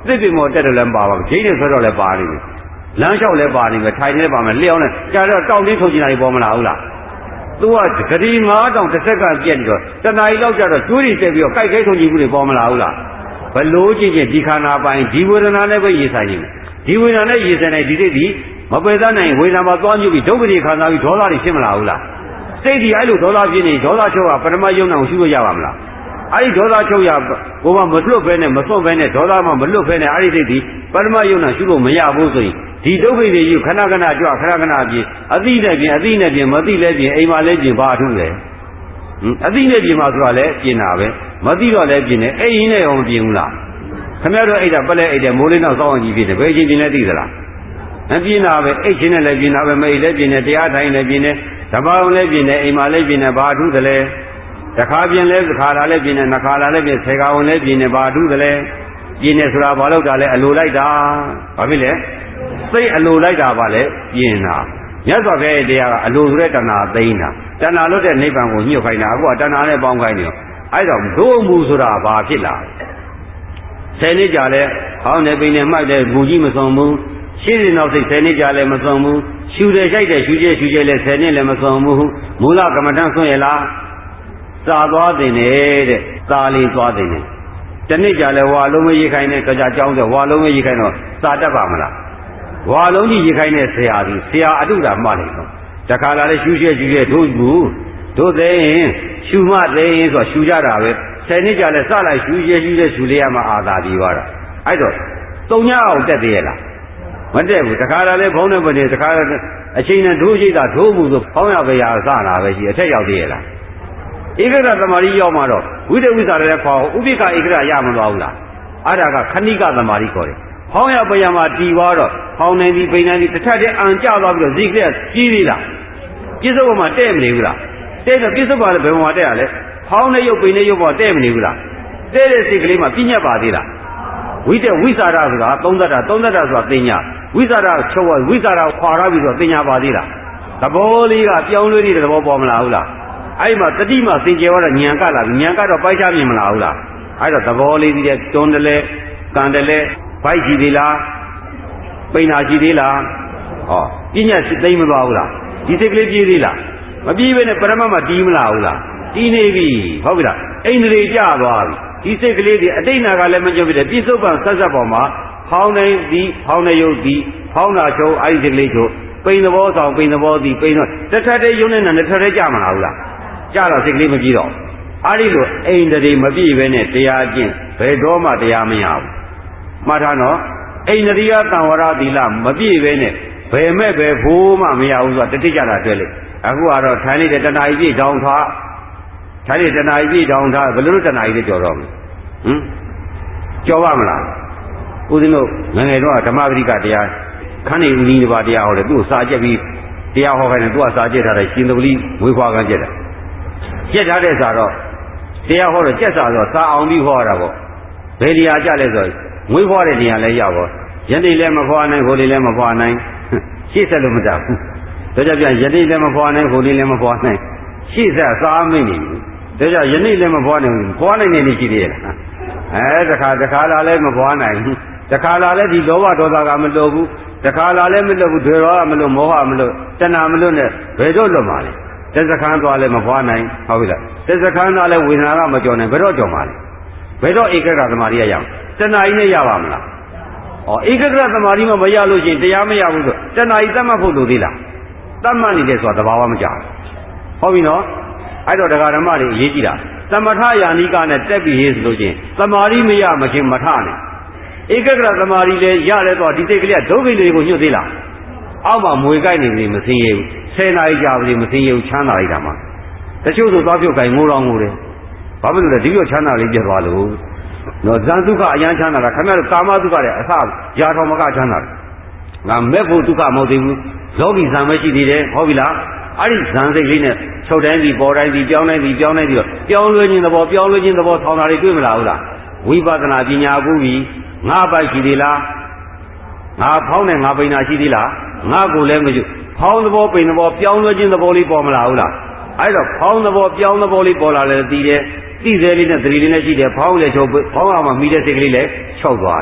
သိပြီမောတက်တယ်လည်းပါပါဂျိန်းနဲ့ဆွဲတော့လည်းပါနေပြီလမ်းလျှောက်လည်းပါနေပြီထိုင်လည်းပါမယ်လျှောက်နဲ့ကြာတော့တောင်းတင်းထုတ်ချင်တာတွေပေါ်မလာဘူးလားသူကဂရီငါးတောင်တစ်ဆက်ကပြက်နေတော့တဏှာကြီးလောက်ကြတော့ကျွေးတွေတက်ပြီးတော့ကြိုက်ခဲထုတ်ချင်မှုတွေပေါ်မလာဘူးလားဘလို့ချင်းချင်းဒီခန္ဓာပိုင်းဒီဝေဒနာနဲ့ပဲရည်ဆိုင်နေတယ်ဒီဝေဒနာနဲ့ရည်ဆိုင်နေဒီစိတ်ဒီမပယ်သနိုင်ဝေဒနာမှာသွားညှိပြီးဒုက္ခတွေခံစားပြီးဒေါသတွေဖြစ်မလာဘူးလားစိတ်ဒီအဲ့လိုဒေါသဖြစ်နေဒေါသချုပ်ကပထမယုံနာကိုရှုလို့ရပါမလားအဲ့ဒီဒေါသချုပ်ရကိုယ်ကမလွတ်ဘဲနဲ့မစွန့်ဘဲနဲ့ဒေါသမှမလွတ်ဘဲနဲ့အဲ့ဒီစိတ်ဒီပထမယုံနာရှုလို့မရဘူးဆိုရင်ဒီဒုက္ခတွေယူခဏခဏကြွခဏခဏပြင်အသိနဲ့ပြင်အသိနဲ့ပြင်မသိလဲပြင်အိမ်မှာလဲပြင်ဘာအထုလဲဟင်အသိနဲ့ပြင်မှာဆိုတာလဲပြင်တာပဲမသိတော့လဲပြင်တယ်အိမ်ရင်းနဲ့ရောမပြင်ဘူးလားခင်ဗျားတို့အိတ်တာပလဲအိတ်တယ်မိုးလေးနောက်စောင်းကြီးပြင်တယ်ဘယ်ချင်းပြင်လဲသိသလားမပြင်တာပဲအိတ်ချင်းနဲ့လည်းပြင်တာပဲမအိတ်လည်းပြင်တယ်တရားထိုင်လည်းပြင်တယ်ဓမ္မအောင်လည်းပြင်တယ်အိမ်မှာလည်းပြင်တယ်ဘာအထုသလဲတခါပြင်လဲတစ်ခါလာလည်းပြင်တယ်နှစ်ခါလာလည်းပြင်ဆယ်ခါအောင်လည်းပြင်တယ်ဘာအထုသလဲပြင်တယ်ဆိုတာဘာလို့တာလဲအလိုလိုက်တာဘာဖြစ်လဲစိတ်အလိုလိုက်တာပါလေပြင်တာမြတ်စွာဘုရားရဲ့တရားကအလိုဆိုတဲ့တဏှာသိမ်းတာတဏှာလွတ်တဲ့နိဗ္ဗာန်ကိုညှို့ခိုင်းတာအခုကတဏှာနဲ့ပေါင်းခိုင်းနေရောအဲ့တော့ဒုံမှုဆိုတာဘာဖြစ်လာဆယ်နှစ်ကြာလဲဟောင်းနေပိနေမှိုက်တဲ့ဘူကြီးမစုံဘူးရှင်းနေနောက်စိတ်ဆယ်နှစ်ကြာလဲမစုံဘူးရှူတယ်ကြိုက်တယ်ရှူကျဲရှူကျဲလဲဆယ်နှစ်လည်းမစုံဘူးမူလကမ္မဋ္ဌာန်းဆွံ့ရလားစာသွားတင်နေတဲ့သာလေးသွားတင်နေတနေ့ကြာလဲဝါလုံးမရေးခိုင်းတဲ့ကြောင်ကြောင်းဆိုဝါလုံးမရေးခိုင်းတော့စာတတ်ပါမလားဝါလုံးကြီးရေးခိုင်းတဲ့ဆရာကြီးဆရာအတုတာမှတ်လိုက်တော့တခါလာလဲရှူရှဲရှူရှဲတို့ဘူးတို့သိရင်ရှူမှသိရင်ဆိုရှူကြတာပဲဆယ်နှစ်ကြာလဲစလိုက်ရှူရှဲရှူရှဲရှူလေးရမှအာသာပြီးသွားတာအဲ့တော့တုံညအောင်တက်သေးရဲ့လားမတက်ဘူးတခါလာလဲဘုံနဲ့ပနေတခါအချိန်နဲ့ဒိုးရှိတာဒိုးမှုဆိုဖောင်းရပဲရစလာပဲရှိအထက်ရောက်သေးရဲ့လားဧကဂရသမารီရောက်မှတော့ဝိတဝိသရလည်းခေါ်ဥပိ္ပခဧကဂရရမသွားဘူးလားအဲ့ဒါကခဏိကသမารီခေါ်တယ်ဖောင်းရပယမှာတီသွားတော့ဖောင်းနေသည်ပိန်နေသည်တစ်ထက်တည်းအံကျသွားပြီးတော့ဇိကရက်ကြီးသေးလားပြစ္ဆုတ်မှာတဲ့မနေဘူးလားတဲ့တော့ပြစ္ဆုတ်ပါလည်းဘယ်မှာတဲ့ရလဲဖောင်းနေရုပ်ပိန်နေရုပ်ပေါ်တဲ့မနေဘူးလားတဲ့တဲ့စိတ်ကလေးမှာပြညတ်ပါသေးလားဝိတဝိသရဆိုတာသုံးသတ္တသုံးသတ္တဆိုတာသိညာဝိသရချုပ်ဝိသရခွာရပြီးတော့သိညာပါသေးလားသဘောလေးကပြောင်းလဲနေတဲ့သဘောပေါ်မလာဘူးလားအဲ့မှာတတိမှသင်ကျေရတော့ညံကလာပြီညံကတော့ပိုက်ချမြင်မလာဘူးလားအဲ့တော့သဘောလေးကြီးတဲ့တွန်းတယ်လဲကန်တယ်လဲဘိုက်ကြီးသေးလားပိန်နာကြီးသေးလားဟောပညာစိတ်သိမ့်မသွားဘူးလားဒီစိတ်ကလေးပြေးသေးလားမပြေးဘဲနဲ့ပရမတ်မှာတီးမလာဘူးလားတီးနေပြီဟုတ်ပြီလားအိန္ဒြေကြသွားပြီဒီစိတ်ကလေးဒီအတိတ်နာကလည်းမကြုံဖြစ်တယ်ပြစ္ဆုတ်ပံဆက်ဆက်ပေါ်မှာဖောင်းနေသည်ဖောင်းနေရုပ်သည်ဖောင်းတာချုပ်အဲ့ဒီစိတ်ကလေးချုပ်ပိန်သဘောဆောင်ပိန်သဘောသည်ပိန်တော့တစ်ထပ်တည်းယုံနေတာတစ်ထပ်တည်းကြမလာဘူးလားကြတော့စိတ်ကလေးမပြေတော့အဲ့ဒီလိုအိန္ဒြေမပြေဘဲနဲ့တရားကျင့်ဘယ်တော့မှတရားမရဘူးမှတ်ထားနော်အိန္ဒြိယသံဝရသီလမပြည့်ပဲနဲ့ဘယ်မဲ့ပဲဘိုးမှမရဘူးဆိုတာတတိကြတာတွေ့လေအခုကတော့ထိုင်လိုက်တဲ့တဏှာကြီးပြည့်တောင်းထားထိုင်လိုက်တဲ့တဏှာကြီးပြည့်တောင်းထားဘယ်လိုတဏှာကြီးလဲကြော်တော့မလဲဟမ်ကြော်ပါမလားဦးဇင်းတို့ငယ်ငယ်တော့ဓမ္မဂရိကတရားခန်းနေဦးကြီးတစ်ပါးတရားဟောတယ်သူ့စာကြက်ပြီးတရားဟောခိုင်းတယ်သူကစာကြက်ထားတယ်ရှင်သပလီဝေခွာကန်းကြက်တယ်ကြက်ထားတဲ့စာတော့တရားဟောတော့ကြက်စာဆိုစာအောင်ပြီးဟောရတာပေါ့ဘယ်တရားကြလဲဆိုငွေဖွားတဲ့နေရာလဲရောက်တော့ယနေ့လည်းမဖွားနိုင်ကိုယ်လေးလည်းမဖွားနိုင်ရှေ့ဆက်လို့မတတ်ဘူးဒါကြောင့်ပြန်ယနေ့လည်းမဖွားနိုင်ကိုယ်လေးလည်းမဖွားနိုင်ရှေ့ဆက်စားမိနေပြီဒါကြောင့်ယနေ့လည်းမဖွားနိုင်ဘူးဖွားနိုင်နေနေရှိသေးရဲ့လားအဲတခါတခါလာလည်းမဖွားနိုင်ဘူးတခါလာလည်းဒီလောဘဒေါသကမလွတ်ဘူးတခါလာလည်းမလွတ်ဘူးဒေရောကမလွတ်မောဟမလွတ်တဏှာမလွတ်နဲ့ဘယ်တော့လွတ်မှာလဲသက်စခန်းသွားလည်းမဖွားနိုင်ဟုတ်ပြီလားသက်စခန်းသွားလည်းဝေဒနာကမကြော်နိုင်ဘယ်တော့ကြော်မှာလဲဘယ်တော့ဧကဂရသမารီရရအောင်တဏှာကြီးနဲ့ရပါမလားဩဧကဂရသမารီမှမရလို့ရှိရင်တရားမရဘူးဆိုတဏှာကြီးတတ်မှတ်ဖို့လိုသေးလားတတ်မှတ်နေတယ်ဆိုတာသဘာဝမကြဘူးဟုတ်ပြီနော်အဲ့တော့တရားဓမ္မတွေအရေးကြီးတာသမထယာနိကနဲ့တက်ပြီးဟေးဆိုလို့ရှိရင်သမารီမရမချင်းမထနဲ့ဧကဂရသမารီလည်းရတယ်တော့ဒီစိတ်ကလေးကဒုက္ခိလေးကိုညှို့သေးလားအောက်မှာမွေကြိုက်နေပြီမသိရဘူးဆယ်နာရီကြာပြီမသိရဘူးချမ်းသာလိုက်တာမှတချို့ဆိုသွားပြုတ်ကြိုင်ငိုတော်ငိုတယ်ဘာဖြစ်လို့လဲဒီလိုချမ်းသာလေးပြတ်သွားလို့နော်ဇန်ဒုက္ခအရန်ချမ်းသာတာခင်ဗျားတို့ကာမဒုက္ခတဲ့အစရာတော်မကချမ်းသာတယ်ငါမဲ့ဖို့ဒုက္ခမဟုတ်သေးဘူးလောကီဇံပဲရှိသေးတယ်ဟုတ်ပြီလားအဲ့ဒီဇံစိတ်လေးနဲ့ချုပ်တိုင်းဒီပေါ်တိုင်းဒီပြောင်းတိုင်းဒီပြောင်းတိုင်းဒီတော့ပြောင်းလဲခြင်းသဘောပြောင်းလဲခြင်းသဘောထောင်တာတွေတွေ့မလားဟုတ်လားဝိပဿနာပညာကူပြီးငါပိုက်ရှိသေးလားငါဖောင်းနဲ့ငါပိန်နာရှိသေးလားငါကိုလည်းမရှိဖောင်းသဘောပိန်သဘောပြောင်းလဲခြင်းသဘောလေးပေါ်မလားဟုတ်လားအဲ့တော့ဖောင်းသဘောပြောင်းသဘောလေးပေါ်လာလဲသိတယ်သိသေးလေးနဲ့သတိလေးနဲ့ရှိတယ်ဖောင်းလေချုပ်ဖောင်းအောင်မှမိတဲ့စိတ်ကလေးလည်းချုပ်သွားတယ်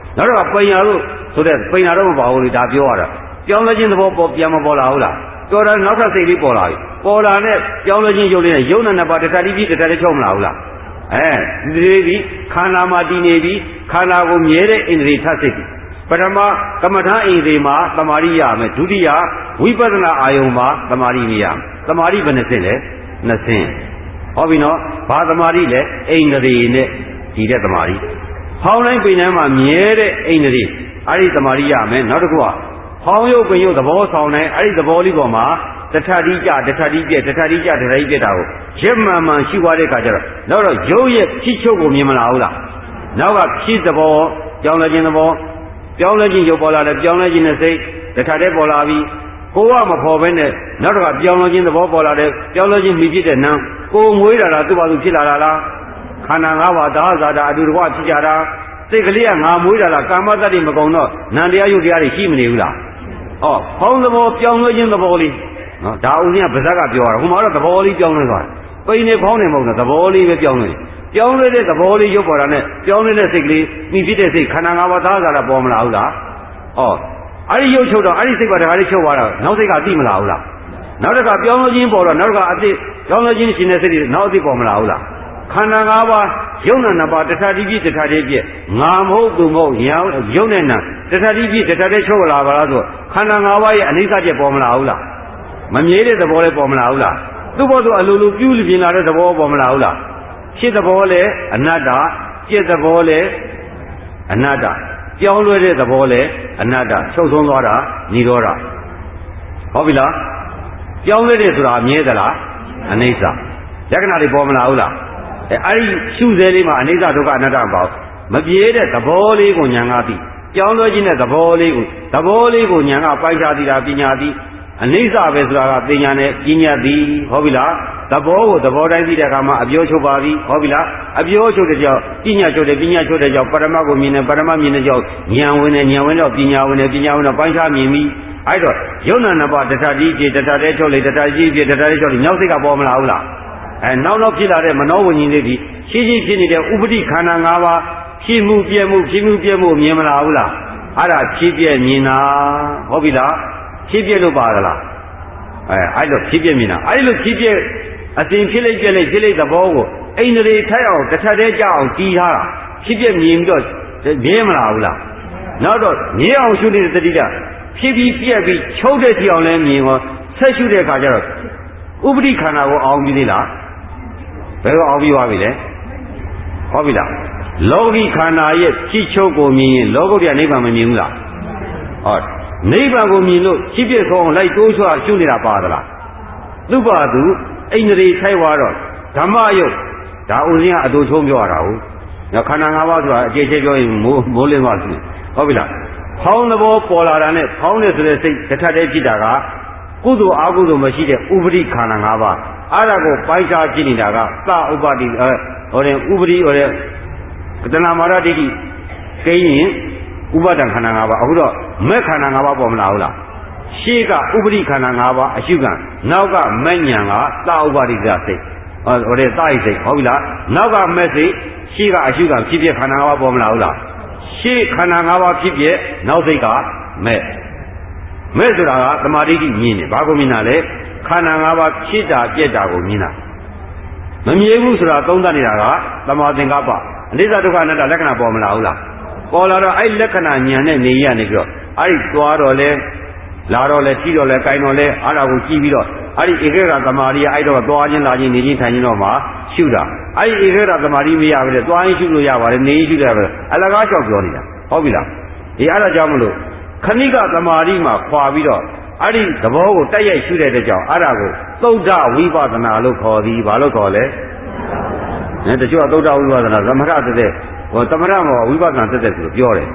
နောက်တော့ပိန်ရလို့ဆိုတဲ့ပိန်ရတော့မပါဘူးလေဒါပြောရတာပြောင်းလဲခြင်းသဘောပေါ်ပြန်မပေါ်လာဘူးလားတော်တယ်နောက်ထပ်စိတ်လေးပေါ်လာပြီပေါ်လာနဲ့ပြောင်းလဲခြင်းရုပ်လေးနဲ့ယုံနဲ့နှစ်ပါးတထတိပြည့်တထတိချုပ်မလာဘူးလားအဲဒီဒီခန္ဓာမှာတည်နေပြီခန္ဓာကိုမြဲတဲ့ဣန္ဒြေထစိတ်ပထမကမ္မထာဣန္ဒြေမှာသမာဓိရမယ်ဒုတိယဝိပဿနာအာယုံမှာသမာဓိမရမယ်သမာဓိဘယ်နှဆင့်လဲနှစ်ဆင့်ဟောပြီနော်ဘာသမာဓိလဲဣန္ဒြေနဲ့ဒီတဲ့သမာဓိဟောင်းတိုင်းပိန်တိုင်းမှာမြဲတဲ့ဣန္ဒြေအဲ့ဒီသမာဓိရမယ်နောက်တစ်ခုကဟောင်းရုပ်ပင်ရုပ်သဘောဆောင်တိုင်းအဲ့ဒီသဘောလေးပေါ်မှာတထတိကြတထတိပြက်တထတိကြတထတိပြက်တာကိုရက်မှန်မှန်ရှိသွားတဲ့အခါကျတော့နောက်တော့ရုပ်ရဲ့ဖြစ်ချုပ်ကိုမြင်မလာဘူးလားနောက်ကဖြစ်သဘောကြောင်းလဲခြင်းသဘောပြောင်းလဲခြင်းရုပ်ပေါ်လာတယ်ပြောင်းလဲခြင်းနဲ့စိတ်တထတဲ့ပေါ်လာပြီကိုကမဖော်ဘဲနဲ့နောက်တော့ပြောင်းလဲခြင်းသဘောပေါ်လာတယ်ပြောင်းလဲခြင်းမိဖြစ်တဲ့နာကိုငွေးတာလားသူ့ဘာသူဖြစ်လာတာလားခန္ဓာ၅ပါးသာဇာတာအတူတကွဖြစ်ကြတာစိတ်ကလေးကငါမွေးတာလားကာမတ္တတွေမကုန်တော့နံတရားယုတ်တရားတွေရှိမနေဘူးလားဩဖောင်းသဘောပြောင်းလဲခြင်းသဘောလေးနော်ဒါဦးဇင်းကဗဇက်ကပြောတာဟိုမှာတော့သဘောလေးပြောင်းလဲသွားတယ်ပိန်နေဖောင်းနေမဟုတ်ဘူးသဘောလေးပဲပြောင်းလဲပြောင်းလဲတဲ့သဘောလေးရုပ်ပေါ်တာနဲ့ပြောင်းလဲတဲ့စိတ်ကလေးမိဖြစ်တဲ့စိတ်ခန္ဓာ၅ပါးသာဇာတာပေါ်မလာဘူးလားဩအဲ့ဒီရုပ်ချုပ်တော့အဲ့ဒီစိတ်ကတခါလေးချုပ်သွားတော့နောက်စိတ်ကသိမလာဘူးလားနောက်တစ်ခါပြောင်းလဲခြင်းပေါ်တော့နောက်တစ်ခါအသိပြောင်းလဲခြင်းရှင်တဲ့စိတ်တွေနောက်အသိပေါ်မလာဘူးလားခန္ဓာ၅ပါးယုံနာနှစ်ပါးတထတိပြည့်တထတိပြည့်ငါမဟုတ်သူမဟုတ်ရောင်ယုံနဲ့နာတထတိပြည့်တထတိချုပ်လာပါလားဆိုခန္ဓာ၅ပါးရဲ့အနိစ္စပြည့်ပေါ်မလာဘူးလားမမြဲတဲ့သဘောလေးပေါ်မလာဘူးလားသူ့ဘောသူအလိုလိုပြုလို့ပြင်လာတဲ့သဘောပေါ်မလာဘူးလားဖြစ်သဘောလေအနတ္တပြည့်သဘောလေအနတ္တပြောင်းလဲတဲ့သဘောလေအနတ္တချုပ်ဆုံးသွားတာនិရောဓဟုတ်ပြီလားပြောင်းလဲတဲ့ဆိုတာမြဲသလားအနိစ္စလက္ခဏာတွေပေါ်မလာဘူးလားအဲအဲ့ဒီရှုစဲလေးမှာအနိစ္စဒုက္ခအနတ္တပေါ့မပြေတဲ့သဘောလေးကိုညာငါသိပြောင်းလဲခြင်းတဲ့သဘောလေးကိုသဘောလေးကိုညာငါပိုက်ချသိတာပညာသိအနိစ္စပဲဆိုတာကပညာနဲ့ပညာသိဟုတ်ပြီလားသဘောကိုသဘောတိုင်းသိတဲ့အခါမှာအပြောချုပ်ပါပြီဟုတ်ပြီလားအပြောချုပ်တဲ့ကြောင့်ပညာချုပ်တဲ့ပညာချုပ်တဲ့ကြောင့်ပရမတ်ကိုမြင်တယ်ပရမတ်မြင်တဲ့ကြောင့်ဉာဏ်ဝင်တယ်ဉာဏ်ဝင်တော့ပညာဝင်တယ်ပညာဝင်တော့ပိုက်ချမြင်ပြီအဲ့တော့ယုံနာနှစ်ပါးတထတိပြည့်တထတဲ့ချုပ်လေတထကြီးပြည့်တထတဲ့ချုပ်လေညောက်စိတ်ကပေါ်မလာဘူးလားအဲနောက်နောက်ဖြစ်လာတဲ့မနောဝိညာဉ်လေးဒီရှင်းရှင်းဖြစ်နေတဲ့ဥပတိခန္ဓာ၅ပါးဖြစ်မှုပြည့်မှုဖြစ်မှုပြည့်မှုမြင်မလာဘူးလားအဲ့ဒါဖြစ်ပြည့်မြင်တာဟုတ်ပြီလားဖြစ်ပြည့်လို့ပါသလားအဲအဲ့လိုဖြစ်ပြည့်မြင်တာအဲ့လိုဖြစ်ပြည့်အစဉ်ဖြစ်လိုက်ပြည့်လိုက်ဖြစ်လိုက်သဘောကိုအိန္ဒြေထိုက်အောင်တစ်ထပ်တည်းကြအောင်တီးထားတာဖြစ်ပြည့်မြင်ပြီးတော့မြင်မလာဘူးလားနောက်တော့မြင်အောင်ရှုနေတဲ့တတိယဖြစ်ပြီးပြည့်ပြီးချုပ်တဲ့ထီအောင်လည်းမြင်ရောဆက်ရှုတဲ့အခါကျတော့ဥပတိခန္ဓာကိုအောင်ပြီးသေးလားဘယ်တော့အောင်ပြီးသွားပြီလဲဟုတ်ပြီလားလောကီခန္ဓာရဲ့ဖြစ်ချုပ်ကိုမြင်ရင်လောကုတ္တရာနိဗ္ဗာန်မမြင်ဘူးလားဟောနိဗ္ဗာန်ကိုမြင်လို့ဖြစ်ဖြစ်ဆုံးလိုက်တိုးချွာရှုနေတာပါသလားသူ့ဘာသူအိန္ဒြေထိုက်သွားတော့ဓမ္မယုတ်ဒါဥစဉ်ကအတူချုံးပြောရတာဟုတ်နော်ခန္ဓာ၅ပါးဆိုတာအကျေချဲပြောရင်မိုးမိုးလင်းသွားပြီဟုတ်ပြီလားဖောင်းသဘောပေါ်လာတာနဲ့ဖောင်းတဲ့ဆိုတဲ့စိတ်တစ်ထပ်တည်းဖြစ်တာကကုသိုလ်အကုသိုလ်မရှိတဲ့ဥပရိခန္ဓာ၅ပါးအဲ့ဒါကိုပိုင်းခြားကြည့်နေတာကသဥပတိဟိုတဲ့ဥပရိဟိုတဲ့တဏမာရဒိဋ္ဌိကိန်းရင်ဥပါဒံခန္ဓာ၅ပါးအခုတော့မဲ့ခန္ဓာ၅ပါးပေါ်မလာဘူးလားရှေ့ကဥပရိခန္ဓာ၅ပါးအရှုခံနောက်ကမဲ့ဉဏ်ကသဥပတိစိတ်ဟိုတဲ့သာယစိတ်ဟုတ်ပြီလားနောက်ကမဲ့စိတ်ရှေ့ကအရှုခံဖြစ်ဖြစ်ခန္ဓာ၅ပါးပေါ်မလာဘူးလားရှေ့ခန္ဓာ၅ပါးဖြစ်ဖြစ်နောက်စိတ်ကမဲ့မဲ့ဆိုတာကသမာဓိတိမြင်တယ်ဘာကိုမြင်တာလဲခန္ဓာ၅ပါးဖြစ်တာပြက်တာကိုမြင်တာမမြင်ဘူးဆိုတာသုံးသပ်နေတာကသမာသင်္ကပ္ပအနိစ္စဒုက္ခအနတ္တလက္ခဏာပေါ်မလာဘူးလားပေါ်လာတော့အဲ့လက္ခဏာဉာဏ်နဲ့နေရနေပြီးတော့အဲ့ဒီသွားတော့လဲလာတော့လဲထိတော့လဲကိုင်တော့လဲအဲ့ဒါကိုကြည့်ပြီးတော့အဲ့ဒီဧကဂရသမာဓိအဲ့တော့သွားခြင်းလာခြင်းနေခြင်းထိုင်ခြင်းတော့မှရှုတာအဲ့ဒီဧကဂရသမာဓိမရဘူးလေသွားရင်ရှုလို့ရပါတယ်နေရင်ရှုတယ်ပဲအလကားလျှောက်ပြောနေတာဟုတ်ပြီလားဒီအဲ့ဒါကြောင့်မလို့ခဏိကသမာဓိမှာခွာပြီးတော့အဲ့ဒီသဘောကိုတက်ရိုက်ရှုတဲ့တဲ့ကြောင့်အဲ့ဒါကိုသုဒ္ဓဝိပဿနာလို့ခေါ်သည်ဘာလို့ခေါ်လဲအဲတချို့ကသုဒ္ဓဝိပဿနာသမထတက်တဲ့ဟောသမထမောဝိပဿနာတက်တဲ့ဆိုလို့ပြောတယ်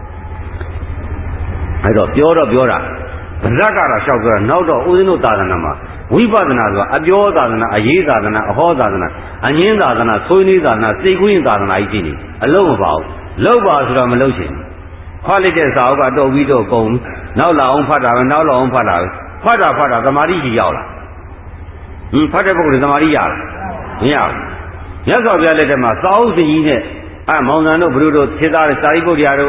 အဲ့တော့ပြောတော့ပြောတာဗဇက်ကတော့လျှောက်ပြောတာနောက်တော့ဦးဇင်းတို့သာသနာမှာဝိပဿနာဆိုတာအပြောသာသနာအရေးသာသနာအဟောသာသနာအငင်းသာသနာဆွေးနွေးသာသနာစိတ်ကူးရင်သာသနာကြီးရှိနေအလုံးမပါဘူးလောက်ပါဆိုတော့မလောက်ချင်ဖတ်လိုက်တဲ့စာအုပ်ကတော့ပြီးတော့ကုန်နောက်လာအောင်ဖတ်တာပဲနောက်လာအောင်ဖတ်တာပဲဖတ်တာဖတ်တာသမာဓိကြီးရောက်လာဟင်ဖတ်တဲ့ပုဂ္ဂိုလ်သမာဓိရလားမရဘူးမြတ်စွာဘုရားလက်ထက်မှာစာအုပ်စီကြီးနဲ့အဲမောင်ဇန်တို့ဘုရုတို့သေသားတွေစာရိပုတ္တရာတို့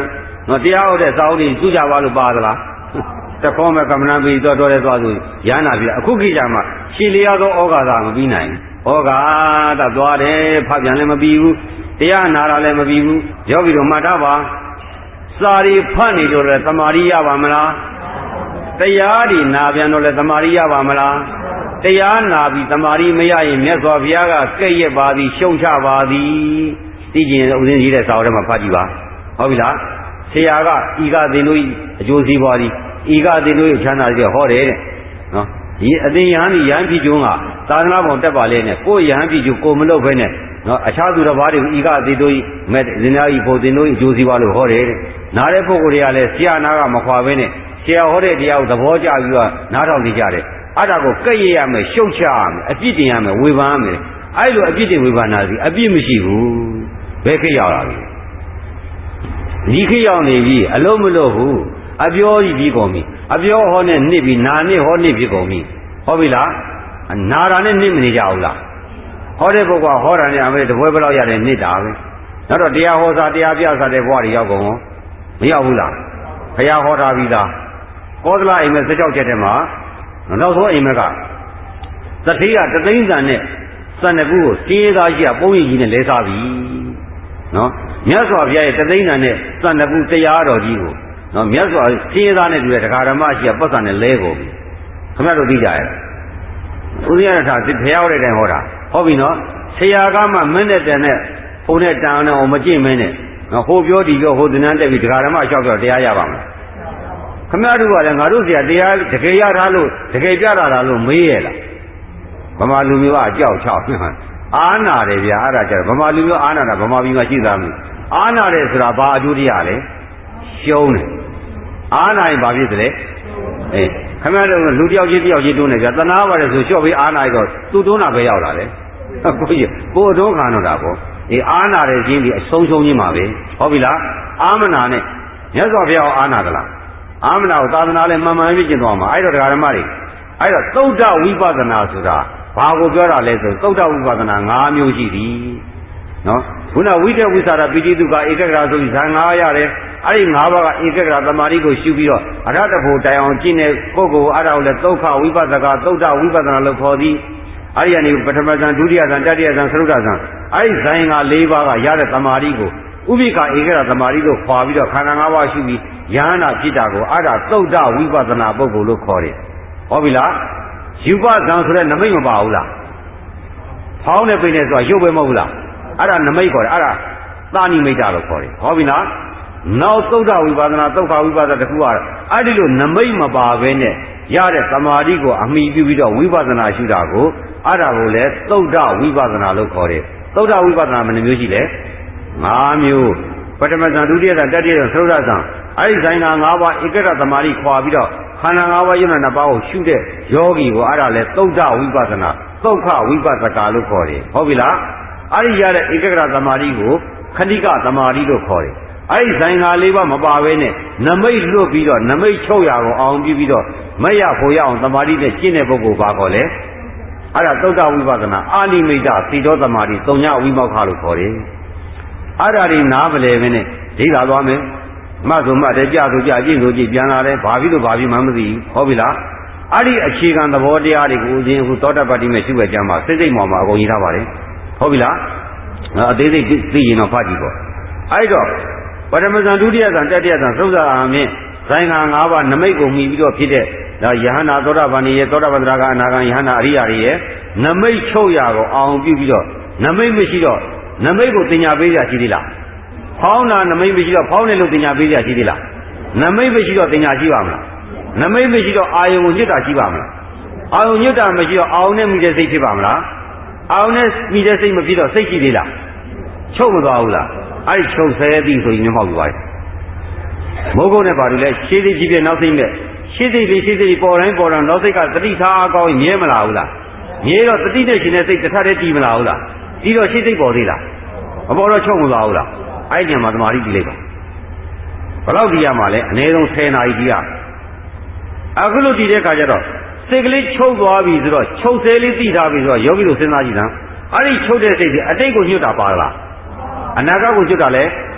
နော်တရားဟုတ်တဲ့စာအုပ်တွေသူ့ကြပါလို့ပါသလားတခေါမဲ့ကမ္မနာပြီးတော့တော်တယ်သွားဆိုရဟနာပြီအခုခေတ်ကြမှာရှည်လျားသောဩဃာသာမပြီးနိုင်ဩဃာသသွားတယ်ဖတ်ပြန်လည်းမပြီးဘူးတရားနာတာလည်းမပြီးဘူးယောဂီတို့မှတ်ထားပါစာရီဖတ်နေတော့လည်းသမာဓိရပါမလားတရားဒီနာပြန်တော့လည်းသမာဓိရပါမလားတရားနာပြီးသမာဓိမရရင်မြတ်စွာဘုရားကကဲ့ရဲ့ပါသည်ရှုံချပါသည်သိကျင်ဥစဉ်ကြီးတဲ့စာအုပ်ထဲမှာဖတ်ကြည့်ပါဟုတ်ပြီလားဆရာကဤကသင်တို့အကျိုးစီးပွားသည်ဤကသင်တို့ချမ်းသာကြီးဟောတယ်တဲ့နော်ဒီအသင်ယဟန်ဒီယဟန်ပြည်ကျုံးကသာသနာ့ဘောင်တက်ပါလေနဲ့ကိုယ်ယဟန်ပြည်ကျုံကိုမလုပ်ဘဲနဲ့နော်အခြားသူတစ်ပါးတွေဤကသင်တို့မဲ့ဇင်နာဤဖို့သင်တို့အကျိုးစီးပွားလို့ဟောတယ်တဲ့နားတဲ့ပုဂ္ဂိုလ်တွေကလည်းဆရာနာကမခွာဘဲနဲ့ဆရာဟောတဲ့တရားကိုသဘောကျပြီးတော့နားထောင်နေကြတယ်အဲ့ဒါကိုကဲ့ရဲ့ရမယ်ရှုတ်ချရမယ်အပြစ်တင်ရမယ်ဝေဖန်ရမယ်အဲ့လိုအပြစ်တင်ဝေဖန်တာစီအပြစ်မရှိဘူးဘယ်ခေတ်ရောက်လာပြီဒီခေတ်ရောက်နေပြီအလုံးမလို့ဘူးအပြောကြီးပြီးကုန်ပြီအပြောဟောနဲ့နှစ်ပြီးနာနဲ့ဟောနှစ်ပြီးကုန်ပြီဟုတ်ပြီလားနာတာနဲ့နှစ်မနေကြဘူးလားဟောတဲ့ပုဂ္ဂိုလ်ဟောတာနဲ့အမေတပွဲဘယ်လောက်ရတယ်နှစ်တာပဲနောက်တော့တရားဟောစာတရားပြစာတဲ့ဘဝတွေရောက်ကုန်ရောမရောက်ဘူးလားဘုရားဟောတာပြီးသားကောသလအိမ်မဲ့စကြောက်ချက်ထဲမှာနောက်ဆုံးအိမ်မက်ကသတိကတသိန်းစံနဲ့စံနှစ်ခုကိုစင်းရသားကြီးကပုံရိပ်ကြီးနဲ့လဲစားပြီနော်မြတ်စွာဘုရားရဲ့တသိန်းစံနဲ့စံနှစ်ခုတရားတော်ကြီးကိုနော်မြတ်စွာစင်းရသားနဲ့တူတဲ့တရားဓမ္မကြီးကပတ်စံနဲ့လဲကုန်ပြီခင်ဗျားတို့သိကြရဲ့ဦးဇင်းရထာဘုရားဟောတဲ့တိုင်ဟောတာဟုတ်ပြီနော်ဆရာကမှမင်းနဲ့တန်နဲ့ဟိုနဲ့တန်အောင်မကြည့်မင်းနဲ့နော်ဟိုပြောဒီပြောဟိုသဏ္ဍာန်တက်ပြီးတရားဓမ္မလျှောက်ပြောတရားရပါမယ်ခမရတို့ကလည်းငါတို့ဆရာတရားတကယ်ရထားလို့တကယ်ပြတာလားလို့မေးရလားဗမာလူမျိုးကအကြောက်ချောက်အာနာတယ်ဗျာအဲ့ဒါကြတော့ဗမာလူမျိုးအာနာတာဗမာပြည်မှာရှိသားမှုအာနာတယ်ဆိုတာဘာအကျိုးတရားလဲရှုံးတယ်အာနာရင်ဘာဖြစ်သလဲအေးခမရတို့လူတယောက်ချင်းတယောက်ချင်းတွန်းနေကြသနာပါတယ်ဆိုလျှော့ပြီးအာနာရတော့သူ့တွန်းတာပဲရောက်လာတယ်ကိုကြီးကိုတွန်းခံတော့တာပေါ့အေးအာနာတယ်ချင်းဒီအဆုံးရှုံးချင်းပါပဲဟုတ်ပြီလားအာမနာနဲ့မြတ်စွာဘုရားအာနာသလားအာမနာကိုသာသနာလည်းမှန်မှန်ပြည့်ကျင့်သွားမှာအဲ့တော့ဒကာဓမ္မတွေအဲ့တော့သုဒ္ဓဝိပဿနာဆိုတာဘာကိုပြောတာလဲဆိုသုဒ္ဓဝိပဿနာ၅မျိုးရှိသည်နော်ခုနဝိတ္တဝိသရာပိဋိတုကဧကဂရဆိုပြီးဇာငါးရတယ်အဲ့ဒီ၅ပါးကဧကဂရသမာဓိကိုရှုပြီးတော့အရဟတဖို့တိုင်အောင်ကျင့်တဲ့ပုဂ္ဂိုလ်အဲ့ဒါကိုလည်းသုခဝိပဿကသုဒ္ဓဝိပဿနာလို့ခေါ်သည်အဲ့ဒီကနေပထမဇန်ဒုတိယဇန်တတိယဇန်သရုဒ္ဓဇန်အဲ့ဒီဇန်က၄ပါးကရတဲ့သမာဓိကိုဥပိ္ပခဧကဂရသမာဓိကိုခွာပြီးတော့ခန္ဓာ၅ပါးရှုပြီးယဟနာဖြစ်တာကိုအဲ့ဒါသုဒ္ဓဝိပဿနာပုဂ္ဂိုလ်လို့ခေါ်တယ်ဟုတ်ပြီလားယူပဇံဆိုတဲ့နမိတ်မပါဘူးလားဖောင်းနဲ့ပိနေဆိုတာရုပ်ပဲမဟုတ်ဘူးလားအဲ့ဒါနမိတ်ခေါ်တယ်အဲ့ဒါသာနိမိတ်တာလို့ခေါ်တယ်ဟုတ်ပြီလားနောက်သုဒ္ဓဝိပဿနာသုခဝိပဿနာတခုကအဲ့ဒီလိုနမိတ်မပါဘဲနဲ့ရတဲ့သမာဓိကိုအမိပြုပြီးတော့ဝိပဿနာရှုတာကိုအဲ့ဒါကိုလည်းသုဒ္ဓဝိပဿနာလို့ခေါ်တယ်သုဒ္ဓဝိပဿနာဘယ်နှမျိုးရှိလဲ၅မျိုးပထမဇန်ဒုတိယဇန်တတိယဇန်သရုဒ္ဓဇန်အဲ့ဒီဇန်က၅ပါးဧကဂရသမာဓိခွာပြီးတော့ခန္ဓာ၅ပါးယုံနာနှစ်ပါးကိုရှုတဲ့ယောဂီကိုအဲ့ဒါလဲသုဒ္ဓဝိပဿနာသုခဝိပဿကလို့ခေါ်တယ်ဟုတ်ပြီလားအဲ့ဒီရတဲ့ဧကဂရသမာဓိကိုခဏိကသမာဓိလို့ခေါ်တယ်အဲ့ဒီဇန်က၄ပါးမပါဘဲနဲ့နမိတ်လွတ်ပြီးတော့နမိတ်ချုပ်ရအောင်အောင်ပြီးပြီးတော့မရဖို့ရအောင်သမာဓိနဲ့ကျင့်တဲ့ပုဂ္ဂိုလ်ပါခေါ်လဲအဲ့ဒါသုဒ္ဓဝိပဿနာအာနိမိတ်သီတောသမာဓိသုံးညဝိမောက္ခလို့ခေါ်တယ်အဲ့ဒါဒီနားမလဲပဲနဲ့ဒိဋ္ဌာသွားမယ်မဆိုမတဲ့ကြဆိုကြကြည့်ဆိုကြည့်ပြန်လာတယ်ဘာဖြစ်လို့ဘာဖြစ်မှမသိဘူးဟုတ်ပြီလားအဲ့ဒီအခြေခံသဘောတရားတွေကိုဦးဇင်းအခုသောတပတ္တိမဲ့ရှုွယ်ကြမှာစိတ်စိတ်မောင်မှာအကုန်ကြီးထားပါတယ်ဟုတ်ပြီလားအသေးစိတ်သိရင်တော့ဖတ်ကြည့်ပေါ့အဲ့တော့ပထမဇန်ဒုတိယဇန်တတိယဇန်သုဒ္ဓအာမင်းဇိုင်ငံ၅ပါးနမိတ်ကိုမှီပြီးတော့ဖြစ်တဲ့ဒါယဟနာသောတာပန်ရဲ့သောတာပန်တရာကအနာဂံယဟနာအရိယာတွေရဲ့နမိတ်ချုပ်ရကိုအောင်ပြုပြီးတော့နမိတ်မရှိတော့နမိတ်ကိုတင်ညာပေးကြရှိသေးလားဖောင်းတာနမိတ်မရှိတော့ဖောင်းတယ်လို့တင်ညာပေးကြရှိသေးလားနမိတ်မရှိတော့တင်ညာရှိပါမလားနမိတ်မရှိတော့အာယုံကိုညစ်တာရှိပါမလားအာယုံညစ်တာမရှိတော့အာယုံနဲ့မိတဲ့စိတ်ဖြစ်ပါမလားအာယုံနဲ့မိတဲ့စိတ်မဖြစ်တော့စိတ်ရှိသေးလားချုပ်မသွားဘူးလားအဲ့ဒီချုပ်ဆဲသည်ဆိုရင်မျက်မှောက်ယူပါမဟုတ်ကုန်နဲ့ပါလို့လဲရှေးစိတ်ကြီးပြနောက်စိတ်နဲ့ရှေးစိတ်လေးရှေးစိတ်ပေါ်တိုင်းပေါ်တိုင်းနောက်စိတ်ကတတိထားအကောင်းမြဲမလားဘူးလားမြဲတော့တတိနဲ့ရှင်တဲ့စိတ်တစ်ထပ်တည်းတည်မလားဘူးလားဒီတော့ရှေ့စိတ်ပေါ်သေးလားမပေါ်တော့ချုပ်မသွားဘူးလားအဲ့ဒီမှာသမာဓိတည်လိုက်ပါဘယ်လောက်တည်ရမှာလဲအနည်းဆုံးဆယ်နာရီတည်ရအခုလို့တည်တဲ့ခါကျတော့စိတ်ကလေးချုပ်သွားပြီဆိုတော့ချုပ်ဆဲလေးတည်ထားပြီဆိုတော့ယောဂီတို့စဉ်းစားကြည့်လားအဲ့ဒီချုပ်တဲ့စိတ်ကအတိတ်ကိုညွတ်တာပါလားအနာဂတ်ကိုညွတ်တာလဲမ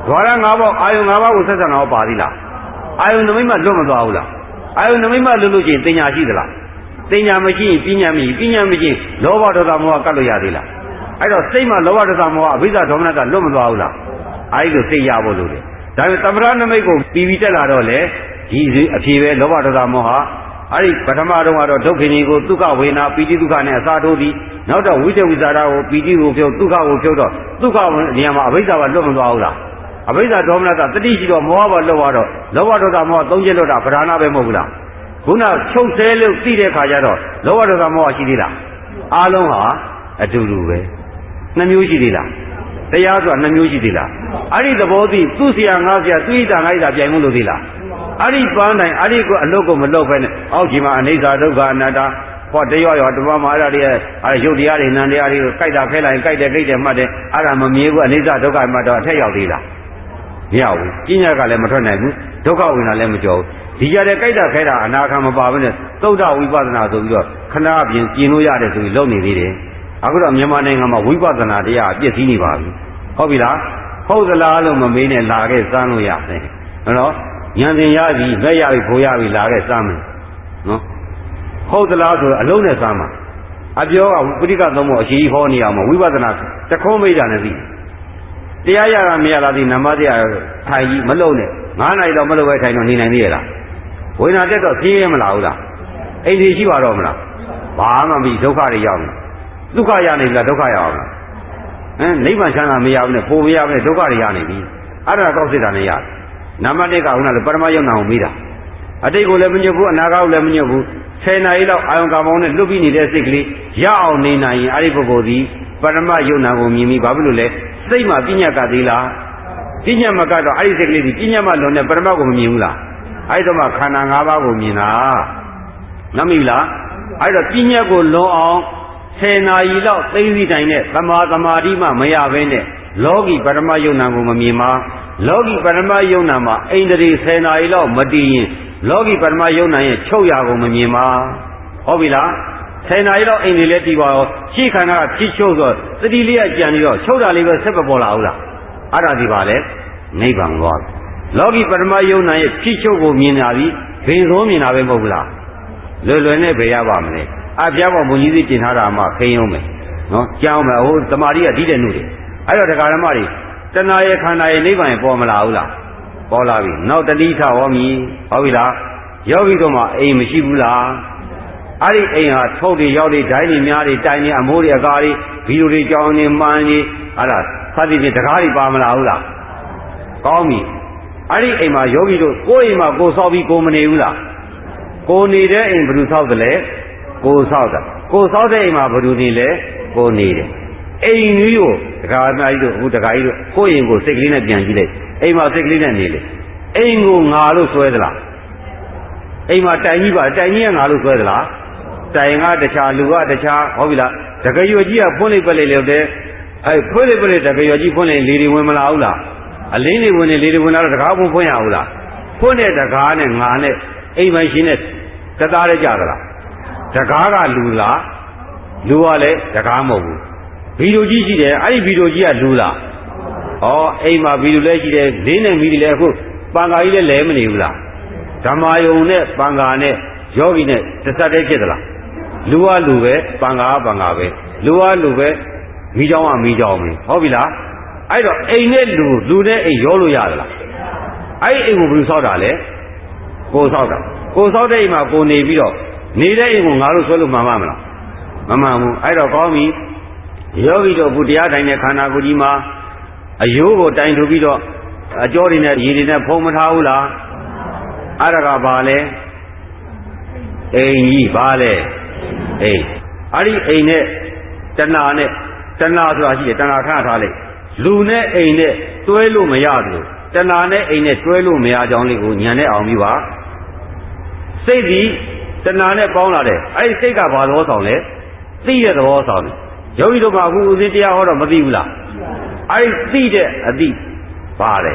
ဒွါရငါးပါးအာယုံငါးပါးကိုဆက်ဆံတော့ပါသေးလားအာယုံနမိတ်မှလွတ်မသွားဘူးလားအာယုံနမိတ်မှလွတ်လို့ချင်းတင်ညာရှိသလားတင်ညာမရှိရင်ပညာမရှိပညာမရှိလောဘဒေါသမောဟကတ်လို့ရသေးလားအဲ့တော့စိတ်မှာလောဘဒေါသမောဟအဘိဓါဒေါမနကလွတ်မသွားဘူးလားအဲ့ဒီလိုစိတ်ရဖို့လို့လေဒါပေမဲ့သမထနမိတ်ကိုပြီးပြီးတက်လာတော့လေဒီအဖြေပဲလောဘဒေါသမောဟအဲ့ဒီပထမတော့ကတော့ဒုက္ခင်းကိုဒုက္ခဝေဒနာပီတိဒုက္ခနဲ့အစားထိုးပြီးနောက်တော့ဝိတ္တဝိဇာရကိုပီတိကိုဖြုတ်ဒုက္ခကိုဖြုတ်တော့ဒုက္ခနေရာမှာအဘိဓါကလွတ်မသွားဘူးလားအဘိဓါဒေါမနကတတိရှိတော့မောဟပါလွတ်သွားတော့လောဘဒေါသမောဟသုံးချက်လွတ်တာဗဒနာပဲမဟုတ်ဘူးလားခုနချုပ်ဆဲလို့သိတဲ့ခါကျတော့လောဘဒေါသမောဟရှိသေးလားအားလုံးဟာအတူတူပဲနှမျိုးရှိသေးလားတရားဆိုတာနှမျိုးရှိသေးလားအဲ့ဒီသဘောသိသူ့ဆရာငါဆရာသူ့ဣဒ္ဓငါဣဒ္ဓပြိုင်မှုလို့သေးလားအဲ့ဒီပန်းတိုင်းအဲ့ဒီကိုအလုတ်ကိုမလုတ်ပဲနဲ့အောက်ကြီးမှာအနိစ္စဒုက္ခအနတ္တဟောတရောရောတမမှာအဲ့ဒါတွေအဲ့ရုပ်တရားတွေနာမ်တရားတွေကိုကြိုက်တာခဲလိုက်ကြိုက်တယ်ကြိုက်တယ်မှတ်တယ်အဲ့ဒါမမြင်ဘူးအနိစ္စဒုက္ခမှတ်တော့အထက်ရောက်သေးလားမရောက်ဘူးပညာကလည်းမထွက်နိုင်ဘူးဒုက္ခဝင်တာလည်းမကြောက်ဘူးဒီကြတဲ့ကြိုက်တာခဲတာအနာခံမပါဘဲနဲ့သုဒ္ဓဝိပဿနာဆိုပြီးတော့ခဏအပြင်ကျင်လို့ရတယ်ဆိုပြီးလုပ်နေသေးတယ်အခုတော့မြန်မာနိုင်ငံမှာဝိပဿနာတရားအပြည့်စည်နေပါပြီဟုတ်ပြီလားဟုတ်သလားလို့မမေးနဲ့လာခဲ့စမ်းလို့ရတယ်နော်ဉာဏ်သင်ရပြီလက်ရပြီဖိုးရပြီလာခဲ့စမ်းမယ်နော်ဟုတ်သလားဆိုအလုံးနဲ့စမ်းမှာအပြောကပဋိက္ခသုံးဖို့အရှိကြီးဟောနေအောင်မဝိပဿနာတခုံးမိတာနဲ့သိတရားရတာမရလားဒီနမတရားထိုင်ကြီးမလုံနဲ့ငါးနာရီတော့မလုံပဲထိုင်တော့နေနိုင်သေးရဲ့လားဝိညာဉ်တက်တော့ပြင်းရမလားဟုတ်လားအိမ်ကြီးရှိပါတော့မလားဘာမှမပြီးဒုက္ခတွေရောက်နေဒုက္ခရနေပြီလားဒုက္ခရအောင်လားဟမ်နိဗ္ဗာန်ချမ်းသာမရဘူးနဲ့ပိုမရဘူးနဲ့ဒုက္ခတွေရနေပြီအဲ့ဒါကောက်စစ်တာနဲ့ရတယ်နမတိတ်ကခုနကပရမယုံနာကိုမိတာအတိတ်ကိုလည်းမညွတ်ဘူးအနာဂတ်ကိုလည်းမညွတ်ဘူးဆယ်နာရီလောက်အာယုံကာမောင်းနဲ့လွတ်ပြီးနေတဲ့စိတ်ကလေးရအောင်နေနိုင်ရင်အဲ့ဒီပုဂ္ဂိုလ်ဒီပရမယုံနာကိုမြင်ပြီးဘာဖြစ်လို့လဲစိတ်မှာပညာကသေးလားပညာမကတော့အဲ့ဒီစိတ်ကလေးဒီပညာမလွန်တဲ့ပရမကိုမမြင်ဘူးလားအဲ့တော့မှခန္ဓာ၅ပါးကိုမြင်တာနမိလားအဲ့တော့ပညာကိုလွန်အောင်ဆယ်နာရီလောက်သိသိတိုင်းနဲ့သမာသမာဓိမှမရဘဲနဲ့လောကီပရမယုံနာကိုမမြင်ပါလောကီပရမယုံနာမှာအိန္ဒြေဆယ်နာရီလောက်မတည်ရင်လောကီပရမယုံနာရဲ့ချုပ်ရကိုမမြင်ပါဟုတ်ပြီလားဆယ်နာရီလောက်အိန္ဒြေလည်းတည်ပါရောရှေ့ခန္ဓာကဖြစ်ချုပ်ဆိုသတိလေးကကြံပြီးတော့ချုပ်တာလေးပဲဆက်မပေါ်လာဘူးလားအဲ့ဒါဒီပါလေနိဗ္ဗာန်သွားလောကီပရမယုံနာရဲ့ဖြစ်ချုပ်ကိုမြင်လာပြီးဘင်ဆုံးမြင်တာပဲမဟုတ်ဘူးလားလွယ်လွယ်နဲ့ဘယ်ရပါမလဲအပြားပေါ်ဘုံကြီးသိတင်ထားတာမှခိန်အောင်မယ်နော်ကြောင်းမယ်ဟိုတမာရီကဒီတဲ့နုတွေအဲ့တော့ဒကာဓမ္မတွေတဏှာရဲ့ခန္ဓာရဲ့နိဗ္ဗာန်ပေါ်မလာဘူးလားပေါ်လာပြီနောက်တတိထဟောမည်ဟုတ်ပြီလားယောဂီတို့မှာအိမ်မရှိဘူးလားအဲ့ဒီအိမ်ဟာထုတ်တွေရောက်တွေဓာတ်တွေများတွေတိုင်တွေအမိုးတွေအကားတွေဗီဒီယိုတွေကြောင်းနေမှန်နေအဲ့ဒါသတိဖြင့်တကားတွေပါမလာဘူးလားကောင်းပြီအဲ့ဒီအိမ်မှာယောဂီတို့ကိုယ်အိမ်မှာကိုယ်ဆောက်ပြီးကိုယ်မနေဘူးလားကိုယ်နေတဲ့အိမ်ဘယ်သူဆောက်တယ်လဲကိုယ်ဆောက်တာကိုယ်ဆောက်တဲ့အိမ်မှာဘယ်သူနေလဲကိုယ်နေတယ်အိမ်ကြီးကိုဒကာမကြီးတို့အခုဒကာကြီးတို့ကိုယ့်အိမ်ကိုစိတ်ကလေးနဲ့ပြန်ကြည့်လိုက်အိမ်မှာစိတ်ကလေးနဲ့နေလေအိမ်ကိုငါလို့ဆွဲသလားအိမ်မှာတိုင်ကြီးပါတိုင်ကြီးကငါလို့ဆွဲသလားတိုင်ကတခြားလူကတခြားဟုတ်ပြီလားတကရွယ်ကြီးကဖွင့်လိုက်ပလိုက်လို့တဲ့အဲဖွင့်လိုက်ပလိုက်တကရွယ်ကြီးဖွင့်လိုက်လေတွေဝင်မလာဘူးလားအလင်းတွေဝင်နေလေတွေဝင်လာတော့တကားဖွင့်ဖွင့်ရဘူးလားဖွင့်တဲ့တကားနဲ့ငါနဲ့အိမ်မရှိနဲ့တသားလေးကြသလားတကားကလူလားလူကလည်းတကားမဟုတ်ဘူးဗီဒီယိုကြီးရှိတယ်အဲ့ဒီဗီဒီယိုကြီးကလူလားဩအိမ်မှာဗီဒီယိုလည်းရှိတယ်လေးနဲ့မီဒီလည်းအခုပန်ကာကြီးလည်းလဲမနေဘူးလားဓမ္မယုံနဲ့ပန်ကာနဲ့ယောဂီနဲ့တစ်ဆက်တည်းဖြစ်သလားလူကလူပဲပန်ကာကပန်ကာပဲလူကလူပဲမိเจ้าကမိเจ้าပဲဟုတ်ပြီလားအဲ့တော့အိမ်နဲ့လူလူနဲ့အိမ်ရောလို့ရသလားအဲ့ဒီအိမ်ကိုဘယ်လိုဆောက်တာလဲကိုဆောက်တာကိုဆောက်တဲ့အိမ်မှာကိုနေပြီးတော့နေတဲ့အိမ်ကိုငါတို့ဆွဲလို့မှန်ပါမလားမမှန်ဘူးအဲ့တော့ကောင်းပြီယောဂီတို့ဘုရားတိုင်းတဲ့ခန္ဓာကိုယ်ကြီးမှာအယိုးကိုတိုင်ထူပြီးတော့အကြောတွေနဲ့ရည်တွေနဲ့ဖုံးမထားဘူးလားအဲ့ဒါကဘာလဲအိမ်ကြီးဘာလဲအိမ်အဲ့ဒီအိမ်နဲ့တဏှာနဲ့တဏှာဆိုတာရှိတယ်တဏှာခန့်ထားလိုက်လူနဲ့အိမ်နဲ့တွဲလို့မရဘူးတဏှာနဲ့အိမ်နဲ့တွဲလို့မရကြောင်းလေးကိုညံနဲ့အောင်ပြီးပါစိတ်ဒီတဏှာနဲ့ပေါင်းလာတယ်အဲ့ဒီစိတ်ကဘာသဘောဆောင်လဲသိတဲ့သဘောဆောင်တယ်ယောဂီတို့ကအခုဥစဉ်တရားဟောတော့မသိဘူးလားအဲ့ဒီသိတဲ့အသိပါလေ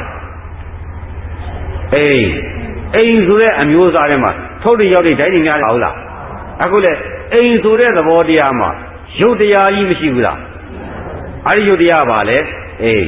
အိမ်အိမ်ဆိုတဲ့အမျိုးအစားထဲမှာထုတ်တွေရောက်တွေဓာတ်တွေများတယ်ဟုတ်လားအခုလေအိမ်ဆိုတဲ့သဘောတရားမှာရုပ်တရားကြီးမရှိဘူးလားအဲ့ဒီရုပ်တရားပါလေအိမ်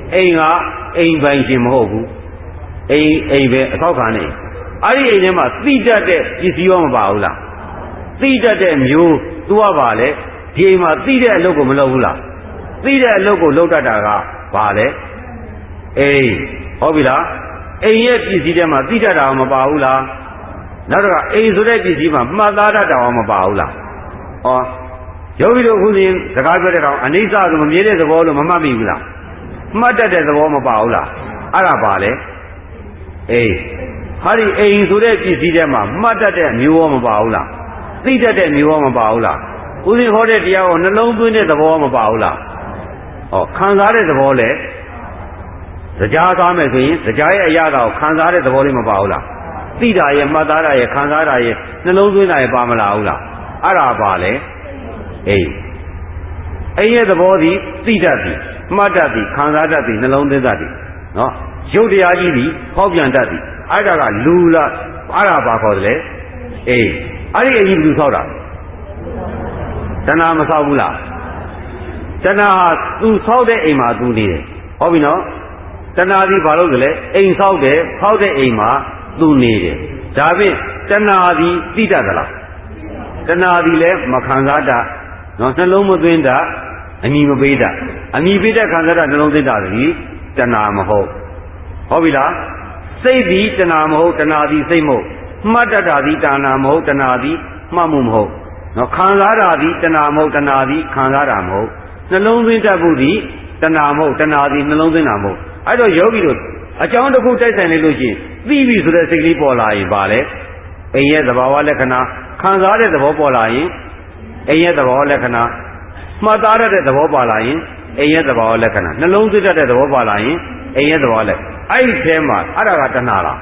အိမ်ကအိမ်ပိုင်ရှင်မဟုတ်ဘူးအိမ်အိမ်ပဲအထောက်ခံနေအဲ့ဒီအိမ်ထဲမှာသိတတ်တဲ့ပစ္စည်းရောမပါဘူးလားသိတတ်တဲ့မျိုးသူကပါလေဒီအိမ်မှာသိတဲ့အလုပ်ကိုမလုပ်ဘူးလားသိတဲ့အလုပ်ကိုလုပ်တတ်တာကပါလေအိမ်ဟုတ်ပြီလားအိမ်ရဲ့ပစ္စည်းထဲမှာသိတတ်တာမပါဘူးလားနောက်တော့အိမ်ဆိုတဲ့ပစ္စည်းမှာမှတ်သားတတ်တာမပါဘူးလားဩယောဂီတို့ခုစဉ်စကားပြောတဲ့ကောင်အနိစ္စဆိုမမြဲတဲ့သဘောလို့မမှတ်မိဘူးလားမှတ်တတ်တဲ့သဘောမပါဘူးလားအဲ့ဒါပါလေအေးဟာဒီအိမ်ဆိုတဲ့ပစ္စည်းထဲမှာမှတ်တတ်တဲ့မျိုးရောမပါဘူးလားသိတတ်တဲ့မျိုးရောမပါဘူးလားဦးဇင်းဟောတဲ့တရားကိုနှလုံးသွင်းတဲ့သဘောမပါဘူးလားဟောခံစားတဲ့သဘောလေကြားသားမယ်ဆိုရင်ကြားရဲ့အရာတော်ခံစားတဲ့သဘောလေးမပါဘူးလားသိတာရဲ့မှတ်သားတာရဲ့ခံစားတာရဲ့နှလုံးသွင်းတာရဲ့ပါမလားဘူးလားအဲ့ဒါပါလေအေးအိမ်ရဲ့သဘောသည်သိတတ်သည်မှတ်တတ်သည်ခံစားတတ်သည်နှလုံးသွင်းတတ်သည်နော်ရုပ်တရားကြီးသည်ဟောပြန်တတ်သည်အဲ့ဒါကလူလားအဲ့ဒါပါခေါ်တယ်လေအေးအဲ့ဒီအရင်လူဆောက်တာတဏှာမဆောက်ဘူးလားတဏှာဟာသူဆောက်တဲ့အိမ်မှာသူနေတယ်ဟောပြီနော်တဏှာသည်ဘာလို့လဲအိမ်ဆောက်တယ်ဆောက်တဲ့အိမ်မှာသူနေတယ်ဒါဖြင့်တဏှာသည်သိတတ်သလားတဏှာသည်လည်းမခံစားတတ်နော်နှလုံးမသွင်းတတ်အမိမပေးတတ်အမိပေးတဲ့ခံစားတတ်နှလုံးသွင်းတတ်သည်တဏှာမဟုတ်ဟုတ်ပြီလားစိတ်သည်တဏှာမဟုတ်တဏှာသည်စိတ်မဟုတ်မှတ်တတ်တာသည်တဏှာမဟုတ်တဏှာသည်မှတ်မှုမဟုတ်နော်ခံစားတာသည်တဏှာမဟုတ်တဏှာသည်ခံစားတာမဟုတ်နှလုံးသွင်းတတ်မှုသည်တဏှာမဟုတ်တဏှာသည်နှလုံးသွင်းတာမဟုတ်အဲ့တော့ယောဂီတို့အကြောင်းတစ်ခုတိုက်ဆိုင်နေလို့ရှိရင်သိပြီဆိုတဲ့စိတ်ကလေးပေါ်လာရင်ပါလေအိမ်ရဲ့သဘာဝလက္ခဏာခံစားတဲ့သဘောပေါ်လာရင်အိမ်ရဲ့သဘာဝလက္ခဏာမှတ်သားတဲ့သဘောပါလာရင်အိမ်ရဲ့သဘာဝလက္ခဏာနှလုံးသွင်းတဲ့သဘောပါလာရင်အိမ်ရဲ့သဘောလက္ခဏာအဲ့ဒီထဲမှာအဲ့ဒါကတဏှာလား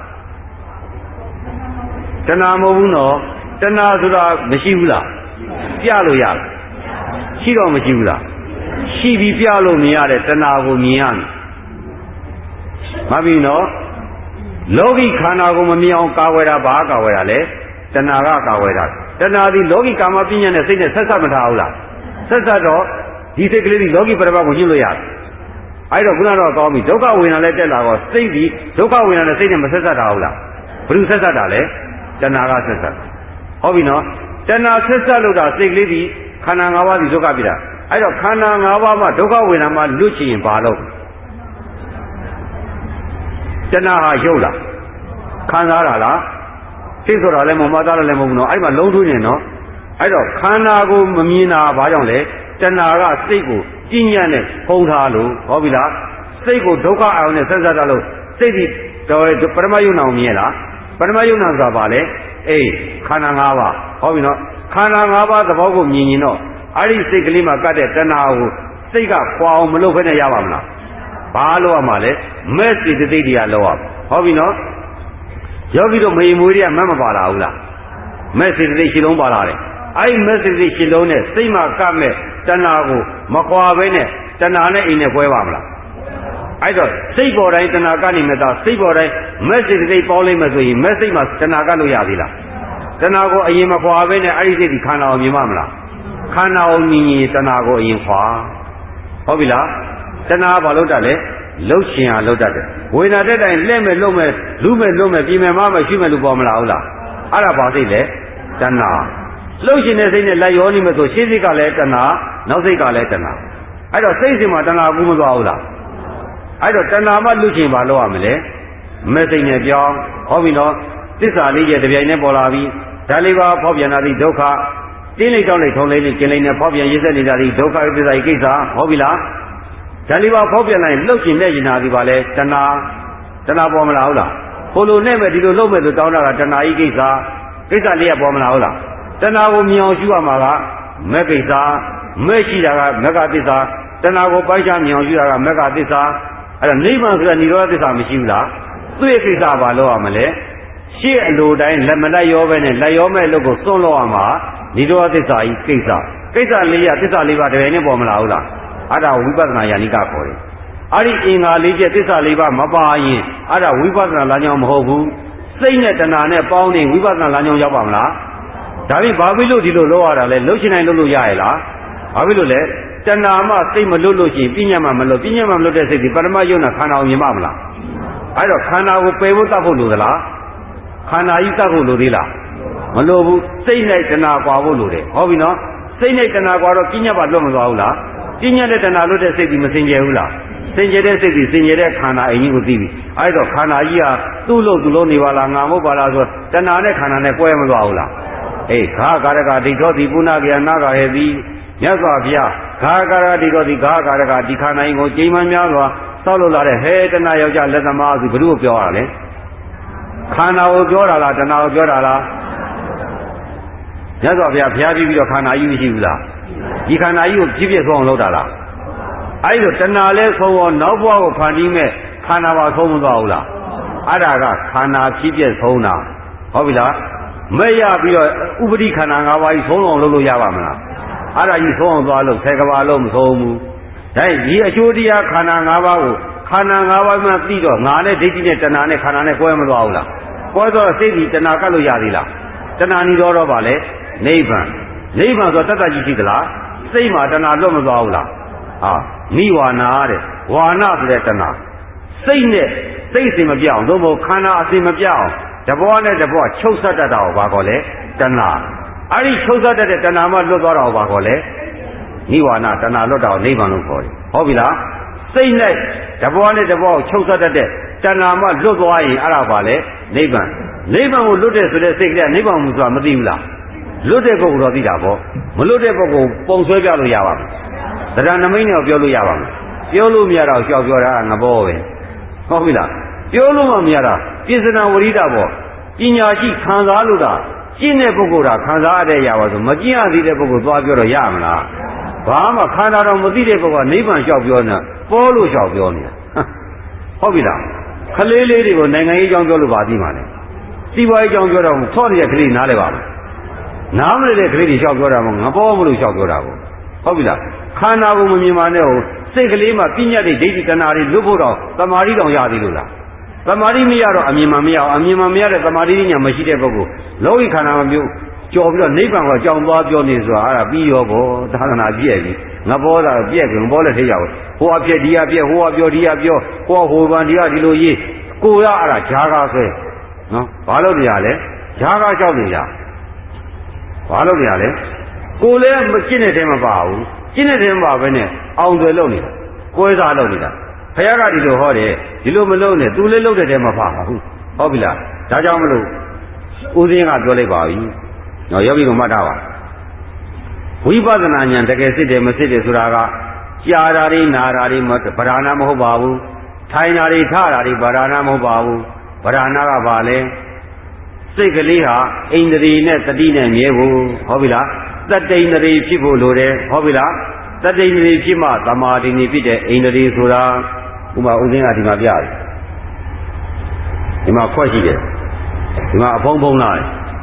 တဏှာမဟုတ်ဘူးနော်တဏှာဆိုတာမရှိဘူးလားပြလို့ရလားရှိတော့မရှိဘူးလားရှိပြီးပြလို့မြင်ရတဲ့တဏှာကိုမြင်ရမယ်မပြီးနော်လောကီခန္ဓာကိုမမြင်အောင်ကာဝယ်တာဘာကာဝယ်တာလဲတဏှာကကာဝယ်တာတဏှာသည်လောကီကာမပညာနဲ့စိတ်နဲ့ဆက်ဆက်မထားဘူးလားဆက်ဆက်တော့ဒီစိတ်ကလေးဒီလောကီပရမတ်ကိုညှိလို့ရတယ်အဲ့တော့ခုနကတော့ကောင်းပြီဒုက္ခဝေဒနာလည်းတက်လာတော့စိတ်ဒီဒုက္ခဝေဒနာနဲ့စိတ်နဲ့မဆက်ဆက်တာဟုတ်လားဘယ်လိုဆက်ဆက်တာလဲတဏှာကဆက်ဆက်ဟုတ်ပြီနော်တဏှာဆက်ဆက်လို့တာစိတ်ကလေးဒီခန္ဓာ၅ပါးဒီဒုက္ခပြတာအဲ့တော့ခန္ဓာ၅ပါးမှာဒုက္ခဝေဒနာမှာလွတ်ချင်ရင်ဘာလုပ်တဏှာဟာရုပ်လားခံစားတာလားစိတ်ဆိုတာလည်းမမှတ်သားလည်းမဟုတ်ဘူးနော်အဲ့မှာလုံးသွင်းနေနော်အဲ့တော့ခန္ဓာကိုမမြင်တာဘာကြောင့်လဲတဏှာကစိတ်ကိုကြည်ညံ့နဲ့ဖုံးထားလို့ဟောပြီလားစိတ်ကိုဒုက္ခအာရုံနဲ့ဆက်ဆက်ထားလို့စိတ်ဒီတော့ပရမယုံနာကိုမြင်လားပရမယုံနာဆိုတာဘာလဲအေးခန္ဓာ၅ပါးဟောပြီနော်ခန္ဓာ၅ပါးသဘောကိုမြင်ရင်တော့အဲ့ဒီစိတ်ကလေးမှာကတ်တဲ့တဏှာကိုစိတ်ကခွာအောင်မလုပ်ဖဲနဲ့ရပါမလားဘာလို့ရမှာလဲမဲ့စိတ်တိတ်တရားလောက်ရဟောပြီနော်ယောဂီတို့မေမွေးတွေကမတ်မပါလာဘူးလားမဲ့စိတ်တိတ်ရှိလုံးပါလာတယ်အဲ့ဒီမဲ့စိတ်တိတ်ရှိလုံးနဲ့စိတ်မှာကတ်မဲ့တဏှာကိုမခွာဘဲနဲ့တဏှာနဲ့အိမ်နဲ့ပွဲပါမလားအဲ့တော့စိတ်ပေါ်တိုင်းတဏှာကနေမဲ့သားစိတ်ပေါ်တိုင်းမဲ့စိတ်တိတ်ပေါင်းလိုက်မှဆိုရင်မဲ့စိတ်မှာတဏှာကလို့ရပြီလားတဏှာကိုအရင်မခွာဘဲနဲ့အဲ့ဒီစိတ်ဒီခန္ဓာကိုမြင်မမလားခန္ဓာကိုမြင်ရင်တဏှာကိုအရင်ခွာဟုတ်ပြီလားတဏှာဘာလို့တတ်လဲလှုပ်ရှင်ဟာလှုပ်တတ်တယ်ဝေဒနာတဲ့တိုင်လက်မဲ့လှုပ်မဲ့လူမဲ့လှုပ်မဲ့ပြင်မဲ့မမရှိမဲ့လူပေါ်မလာဘူးလားအဲ့ဒါဘာစိတ်လဲတဏှာလှုပ်ရှင်တဲ့စိတ်နဲ့လက်ရောနေမဲ့ဆိုရှင်းစိတ်ကလည်းတဏှာနောက်စိတ်ကလည်းတဏှာအဲ့တော့စိတ်စဉ်မှာတဏှာကူးမသွားဘူးလားအဲ့တော့တဏှာမှလှုပ်ရှင်ဘာလုပ်ရမလဲမဲ့စိတ်နဲ့ပြောင်းဟောပြီနော်သစ္စာလေးရဲ့တပြိုင်နဲ့ပေါ်လာပြီဒါလေးပါဖောက်ပြန်တာဒီဒုက္ခတင်းလိုက်တောင်းလိုက်ထုံလိုက်ကျင်လိုက်နဲ့ဖောက်ပြန်ရစ်ဆက်နေတာဒီဒုက္ခဥပ္ပဇာယကိစ္စဟောပြီလားဒါလေးပါဖောက်ပြန်လိုက်လှုပ်ရှင်နဲ့ကျင်တာဒီပါလဲတဏှာတဏှာပေါ်မလာဘူးလားဟိုလိုနဲ့မဲ့ဒီလိုလှုပ်မဲ့ဆိုတောင်းတာကတဏှာဤကိစ္စကိစ္စလေးကပေါ်မလာဘူးလားတဏှာကိုမြင်အောင်ရှုရမှာကမက်ကိစ္စမဲ့ရှိတာကမက္ခသစ္စာတဏှာကိုပိုင်းခြားမြင်အောင်ရှုတာကမက္ခသစ္စာအဲ့ဒါနိဗ္ဗာန်ဆိုတာនិရောဓသစ္စာမရှိဘူးလားသူ့ရဲ့ကိစ္စဘာလို့ရမလဲရှေ့အလိုတိုင်းလက်မလိုက်ရောပဲနဲ့လက်ရောမဲ့လို့ကိုစွန့်လို့ရမှာនិရောဓသစ္စာဤကိစ္စကိစ္စလေးရသစ္စာလေးပါတကယ်နဲ့ပေါ်မလာဘူးလားအဲ့ဒါဝိပဿနာယာနိကခေါ်တယ်အဲ့ဒီအင်္ဂါလေးချက်သစ္စာလေးပါမပါရင်အဲ့ဒါဝိပဿနာလမ်းကြောင်းမဟုတ်ဘူးစိတ်နဲ့တဏှာနဲ့ပေါင်းနေဝိပဿနာလမ်းကြောင်းရောက်ပါမလားဒါဖြင့်ဘာဖြစ်လို့ဒီလိုလုပ်ရတာလဲလှုပ်ရှင်တိုင်းလုပ်လို့ရရဲ့လားဘာဖြစ်လို့လဲတတဏှာမှစိတ်မလွတ်လို့ရှိရင်ပညာမှမလွတ်ပညာမှမလွတ်တဲ့စိတ်ဒီပရမယုံနာခန္ဓာကိုမြင်ပါမလားအဲ့တော့ခန္ဓာကိုပယ်ဖို့တတ်ဖို့လိုသလားခန္ဓာကြီးတတ်ဖို့လိုသေးလားမလိုဘူးစိတ်နဲ့တဏှာကွာဖို့လိုတယ်ဟုတ်ပြီနော်စိတ်နဲ့တဏှာကွာတော့ပညာမှလွတ်မသွားဘူးလားပညာနဲ့တဏှာလွတ်တဲ့စိတ်ဒီမစင်ကြယ်ဘူးလားစင်ကြယ်တဲ့စိတ်ဒီစင်ကြယ်တဲ့ခန္ဓာအရင်ကိုသိပြီအဲ့တော့ခန္ဓာကြီးဟာသူ့လို့သူ့လို့နေပါလားငါမဟုတ်ပါလားဆိုတဏှာနဲ့ခန္ဓာနဲ့ကွဲမသွားဘူးလားအေးခါကာရကဒိဋ္ဌောတိပုဏ္ဏကေနာဂဟေတိမြတ်စွာဘုရားခါကာရဒိဋ္ဌောတိခါကာရကဒီခန္ဓာကြီးကိုချိန်မှန်များစွာစောက်လို့လာတဲ့ဟဲတဏှာယောက်ျားလက်သမားဆိုဘယ်သူကိုပြောရလဲခန္ဓာကိုပြောတာလားတဏှာကိုပြောတာလားမြတ်စွာဘုရားဘုရားပြီးပြီးတော့ခန္ဓာကြီးမရှိဘူးလားဒီခန္ဓာကြီးကိုပြည့်ပြည့်စုံအောင်လုပ်တာလားအဲ့လိုတဏှာလဲဆုံးအောင်နောက်ဘဝကိုဖန်တီးမဲ့ခန္ဓာပါဆုံးမသွားဘူးလားအဲ့ဒါကခန္ဓာပြည့်ပြည့်ဆုံးတာဟုတ်ပြီလားမဲ့ရပြီးတော့ဥပတိခန္ဓာ၅ပါးကြီးဆုံးအောင်လုပ်လို့ရပါမလားအဲ့ဒါကြီးဆုံးအောင်သွားလို့ဆယ်ကဘာလုံးမဆုံးဘူးဒါဒီအကျိုးတရားခန္ဓာ၅ပါးကိုခန္ဓာ၅ပါးမှသိတော့ငါနဲ့ဒိဋ္ဌိနဲ့တဏှာနဲ့ခန္ဓာနဲ့ကွဲမသွားဘူးလားကွဲတော့စိတ်ဒီတဏှာကတ်လို့ရသေးလားတဏှာနီတော့တော့ပါလေနိဗ္ဗာန်နိဗ္ဗာန်ဆိုတတ်တတ်ကြီးရှိသလားစိတ်မှာတဏှာလွတ်မသွားဘူးလားဟာနိဝါနာတဲ့ဝါနာဆိုတဲ့တဏှာစိတ်နဲ့စိတ်အစဉ်မပြောင်းသို့မဟုတ်ခန္ဓာအစဉ်မပြောင်းတဘောနဲ့တဘောချုပ်ဆက်တတ်တာကိုဘာခေါ်လဲတဏှာအဲ့ဒီချုပ်ဆက်တတ်တဲ့တဏှာမှလွတ်သွားတာကိုဘာခေါ်လဲနိဝါနာတဏှာလွတ်တာကိုနိဗ္ဗာန်လို့ခေါ်တယ်ဟုတ်ပြီလားစိတ်နဲ့တဘောနဲ့တဘောချုပ်ဆက်တတ်တဲ့တဏှာမှလွတ်သွားရင်အဲ့ဒါဘာလဲနိဗ္ဗာန်နိဗ္ဗာန်ကိုလွတ်တဲ့ဆိုတဲ့စိတ်ကနိဗ္ဗာန်မှုဆိုတာမသိဘူးလားလွတ်တဲ့ပုဂ္ဂိုလ်တော့သိတာပေါ့မလွတ်တဲ့ပုဂ္ဂိုလ်ပုံဆွဲပြလို့ရပါမယ်တရားနမိတ်နဲ့ပြောလို့ရပါမယ်ပြောလို့မရတော့ကြောက်ပြောတာငဘောပဲဟုတ်ပြီလားပြောလို့မှမရတာပြစ္ဆနာဝရိဒပေါ့ပညာရှိခံစားလို့တာကျင့်တဲ့ပုဂ္ဂိုလ်တာခံစားရတဲ့ရပါဆိုမကျင့်ရသေးတဲ့ပုဂ္ဂိုလ်သွားပြောတော့ရမလားဘာမှခန္ဓာတော်မသိတဲ့ပုဂ္ဂိုလ်ကနိဗ္ဗာန်လျှောက်ပြောနေတာပေါ်လို့လျှောက်ပြောနေတာဟုတ်ပြီလားခလေးလေးတွေကိုနိုင်ငံရေးကြောင်းပြောလို့ပါသိမှာလေစီးပွားရေးကြောင်းပြောတော့ဆော့နေတဲ့ကလေးနားလဲပါမယ်နားမလဲတဲ့ကလေးတွေလျှောက်ပြောတာမဟုတ်ငါပေါ်မလို့လျှောက်ပြောတာပေါ့ဟုတ်ပြီလားခန္ဓာကိုမမြင်ပါနဲ့ဟိုစိတ်ကလေးမှာပညာတွေဒိဋ္ဌိတဏှာတွေလွတ်ဖို့တော့သမာဓိတောင်ရသေးလို့လားသမာဓိမရတော့အမြင်မှမရအောင်အမြင်မှမရတဲ့သမာဓိဉာဏ်မရှိတဲ့ပုဂ္ဂိုလ်လောကီခန္ဓာမမျိုးကြော်ပြီးတော့နိဗ္ဗာန်ကိုကြောင်သွားပြောနေဆိုတာအဲ့ဒါပြီးရောပေါ့သာသနာပြည့်ပြီငါပေါ်တာပြည့်ကုန်ပေါ်လက်ထိရအောင်ဟိုအပြည့်ဒီအပြည့်ဟိုအပြောဒီအပြောဟိုဟိုပန်ဒီကဒီလိုရေးကိုရအဲ့ဒါဂျာကားဆွဲနော်ဘာလို့နေရလဲဂျာကားကြောက်နေကြဘာလို့နေရလဲကိုလည်းမကျင့်တဲ့တဲမပါဘူးကျင့်တဲ့တဲမပါဘဲနဲ့အောင်တယ်လုပ်နေတာကိုယ်စားလုပ်နေတာဘုရားကဒီလိုဟောတယ်ဒီလိုမလုပ်နဲ့သူလည်းလုပ်တဲ့တဲမပါဘူးဟုတ်ပြီလားဒါကြောင့်မလို့ဦးဇင်းကပြောလိုက်ပါပြီနော်ယောဂီကမှတ်ထားပါဝိပဿနာဉာဏ်တကယ်စစ်တယ်မစစ်တယ်ဆိုတာကကြာတာတွေနာတာတွေဗဒာနာမဟုတ်ပါဘူးထိုင်တာတွေထတာတွေဗဒာနာမဟုတ်ပါဘူးဗဒာနာကဘာလဲစိတ်ကလေးဟာအိန္ဒြေနဲ့တတိနဲ့မြဲဖို့ဟုတ်ပြီလားတတ္တိန္ဒြေဖြစ်ဖို့လိုတယ်ဟုတ်ပြီလားတတ္တိန္ဒြေဖြစ်မှသမာဓိနေဖြစ်တဲ့အိန္ဒြေဆိုတာဥမာဦးဇင်းကဒီမှာပြတယ်ဒီမှာခွက်ရှိတယ်ဒီမှာအဖုံးဖုံးလာတယ်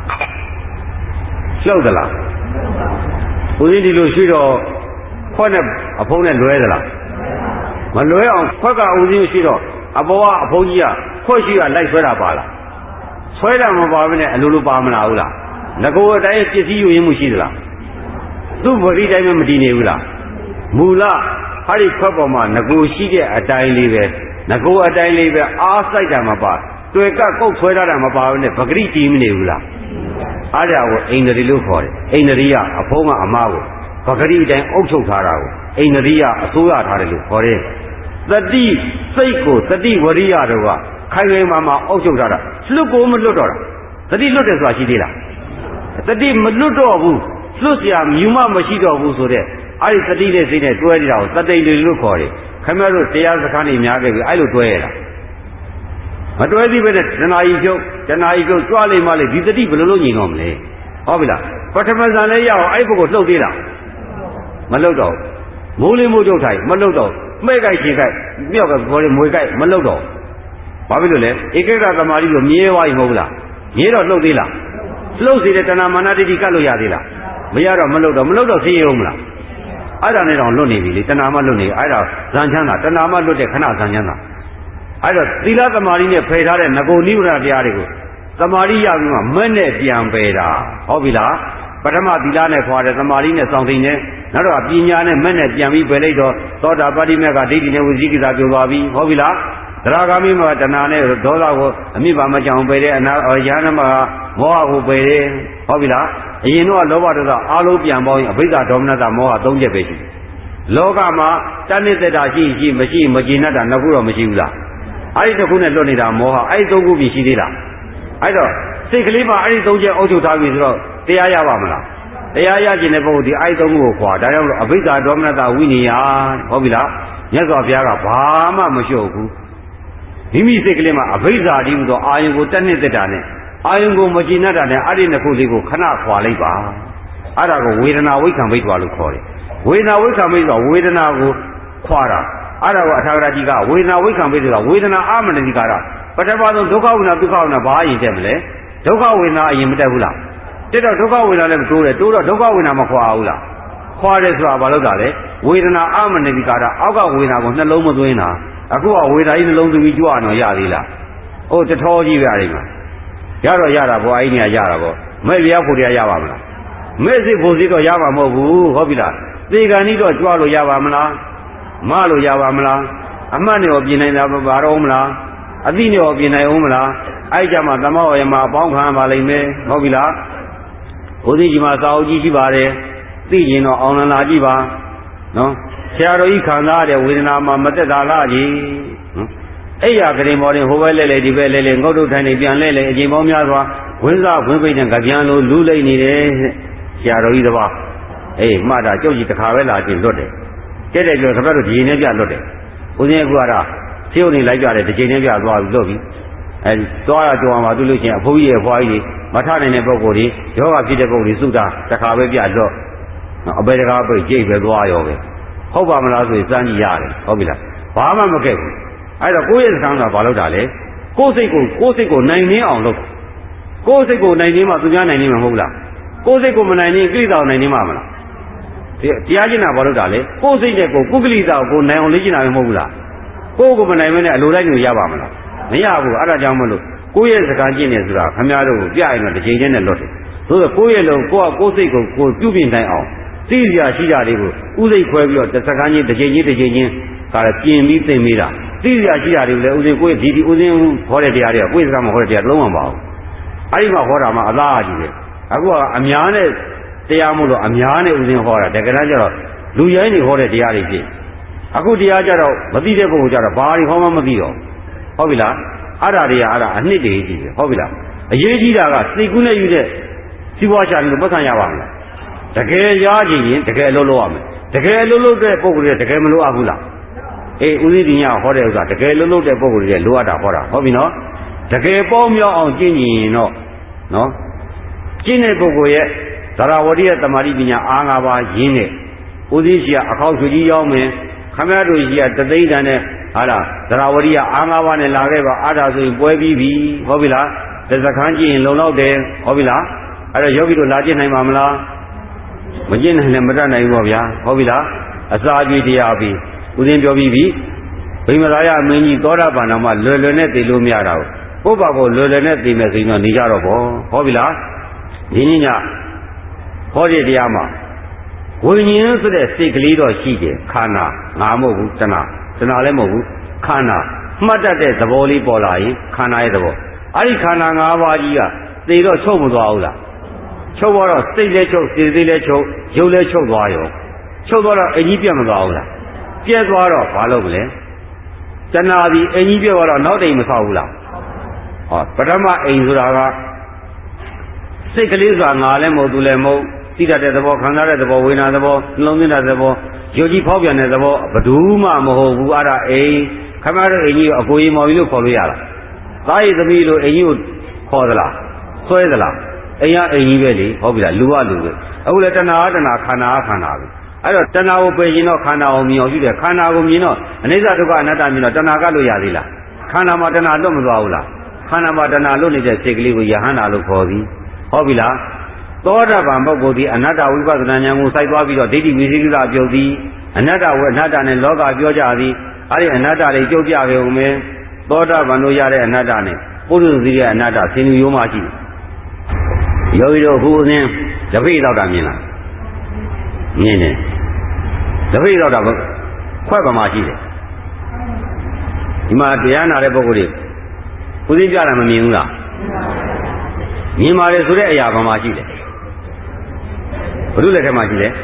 လှုပ်သလားဦးဇင်းဒီလိုရှိတော့ခွက်နဲ့အဖုံးနဲ့လွဲသလားမလွဲအောင်ခွက်ကဦးဇင်းရှိတော့အပေါ်ကအဖုံးကြီးကခွက်ရှိကလိုက်ဆွဲတာပါလားဆွဲတာမပါဘဲနဲ့အလိုလိုပါမလားဘူးလားငကိုအတိုင်းပစ္စည်းယူရင်းမှုရှိသလားသူ့ဗတိတိုင်းမတည်နေဘူးလားမူလဟာဒီခွက်ပေါ်မှာငကိုရှိတဲ့အတိုင်းလေးပဲငကိုအတိုင်းလေးပဲအားစိုက်တာမပါတွေ့ကကုတ်ဆွဲထားတာမပါဘူးနဲ့ပဂရိတည်မနေဘူးလားအားရကိုအိန္ဒြေလို့ခေါ်တယ်အိန္ဒြေကအဖုံးကအမားကိုပဂရိတိုင်းအုပ်ချုပ်ထားတာကိုအိန္ဒြေကအစိုးရထားတယ်လို့ခေါ်တယ်သတိစိတ်ကိုသတိဝရိယတို့ကခိုင်ခိုင်မာမာအုပ်ချုပ်ထားတာလွတ်ကိုမလွတ်တော့တာသတိလွတ်တယ်ဆိုတာရှိသေးလားသတိမလွတ်တော့ဘူးလွတ်เสียမြူမမရှိတော့ဘူးဆိုတဲ့အဲ့ဒီသတိနဲ့စိတ်နဲ့တွဲနေတာကိုသတိတွေလို့ခေါ်တယ်ခင်ဗျားတို့တရားစခန်းနေများခဲ့ပြီအဲ့လိုတွဲရတာမတွဲသေးပဲနဲ့တဏှာကြီးကျုပ်တဏှာကြီးကျုပ်ကြွားလိမ့်မလေဒီသတိဘယ်လိုလုပ်ညင်တော့မလဲဟုတ်ပြီလားပထမဇန်လည်းရအောင်အဲ့ဘုကိုလှုပ်သေးလားမလှုပ်တော့မိုးလေးမိုးကျုပ်ထိုင်မလှုပ်တော့မှဲ့ကြိုက်ခြေကြိုက်မြောက်ကဘောလေးမွေကြိုက်မလှုပ်တော့ဘာဖြစ်လို့လဲဧကိစ္စသမာဓိကိုမြဲသွားပြီမဟုတ်လားမြဲတော့လှုပ်သေးလားလှုပ်စေတဲ့တဏှာမာနတိတိကတ်လို့ရသေးလားမရတော့မလှုပ်တော့မလှုပ်တော့သိရုံမလားအဲ့ဒါနဲ့တော့လွတ်နေပြီလေတဏှာမှလွတ်နေအဲ့ဒါဇန်ချမ်းသာတဏှာမှလွတ်တဲ့ခဏဇန်ချမ်းသာအဲ့တော့သီလသမာဓိနဲ့ဖယ်ထားတဲ့ငကိုနိဗ္ဗာန်တရားတွေကိုသမာဓိရပြီးမှမက်နဲ့ပြန်ပယ်တာဟုတ်ပြီလားပထမသီလနဲ့ခွာတယ်သမာဓိနဲ့စောင့်သိနေနောက်တော့ပညာနဲ့မဲ့နဲ့ပြန်ပြီးပယ်လိုက်တော့သောတာပတိမေကဒိဋ္ဌိနဲ့ဝိသိကိစ္စပြောသွားပြီဟုတ်ပြီလားသရဂါမိမှာတဏှာနဲ့ဒေါသကိုအမိပါမကြောင်ပယ်တဲ့အနာယဟနာမှာမောဟကိုပယ်တယ်ဟုတ်ပြီလားအရင်တော့လောဘဒေါသအားလုံးပြန်ပေါင်းရင်အဘိဓါဒေါမနတမောဟသုံးချက်ပဲရှိတယ်လောကမှာတဏှိတ္တာရှိရှိမရှိမကျေနပ်တာနှစ်ခုတော့မရှိဘူးလားအဲ့ဒီတစ်ခုနဲ့လွတ်နေတာမောဟအဲ့ဒီသုံးခုပြရှိသေးလားအဲ့တော့စိတ်ကလေးမှာအဲ့ဒီသုံးချက်အုပ်ချုပ်ထားပြီဆိုတော့တရားရပါမလားတရားရခြင်းတဲ့ပုဂ္ဂိုလ်ဒီအဲ့ဒီသုံးခုကိုခွာဒါကြောင့်လို့အဘိဓါဒေါမနတဝိနည်းဟုတ်ပြီလားမြတ်စွာဘုရားကဘာမှမလျှော့ဘူးမိမိစိတ်ကလေးမှာအဘိဓါတည်းဟူသောအာယုံကိုတဏှိတ္တာနဲ့အာယုံကိုမကျေနပ်တာနဲ့အဲ့ဒီနှစ်ခုလေးကိုခဏခွာလိုက်ပါအဲ့ဒါကိုဝေဒနာဝိခံဘိဓါလို့ခေါ်တယ်ဝေဒနာဝိခံဘိဓါဝေဒနာကိုခွာတာအဲ့ဒါကိုအထာဂရကြီးကဝေဒနာဝိခံဘိဓါဝေဒနာအာမနတိကာရပထမဆုံးဒုက္ခဝေဒနာဒုက္ခဝေဒနာဘာအရင်တက်မလဲဒုက္ခဝေဒနာအရင်မတက်ဘူးလားတက်တော့ဒုက္ခဝေဒနာလည်းမတိုးတယ်တိုးတော့ဒုက္ခဝေဒနာမခွာဘူးလားခွာတယ်ဆိုတာဘာလို့တာလဲဝေဒနာအာမနတိကာရအောက်ကဝေဒနာကိုနှလုံးမသွင်းတာအခုကဝေဒနာကြီးနှလုံးသွင်းပြီးကြွအောင်ရသေးလားအိုးတထောကြီးပဲအဲ့ဒီမှာရတော့ရတာပေါ့အဲ့ဒီနေရာရတာပေါ့မဲ့လျောက်ဖို့တရားရပါမလားမဲ့စိတ်ဖို့စိတ်တော့ရမှာမဟုတ်ဘူးဟုတ်ပြီလားသေကံဤတော့ကြွလို့ရပါမလားမလို့ရပါမလားအမှတ်နဲ့ရောပြင်နိုင်တာပါတော့မလားအသိနဲ့ရောပြင်နိုင်အောင်မလားအဲ့ကြမှာသမဝေမှာအပေါင်းခံပါလိမ့်မယ်ဟုတ်ပြီလားဘုရားကြီးမှာသာအုပ်ကြီးရှိပါတယ်သိရင်တော့အောင်လန်လာကြည့်ပါနော်ဆရာတော်ကြီးခံစားတဲ့ဝေဒနာမှာမသက်သာလားကြီးနော်အဲ့ရကလေးမော်ရင်ဟိုဘက်လဲလဲဒီဘက်လဲလဲငုတ်တုတ်ထိုင်နေပြန်လဲလဲအချိန်ပေါင်းများစွာဝင်းစားဝင်းပိတ်တဲ့ကြပြန်လိုလူးလိမ့်နေတယ်ဆရာတော်ကြီးတစ်ပါးအေးမှတ်တာကြုတ်ကြီးတစ်ခါပဲလာချင်းလွတ်တယ်ကဲတဲ့ကြောခဘက်တို့ဒီရင်နဲ့ပြလွတ်တယ်ဦးဇင်းကူကတော့ဆေးုံနေလိုက်ကြတယ်ဒီချိန်နဲ့ပြသွားပြီးလွတ်ပြီအဲသွားရကြောအောင်ပါသူလို့ချင်းအဖိုးကြီးရဲ့ဖွားကြီးတွေမထနိုင်တဲ့ပုဂ္ဂိုလ်တွေယောဂဖြစ်တဲ့ပုဂ္ဂိုလ်တွေစုတာတစ်ခါပဲပြလွတ်အပေတကားပိတ်ကြိတ်ပဲသွားရောပဲဟုတ်ပါမလားဆိုရင်စမ်းကြည့်ရတယ်ဟုတ်ပြီလားဘာမှမခဲ့ဘူးအဲ့တော့ကိုယ့်ရဲ့စကားကဘာလို့တာလဲကိုယ်စိတ်ကိုကိုယ်စိတ်ကိုနိုင်နှင်းအောင်လုပ်ကိုယ်စိတ်ကိုနိုင်နှင်းမှသူများနိုင်နှင်းမှာမဟုတ်လားကိုယ်စိတ်ကိုမနိုင်နှင်းကိလေသာနိုင်နှင်းမှာမလားတရားကျင့်တာဘာလို့တာလဲကိုယ်စိတ်နဲ့ကိုကုက္ကလိတာကိုနိုင်အောင်လေ့ကျင့်တာမဟုတ်ဘူးလားကိုယ်ကိုမနိုင်မနဲ့အလိုလိုက်လို့ရပါမလားမရဘူးအဲ့ဒါကြောင့်မလို့ကိုယ့်ရဲ့စကားကျင့်နေဆိုတာခမည်းတော်ကိုပြရင်တော့တစ်ချိန်ချင်းနဲ့လွတ်တယ်သို့သောကိုယ့်ရဲ့လုံးကိုယ့်ကိုယ်စိတ်ကိုကိုယ်ပြုပြင်နိုင်အောင်သိစရာရှိတာတွေကိုဥစိတ်ခွဲပြီးတော့တစ်စကားချင်းတစ်ချိန်ချင်းတစ်ချိန်ချင်းကလည်းပြင်ပြီးသိမိတာသိစရာရှိတာတွေကိုလည်းဥစဉ်ကိုယ့်ဒီဒီဥစဉ်ဟောတဲ့တရားတွေကကိုယ့်စကားမဟောတဲ့တရားလုံးဝမပါဘူးအဲ့ဒီမှာဟောတာမှအလားအကြီးပဲအခုကအများနဲ့တရားမို့လို့အများနဲ့ဥစဉ်ဟောတာတကယ်တမ်းကျတော့လူရိုင်းတွေဟောတဲ့တရားတွေဖြစ်အခုတရားကြတော့မသိတဲ့ပုဂ္ဂိုလ်ကြတော့ဘာတွေဟောမှမသိတော့ဟုတ်ပြီလားအဲ့ဒါတွေကအဲ့ဒါအနှစ်တည်းကြီးပဲဟုတ်ပြီလားအရေးကြီးတာကစိတ်ကူးနဲ့ယူတဲ့စီးပွားရှာလို့ပတ်စံရပါမလားတကယ်ရကြည့်ရင်တကယ်အလုပ်လုပ်ရမယ်တကယ်အလုပ်လုပ်တဲ့ပုဂ္ဂိုလ်တွေတကယ်မလိုအပ်ဘူးလားအေးဦးဇင်းဒီညဟောတဲ့ဥစ္စာတကယ်အလုပ်လုပ်တဲ့ပုဂ္ဂိုလ်တွေလိုအပ်တာဟောတာဟုတ်ပြီနော်တကယ်ပေါင်းမြောက်အောင်ကျင့်ကြရင်တော့နော်ကျင့်တဲ့ပုဂ္ဂိုလ်ရဲ့သရဝတိရဲ့တမာတိပညာအားငါးပါးရင်းနဲ့ဦးဇင်းရှိကအခောက်ဆွကြီးရောက်မယ်ခမရတို့ရှိကတသိန်းတန်နဲ့ဟာလားသရဝတိကအားငါးပါးနဲ့လာခဲ့ပါအားဒါဆိုရင်ပွဲပြီးပြီဟုတ်ပြီလားတစ်စခန်းကျင့်ရင်လုံလောက်တယ်ဟုတ်ပြီလားအဲ့တော့ယောဂီတို့လာကျင့်နိုင်ပါမလားမကျင့်နိုင်လည်းမတတ်နိုင်ဘူးဗျာဟုတ်ပြီလားအစာကြွေးတရားပြီးဦးဇင်းပြောပြီးပြီဗိမရာယမင်းကြီးသောတာပန်တော်မှာလွယ်လွယ်နဲ့သိလို့မရတာဘူးပုပ္ပါကိုလွယ်လွယ်နဲ့သိမယ်ဆိုရင်တော့နေကြတော့ဗောဟုတ်ပြီလားဒီနေ့ညဟောတဲ့တရားမှာဝိညာဉ်ဆိုတဲ့စိတ်ကလေးတော့ရှိတယ်ခန္ဓာငါမဟုတ်ဘူးတဏှာတဏှာလည်းမဟုတ်ဘူးခန္ဓာမှတ်တတ်တဲ့သဘောလေးပေါ်လာရင်ခန္ဓာရဲ့သဘောအဲ့ဒီခန္ဓာ၅ပါးကြီးကသိတော့ချုပ်မသွားဘူးလားချုပ်သွားတော့စိတ်လည်းချုပ်စိတ်သေးလည်းချုပ်ရုပ်လည်းချုပ်သွားရောချုပ်သွားတော့အကြီးပြတ်မသွားဘူးလားပြတ်သွားတော့ဘာလုပ်မလဲတဏှာဒီအကြီးပြတ်သွားတော့နောက်တိမ်မဆောက်ဘူးလားဟောပထမအိမ်ဆိုတာကစိတ်ကလေးဆိုတာငါလည်းမဟုတ်သူလည်းမဟုတ်သိတတ်တဲ့သဘောခံစားတဲ့သဘောဝေဒနာသဘောနှလုံးသွင်းတဲ့သဘောယုံကြည်ဖောက်ပြန်တဲ့သဘောဘယ်သူမှမဟုတ်ဘူးအဲ့ဒါအိမ်ခမရတို့အိမ်ကြီးကိုအကိုကြီးမော်ကြီးလို့ခေါ်လို့ရလားသားရည်သမီးလို့အိမ်ကြီးကိုခေါ်သလားဆွဲသလားအိမ်ကအိမ်ကြီးပဲလေဟုတ်ပြီလားလူကလူပဲအခုလည်းတဏှာတဏှာခန္ဓာခန္ဓာပဲအဲ့တော့တဏှာကိုပယ်ရင်တော့ခန္ဓာကိုမြင်အောင်ရှိတယ်ခန္ဓာကိုမြင်တော့အနိစ္စဒုက္ခအနတ္တမြင်တော့တဏှာကလို့ရသေးလားခန္ဓာမှာတဏှာလွတ်မသွားဘူးလားခန္ဓာမှာတဏှာလွတ်နေတဲ့စိတ်ကလေးကိုယဟန္တာလို့ခေါ်သည်ဟုတ်ပြီလားသောတာပန်ပုဂ္ဂိုလ်ဒီအနတ္တဝိပဿနာဉာဏ်ကိုစိုက်သွားပြီးတော့ဒိဋ္ဌိဝိသေကိစ္စပြုတ်သည်အနတ္တဝေအနတ္တနဲ့လောကပြောကြသည်အဲ့ဒီအနတ္တတွေကြုတ်ပြပဲဦးမယ်သောတာပန်တို့ရတဲ့အနတ္တနဲ့ပုရိသေရဲ့အနတ္တဆင်းရဲရိုးမှရှိတယ်ယောဂီတို့ခုအင်းတပိတ်တော့တာမြင်လားမြင်တယ်တပိတ်တော့တော့ခွက်ပမာရှိတယ်ဒီမှာတရားနာတဲ့ပုဂ္ဂိုလ်တွေဦးသိပြတာမမြင်ဘူးလားမြင်ပါတယ်ဆိုတဲ့အရာပမာရှိတယ်ဘုရုလက်ထက်မှာရှိတယ်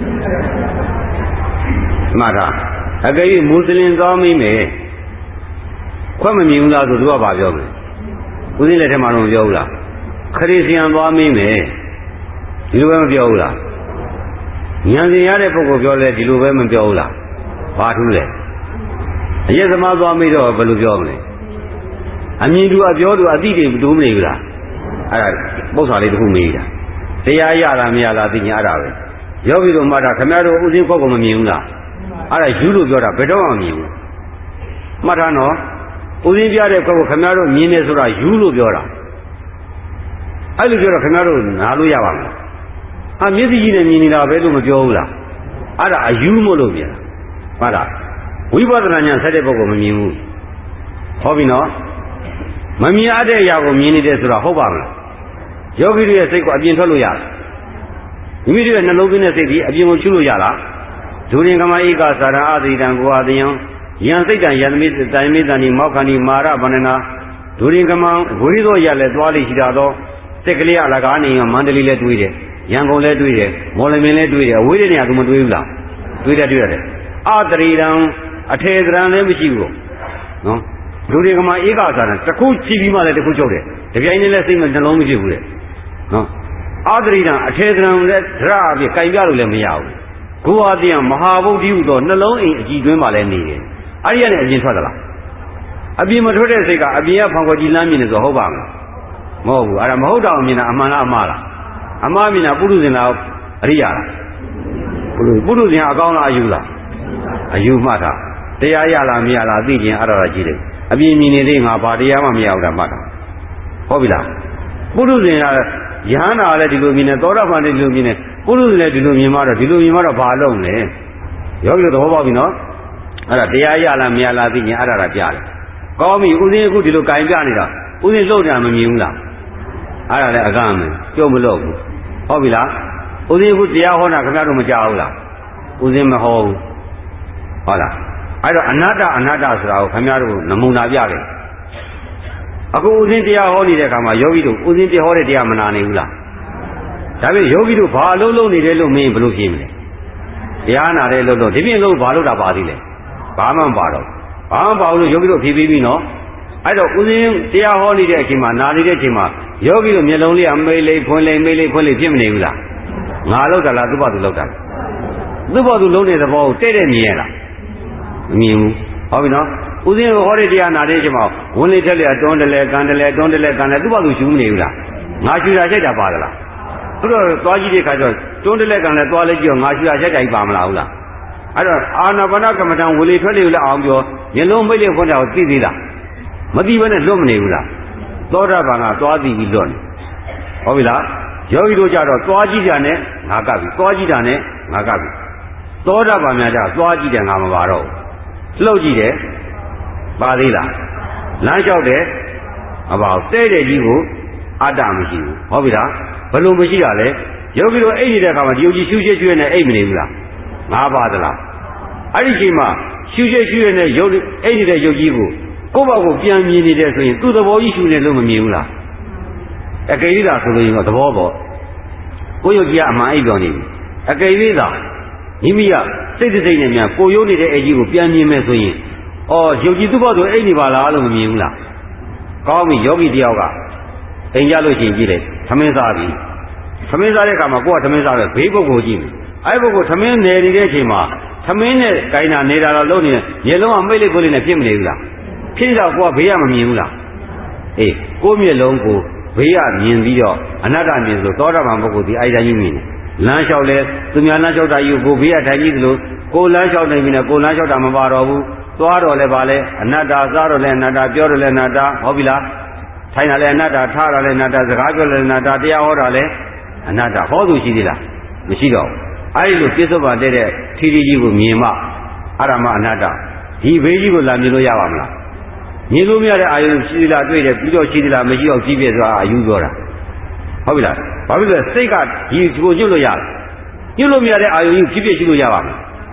မှတ်ထားအကယ်၍မွတ်စလင်သွားမိမယ်ခွက်မမြင်ဘူးလားဆိုသူကဘာပြောမလဲဦးသိလက်ထက်မှာတော့မပြောဘူးလားခရစ်ယာန်သွားမိမယ်ဒီလိုပဲမပြောဘူးလားဉာဏ်ရှင်ရတဲ့ပုဂ္ဂိုလ်ပြောလဲဒီလိုပဲမပြောဘူးလားဘာထူးလဲအရက်သမားသွားမိတော့ဘယ်လိုပြောမလဲအမြင်သူအပြောသူအသိတွေတူးမနေဘူးလားအဲ့ဒါပု္ပ္ပာလေးတစ်ခုမေးတာတရားရတာမရလားသိညာအဲ့ဒါပဲယောဂီတို့မှတ်တာခင်ဗျားတို့ဥစဉ်ခွက်ကိုမမြင်ဘူးလားအဲ့ဒါယူလို့ပြောတာဘယ်တော့မှမမြင်ဘူးမှတ်ထားနော်ဥစဉ်ပြတဲ့ခွက်ကိုခင်ဗျားတို့မြင်နေဆိုတာယူလို့ပြောတာအဲ့လိုပြောတော့ခင်ဗျားတို့နားလို့ရပါမလားအမျက်စိကြီးနဲ့မြင်နေတာပဲလို့မပြောဘူးလားအဲ့ဒါအယူမို့လို့ပြန်ဟုတ်လားဝိပဿနာဉာဏ်ဆက်တဲ့ပုဂ္ဂိုလ်မမြင်ဘူးဟုတ်ပြီနော်မမြင်ရတဲ့အရာကိုမြင်နေတယ်ဆိုတာဟုတ်ပါမလားယောဂီတွေရဲ့စိတ်ကိုအပြင်ထွက်လို့ရလားမိမိတို့ရဲ့နှလုံးသွင်းတဲ့စိတ်ကြီးအပြင်ကိုချူလို့ရလားဒုရင်ကမဧကသာရအသီတံကိုအာတယံယံစိတ်တံယံမိတံမိတံဒီမောက္ခဏီမာရဗန္ဒနာဒုရင်ကမဂုရိသောရလည်းသွားလိရှိတာတော့စိတ်ကလေးအလကားနေမန္တလေးလည်းတွေးတယ်ရန်ကုန်လည်းတွေးတယ်မော်လမြိုင်လည်းတွေးတယ်အဝေးတဲ့နေရာကမတွေးဘူးလားတွေးတယ်တွေးတယ်အတရိတံအထေသရံလည်းမရှိဘူးနော်လူတွေကမှဧကသာရတစ်ခုချီပြီးမှလည်းတစ်ခုချုပ်တယ်တပြိုင်နက်လည်းစိတ်မနှလုံးမဖြစ်ဘူးတဲ့နော်အာတရိတံအထေသရံလည်းဒရအပြည့်ကင်ပြလို့လည်းမရဘူးကိုဟာတည်းမဟာဗုဒ္ဓိဟုသောနှလုံးအိမ်အကြည်တွင်းမှလည်းနေတယ်အဲ့ဒီကနေအပြင်ထွက်သလားအပြင်မထွက်တဲ့စိတ်ကအပြင်ကဖောင်ခွက်ကြီးလမ်းမြင်နေဆိုဟုတ်ပါမလားမဟုတ်ဘူးအဲ့ဒါမဟုတ်တော့မြင်တာအမှန်လားအမှားလားအမှားမြင်တာပုရုဇဉ်လားအရိယာလားပုရုဇဉ်အကောင်းလားအယူလားအယူမှတ်တာတရားရလားမရလားသိခြင်းအဲ့ဒါကြီးတယ်အပြင်းမြင်နေသေးငါဘာတရားမှမရဘူးတာမှတ်တာဟုတ်ပြီလားပုရုဇဉ်ကယဟန္တာလည်းဒီလိုမြင်နေသောတာပန်လည်းဒီလိုမြင်နေပုရုဇဉ်လည်းဒီလိုမြင်မှတော့ဒီလိုမြင်မှတော့ဘာလုံးလဲယောဂီတို့သဘောပေါက်ပြီနော်အဲ့ဒါတရားရလားမရလားသိခြင်းအဲ့ဒါကကြားတယ်ကောင်းပြီဥစဉ်အခုဒီလိုကြင်ပြနေတာဥစဉ်လှုပ်နေတာမမြင်ဘူးလားအဲ့ဒါလည်းအကန့်မယ်ကြုံမလို့ဘူးဟုတ်ပြီလားဥစဉ်အခုတရားဟောတာခင်ဗျားတို့မကြောက်ဘူးလားဥစဉ်မဟောဘူးဟုတ်လားအဲ့တော့အနတ္တအနတ္တဆိုတာကိုခင်ဗျားတို့နမူနာပြတယ်အခုဥစဉ်တရားဟောနေတဲ့အခါမှာယောဂီတို့ဥစဉ်တရားဟောတဲ့တရားမနာနိုင်ဘူးလားဒါပေမဲ့ယောဂီတို့ဘာအလုံးလုံးနေတယ်လို့မင်းဘယ်လိုဖြေမလဲတရားနာတယ်လို့လို့ဒီပြင်လို့ဘာလို့တာပါသေးလဲဘာမှမပါတော့ဘာမှမပါဘူးလို့ယောဂီတို့ဖြေပြီးပြီနော်အဲ့တော့ဥစဉ်တရားဟောနေတဲ့အချိန်မှာနာနေတဲ့အချိန်မှာယောဂီတို့မျက်လုံးလေးအမေးလေးဖွင့်လေးမေးလေးဖွင့်လေးဖြစ်မနေဘူးလားငါလောက်တာလားသူ့ဘာသူလောက်တာသူ့ဘာသူလုံးတဲ့သဘောကိုတဲ့တဲ့မြင်ရလားမမြင်ဘူးဟုတ်ပြီနော်ဥစဉ်ဟောတဲ့တရားနာတဲ့အချိန်မှာဝင်လေတက်လေတွန်းတယ်လေကန်တယ်လေတွန်းတယ်လေကန်တယ်သူ့ဘာသူရှူမနေဘူးလားငါရှူတာချက်တာပါလားသူတို့သွားကြည့်တဲ့ခါကျတော့တွန်းတယ်လေကန်လေသွားလေကြည့်တော့ငါရှူတာချက်တာကြီးပါမလားဟုတ်လားအဲ့တော့အာနာပါနကမ္မဋ္ဌာန်းဝင်လေထွက်လေလည်းအောင်ပြောမျက်လုံးမိတ်လေဖွင့်တာကိုသိသေးလားမသိဘဲနဲ့လွတ်မနေဘူးလားသောတာပန်ကသွားသိပြီးလွတ်နေဟုတ်ပြီလားယောဂီတို့ကြတော့သွားကြည့်တာနဲ့ငါကပ်ပြီသွားကြည့်တာနဲ့ငါကပ်ပြီသောတာပန်များကြသွားကြည့်တယ်ငါမပါတော့ဘူးလှုပ်ကြည့်တယ်ပါသေးလားလမ်းလျှောက်တယ်မပါဘူးတဲ့တဲ့ကြီးကိုအတ္တမရှိဘူးဟုတ်ပြီလားဘယ်လိုမရှိတာလဲယောဂီတို့အိတ်နေတဲ့အခါမှာဒီယုတ်ကြီးရှုရှက်ကျွေးနေအိတ်မနေဘူးလားငါပါသလားအဲ့ဒီချိန်မှာရှုရှက်ကျွေးနေရုပ်အိတ်နေတဲ့ယုတ်ကြီးကိုကိုယ့်ဘာကိုပြန်မြင်နေတယ်ဆိုရင်သူ့သဘောကြီးရှုနေလို့မမြင်ဘူးလားအကယ်၍သာဆိုလို့ရင်တော့သဘောပေါ့ကိုယ့်ယုတ်ကြီးကအမှန်အိပ်တော်နေပြီအကယ်၍သာမိမိကစိတ်စိတ်နဲ့များကိုယ်ယုတ်နေတဲ့အိတ်ကြီးကိုပြန်မြင်မယ်ဆိုရင်အော်ယုတ်ကြီးသူ့ဘာဆိုအိတ်နေပါလားလို့မမြင်ဘူးလားကောင်းပြီယောဂီတယောက်ကအိမ်ကြလို့ရှိရင်ကြည့်တယ်သမင်းစားပြီသမင်းစားတဲ့အခါမှာကိုယ်ကသမင်းစားပဲဘေးပုဂ္ဂိုလ်ကြည့်မယ်အဲ့ပုဂ္ဂိုလ်သမင်းနေနေတဲ့အချိန်မှာသမင်းနဲ့ကိုင်းတာနေတာတော့လုံးနေရေလုံးကမိတ်လေးကိုလေးနဲ့ဖြစ်မနေဘူးလားဖြစ်တော့ကိုကဘေးကမမြင်ဘူးလားအေးကိုမျက်လုံးကိုဘေးကမြင်ပြီးတော့အနတ္တမြင်ဆိုသောတာပန်ပုဂ္ဂိုလ်ဒီအိုက်တိုင်းကြီးမြင်တယ်လမ်းလျှောက်လဲသူများလမ်းလျှောက်တာယူကိုဘေးကထိုင်ကြည့်သလိုကိုလမ်းလျှောက်နေပြီနဲ့ကိုလမ်းလျှောက်တာမပါတော့ဘူးသွားတော့လဲပါလဲအနတ္တစားတော့လဲအနတ္တပြောတော့လဲအနတ္တဟုတ်ပြီလားထိုင်တာလဲအနတ္တထားတာလဲအနတ္တစကားပြောလဲအနတ္တတရားဟောတာလဲအနတ္တဟောသူရှိသေးလားမရှိတော့အဲ့ဒီလိုပြစ္ဆုတ်ပါတဲ့ထီထီကြီးကိုမြင်မှအရမအနတ္တဒီဘေးကြီးကိုလာမြင်လို့ရပါမလားမြင်လို့မရတဲ့အာယုရှိသလားတွေ့တယ်ပြီးတော့ရှိသလားမရှိတော့ကြီးပြသွားအယူပြောတာဟုတ်ပြီလားဘာဖြစ်လဲစိတ်ကဒီကိုညွတ်လို့ရတယ်ညွတ်လို့မရတဲ့အာယုကြီးဖြစ်ဖြစ်ရှိလို့ရပါမလား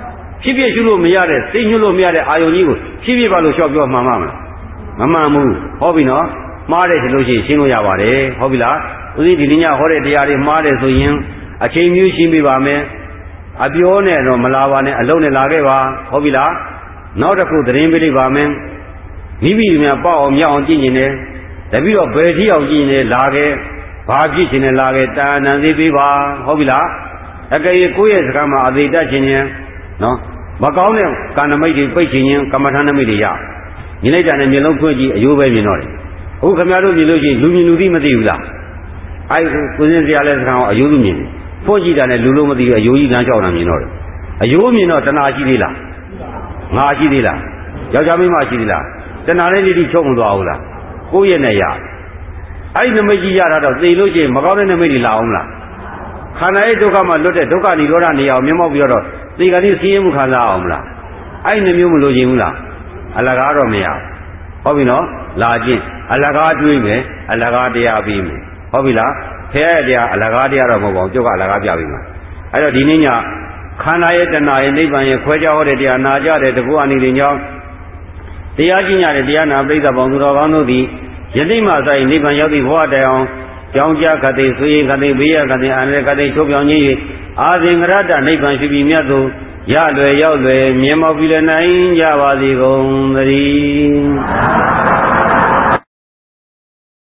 ဖြစ်ဖြစ်ရှုလို့မရတဲ့သိညွှတ်လို့မရတဲ့အာယုံကြီးကိုဖြစ်ဖြစ်ပါလို့လျှောက်ပြောမှန်မှာမလားမမှန်ဘူးဟောပြီနော်မှားတယ်ဆိုလို့ရှိရင်ရှင်းလို့ရပါတယ်ဟုတ်ပြီလားဦးဇင်းဒီနေ့ညဟောတဲ့တရားတွေမှားတယ်ဆိုရင်အချိန်မျိုးရှင်းပြပါမယ်အပြောနဲ့တော့မလာပါနဲ့အလုံးနဲ့လာခဲ့ပါဟုတ်ပြီလားနောက်တစ်ခုသတင်းပေးလိုက်ပါမယ်မိမိများပေါ့အောင်မြောက်အောင်ကြည့်နေတယ်တပည့်တော့ဘယ်ထီအောင်ကြည့်နေလာခဲ့ဘာဖြစ်ခြင်းနဲ့လာခဲ့တာဏန်သေးပေးပါဟုတ်ပြီလားအကယ်၍ကိုယ့်ရဲ့စကားမှာအသေးတတ်ခြင်းရင်နော်မကောင်းတဲ့ကာဏမိတ်တွေပိတ်ခြင်းရင်ကမ္မထာနမိတ်တွေရမြင်လိုက်တာနဲ့မျက်လုံးဖွင့်ကြည့်အယိုးပဲမြင်တော့တယ်အခုခင်ဗျားတို့မြင်လို့ရှိရင်လူမြင်လူသိမသိဘူးလားအဲကိုစင်းစရာလဲစကားအယိုးလူမြင်တယ်ဖွင့်ကြည့်တာနဲ့လူလို့မသိဘူးအယိုးကြီးကန်းကြောက်တာမြင်တော့တယ်အယိုးမြင်တော့တဏှာရှိသေးလားငါရှိသေးလားယောက်ျားမိန်းမရှိသေးလားတဏှာနဲ့တိချုပ်မသွားဘူးလားကိုယ့်ရဲ့နဲ့ရအဲ့ဒီနမိတ်ကြီးရတာတော့သိလို့ရှိရင်မကောင်းတဲ့နမိတ်တွေလာအောင်မလားခန္ဓာရဲ့ဒုက္ခမှာလွတ်တဲ့ဒုက္ခនិရောဓနေအောင်မျက်မှောက်ပြီးတော့သေကတိဆင်းရဲမှုခံစားအောင်မလားအဲ့ဒီမျိုးမလို့ခြင်းဘူးလားအလကားတော့မရဟုတ်ပြီနော်လာခြင်းအလကားတွေးမယ်အလကားတရားပြီးမယ်ဟုတ်ပြီလားဖះရဲ့တရားအလကားတရားတော့မဟုတ်ပါဘူးကျုပ်ကအလကားပြပြီးမှာအဲ့တော့ဒီနေ့ညခန္ဓာရဲ့တဏှာရဲ့နိဗ္ဗာန်ရဲ့ခွဲခြားဟောတဲ့တရားနာကြတဲ့တကူအနိတွေကြောင့်တရားကျင့်ရတဲ့တရားနာပရိသတ်ပေါင်းသူတော်ကောင်းတို့သည်ယတိမှဆိုင်နိဗ္ဗာန်ရောက်သည့်ဘဝတိုင်အောင်ကြောင်းကြခတိဆွေခတိဘေးရခတိအာရခတိချုပ်ပြောင်းခြင်း၍အာသင်္ကရတနိဗ္ဗာန်ရှိပြီးမြတ်သို့ရလွယ်ရောက်လွယ်မြင်မောက်ပြီးလည်းနိုင်ကြပါစေကုန်သတည်း